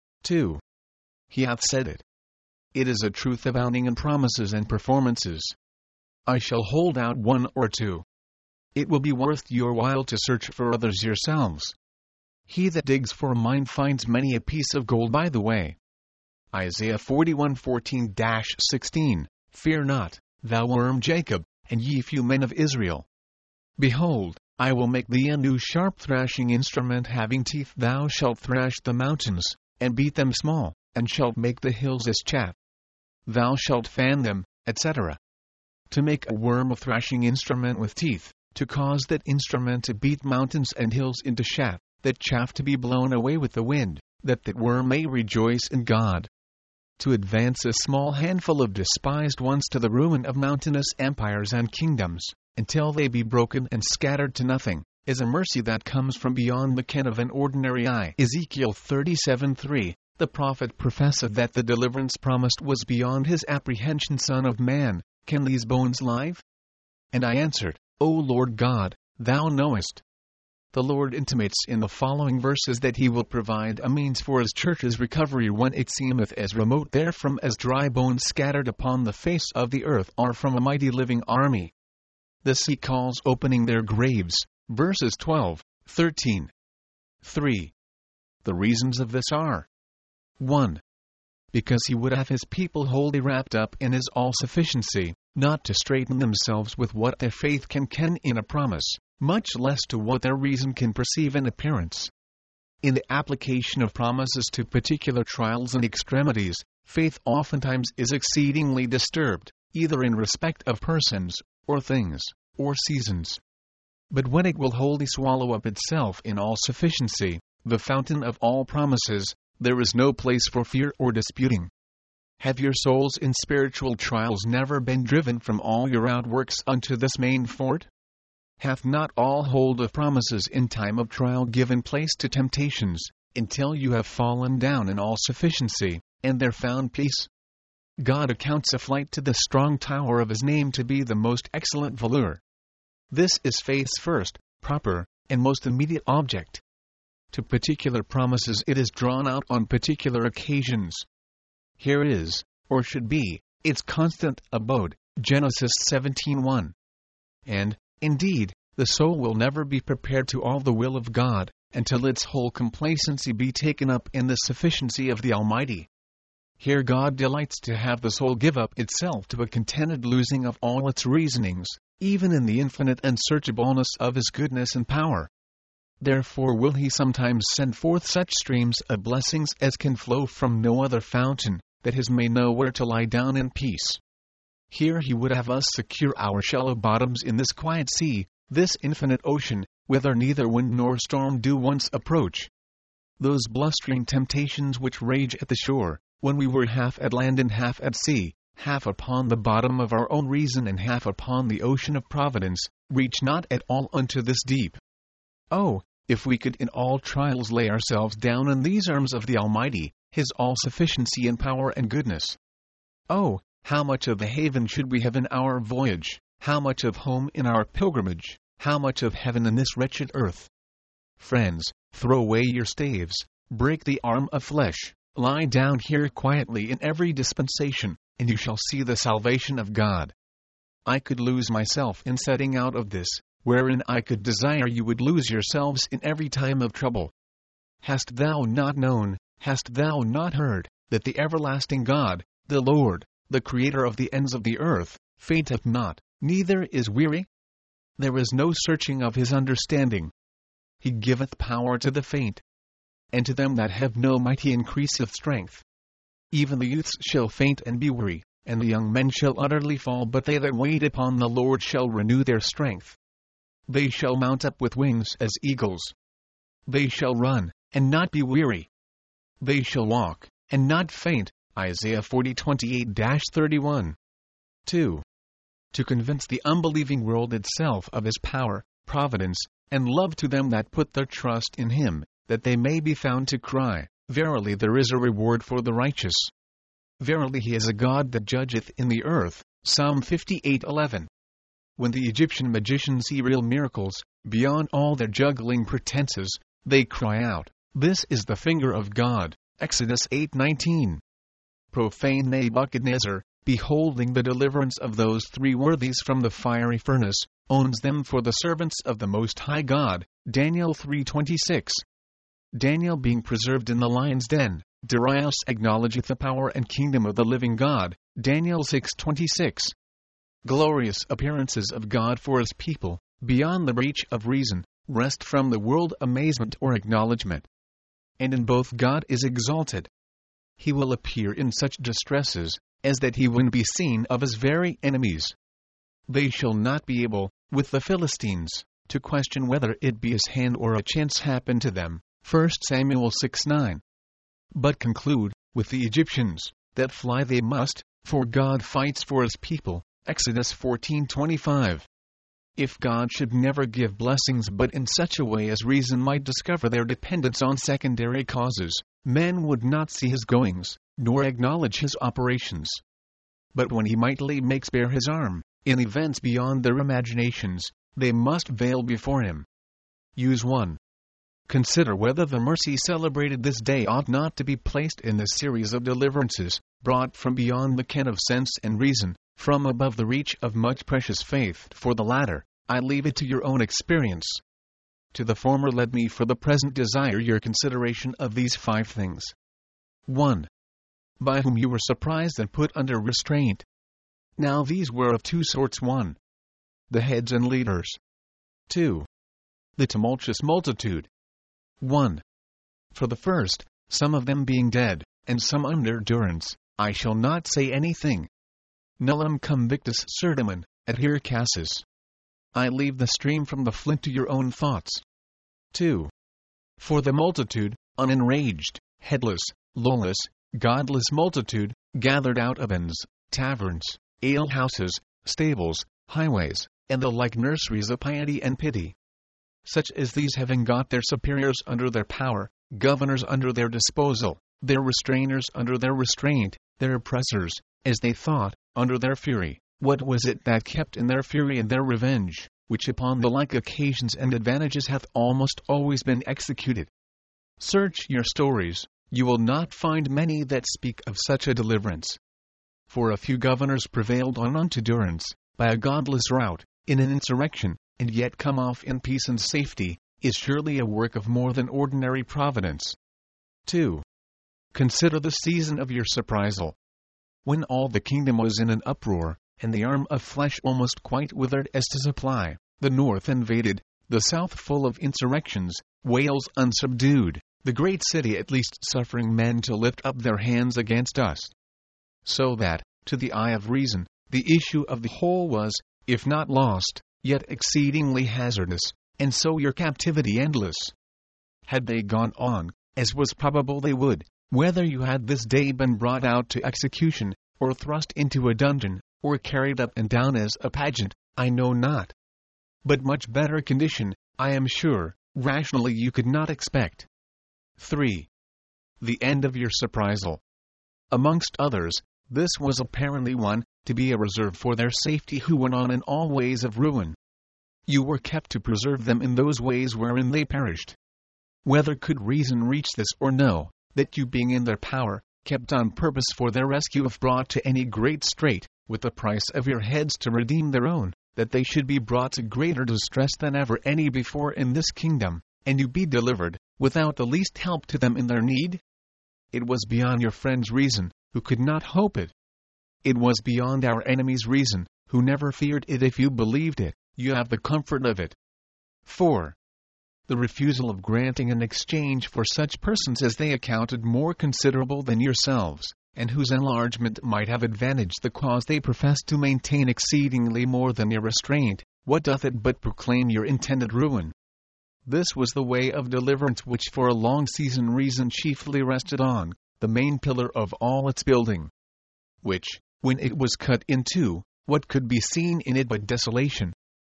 2. He hath said it. It is a truth abounding in promises and performances. I shall hold out 1 or 2. It will be worth your while to search for others yourselves. He that digs for a mine finds many a piece of gold by the way. Isaiah 41:14-16, Fear not, thou worm Jacob, and ye few men of Israel. Behold, I will make thee a new sharp thrashing instrument having teeth. Thou shalt thrash the mountains, and beat them small, and shalt make the hills as chaff. Thou shalt fan them, etc. To make a worm a thrashing instrument with teeth, to cause that instrument to beat mountains and hills into chaff, that chaff to be blown away with the wind, that worm may rejoice in God. To advance a small handful of despised ones to the ruin of mountainous empires and kingdoms, until they be broken and scattered to nothing, is a mercy that comes from beyond the ken of an ordinary eye. Ezekiel 37:3, the prophet professeth that the deliverance promised was beyond his apprehension. Son of man, can these bones live? And I answered, O Lord God, thou knowest. The Lord intimates in the following verses that he will provide a means for his church's recovery when it seemeth as remote therefrom as dry bones scattered upon the face of the earth are from a mighty living army. This he calls opening their graves, verses 12, 13. 3. The reasons of this are: 1. Because he would have his people wholly wrapped up in his all-sufficiency, not to straiten themselves with what their faith can ken in a promise, much less to what their reason can perceive in appearance. In the application of promises to particular trials and extremities, faith oftentimes is exceedingly disturbed, either in respect of persons, or things, or seasons. But when it will wholly swallow up itself in all sufficiency, the fountain of all promises, there is no place for fear or disputing. Have your souls in spiritual trials never been driven from all your outworks unto this main fort? Hath not all hold of promises in time of trial given place to temptations, until you have fallen down in all sufficiency, and there found peace? God accounts a flight to the strong tower of his name to be the most excellent valour. This is faith's first, proper, and most immediate object. To particular promises it is drawn out on particular occasions. Here is, or should be, its constant abode, Genesis 17:1. And, indeed, the soul will never be prepared to all the will of God, until its whole complacency be taken up in the sufficiency of the Almighty. Here God delights to have the soul give up itself to a contented losing of all its reasonings, even in the infinite unsearchableness of his goodness and power. Therefore will he sometimes send forth such streams of blessings as can flow from no other fountain, that his may know where to lie down in peace. Here he would have us secure our shallow bottoms in this quiet sea, this infinite ocean, whither neither wind nor storm do once approach. Those blustering temptations which rage at the shore, when we were half at land and half at sea, half upon the bottom of our own reason and half upon the ocean of providence, reach not at all unto this deep. Oh, if we could in all trials lay ourselves down in these arms of the Almighty, His all-sufficiency and power and goodness. Oh, how much of the haven should we have in our voyage, how much of home in our pilgrimage, how much of heaven in this wretched earth. Friends, throw away your staves, break the arm of flesh, lie down here quietly in every dispensation, and you shall see the salvation of God. I could lose myself in setting out of this, wherein I could desire you would lose yourselves in every time of trouble. Hast thou not known, hast thou not heard, that the everlasting God, the Lord, the Creator of the ends of the earth, fainteth not, neither is weary? There is no searching of his understanding. He giveth power to the faint, and to them that have no might he increaseth strength. Even the youths shall faint and be weary, and the young men shall utterly fall, but they that wait upon the Lord shall renew their strength. They shall mount up with wings as eagles. They shall run, and not be weary. They shall walk, and not faint. Isaiah 40:28-31. 2. To convince the unbelieving world itself of his power, providence, and love to them that put their trust in him, that they may be found to cry, Verily there is a reward for the righteous. Verily he is a God that judgeth in the earth. Psalm 58:11. When the Egyptian magicians see real miracles, beyond all their juggling pretenses, they cry out, This is the finger of God. Exodus 8:19. Profane Nebuchadnezzar, beholding the deliverance of those three worthies from the fiery furnace, owns them for the servants of the Most High God. Daniel 3:26. Daniel being preserved in the lion's den, Darius acknowledgeth the power and kingdom of the living God. Daniel 6:26. Glorious appearances of God for his people, beyond the reach of reason, rest from the world amazement or acknowledgement. And in both God is exalted. He will appear in such distresses, as that he will be seen of his very enemies. They shall not be able, with the Philistines, to question whether it be his hand or a chance happen to them. 1 Samuel 6:9. But conclude, with the Egyptians, that fly they must, for God fights for his people. Exodus 14:25. If God should never give blessings but in such a way as reason might discover their dependence on secondary causes, men would not see his goings, nor acknowledge his operations. But when he mightily makes bare his arm, in events beyond their imaginations, they must veil before him. Use 1. Consider whether the mercy celebrated this day ought not to be placed in the series of deliverances, brought from beyond the ken of sense and reason, from above the reach of much precious faith. For the latter, I leave it to your own experience. To the former let me for the present desire your consideration of these 5 things. 1. By whom you were surprised and put under restraint. Now these were of 2 sorts. 1. The heads and leaders. 2. The tumultuous multitude. 1. For the first, some of them being dead, and some under durance, I shall not say anything. Nullum convictus certimen, adhere casus. I leave the stream from the flint to your own thoughts. 2. For the multitude, unenraged, headless, lawless, godless multitude, gathered out of inns, taverns, alehouses, stables, highways, and the like nurseries of piety and pity. Such as these, having got their superiors under their power, governors under their disposal, their restrainers under their restraint, their oppressors, as they thought, under their fury, what was it that kept in their fury and their revenge, which upon the like occasions and advantages hath almost always been executed? Search your stories, you will not find many that speak of such a deliverance. For a few governors prevailed on unto durance, by a godless rout, in an insurrection, and yet come off in peace and safety, is surely a work of more than ordinary providence. 2. Consider the season of your surprisal. When all the kingdom was in an uproar, and the arm of flesh almost quite withered as to supply, the north invaded, the south full of insurrections, Wales unsubdued, the great city at least suffering men to lift up their hands against us. So that, to the eye of reason, The issue of the whole was, if not lost, yet exceedingly hazardous, and so your captivity endless. Had they gone on, as was probable they would, whether you had this day been brought out to execution, or thrust into a dungeon, or carried up and down as a pageant, I know not. But much better condition, I am sure, rationally you could not expect. 3. The end of your surprisal. Amongst others, this was apparently one, to be a reserve for their safety who went on in all ways of ruin. You were kept to preserve them in those ways wherein they perished. Whether could reason reach this or no, that you being in their power, kept on purpose for their rescue if brought to any great strait, with the price of your heads to redeem their own, that they should be brought to greater distress than ever any before in this kingdom, and you be delivered, without the least help to them in their need? It was beyond your friends' reason, who could not hope it. It was beyond our enemies' reason, who never feared it. If you believed it, you have the comfort of it. 4. The refusal of granting an exchange for such persons as they accounted more considerable than yourselves, and whose enlargement might have advantaged the cause they professed to maintain exceedingly more than your restraint, what doth it but proclaim your intended ruin? This was the way of deliverance which for a long season reason chiefly rested on, the main pillar of all its building. Which, when it was cut in two, what could be seen in it but desolation?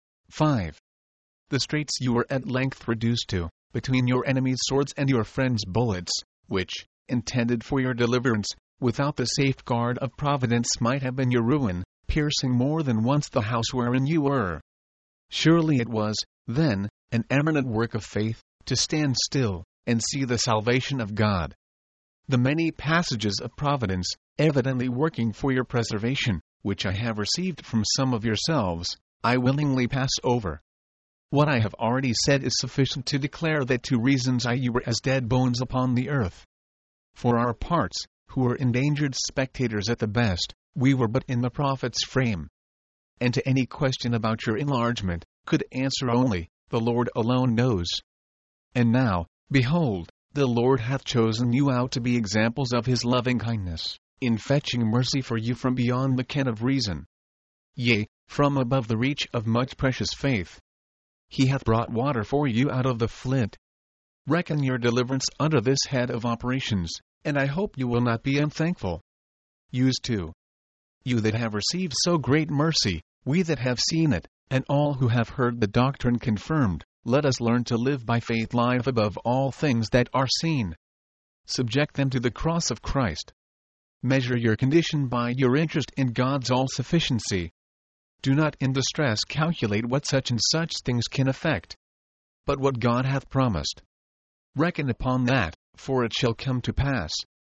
5. The straits you were at length reduced to, between your enemies' swords and your friends' bullets, which, intended for your deliverance, without the safeguard of Providence might have been your ruin, piercing more than once the house wherein you were. Surely it was, then, an eminent work of faith, to stand still, and see the salvation of God. The many passages of Providence, evidently working for your preservation, which I have received from some of yourselves, I willingly pass over. What I have already said is sufficient to declare that to reasons you were as dead bones upon the earth. For our parts, who were endangered spectators at the best, we were but in the prophet's frame. And to any question about your enlargement, could answer only, the Lord alone knows. And now, behold, the Lord hath chosen you out to be examples of his loving kindness, in fetching mercy for you from beyond the ken of reason. Yea, from above the reach of much precious faith. He hath brought water for you out of the flint. Reckon your deliverance under this head of operations, and I hope you will not be unthankful. Use 2. You that have received so great mercy, we that have seen it, and all who have heard the doctrine confirmed, let us learn to live by faith live above all things that are seen. Subject them to the cross of Christ. Measure your condition by your interest in God's all-sufficiency. Do not in distress calculate what such and such things can effect, but what God hath promised. Reckon upon that, for it shall come to pass.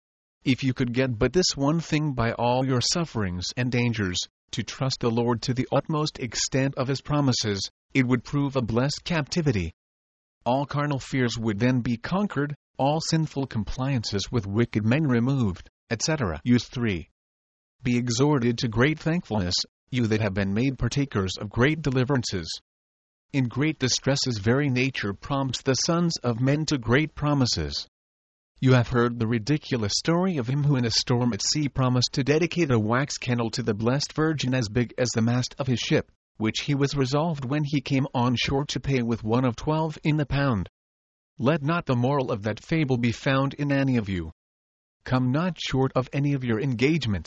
If you could get but this one thing by all your sufferings and dangers, to trust the Lord to the utmost extent of his promises, it would prove a blessed captivity. All carnal fears would then be conquered, all sinful compliances with wicked men removed, etc. Use 3. Be exhorted to great thankfulness, you that have been made partakers of great deliverances. In great distresses very nature prompts the sons of men to great promises. You have heard the ridiculous story of him who in a storm at sea promised to dedicate a wax candle to the Blessed Virgin as big as the mast of his ship, which he was resolved when he came on shore to pay with 1 of 12 in the pound. Let not the moral of that fable be found in any of you. Come not short of any of your engagements.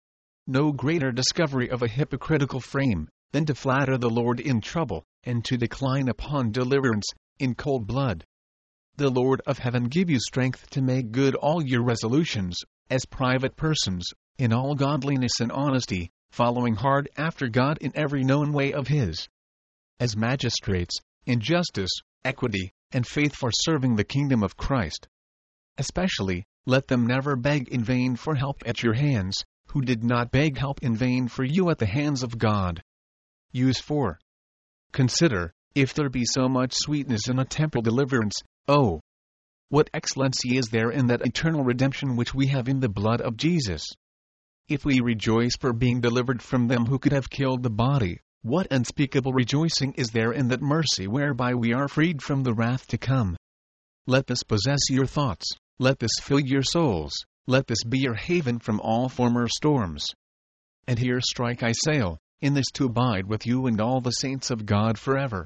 No greater discovery of a hypocritical frame, than to flatter the Lord in trouble, and to decline upon deliverance, in cold blood. The Lord of heaven give you strength to make good all your resolutions, as private persons, in all godliness and honesty, following hard after God in every known way of his. As magistrates, in justice, equity, and faith for serving the kingdom of Christ. Especially, let them never beg in vain for help at your hands, who did not beg help in vain for you at the hands of God. Use 4. Consider, if there be so much sweetness in a temporal deliverance, oh! What excellency is there in that eternal redemption which we have in the blood of Jesus? If we rejoice for being delivered from them who could have killed the body, what unspeakable rejoicing is there in that mercy whereby we are freed from the wrath to come? Let this possess your thoughts, let this fill your souls, let this be your haven from all former storms. And here strike I sail, in this to abide with you and all the saints of God forever.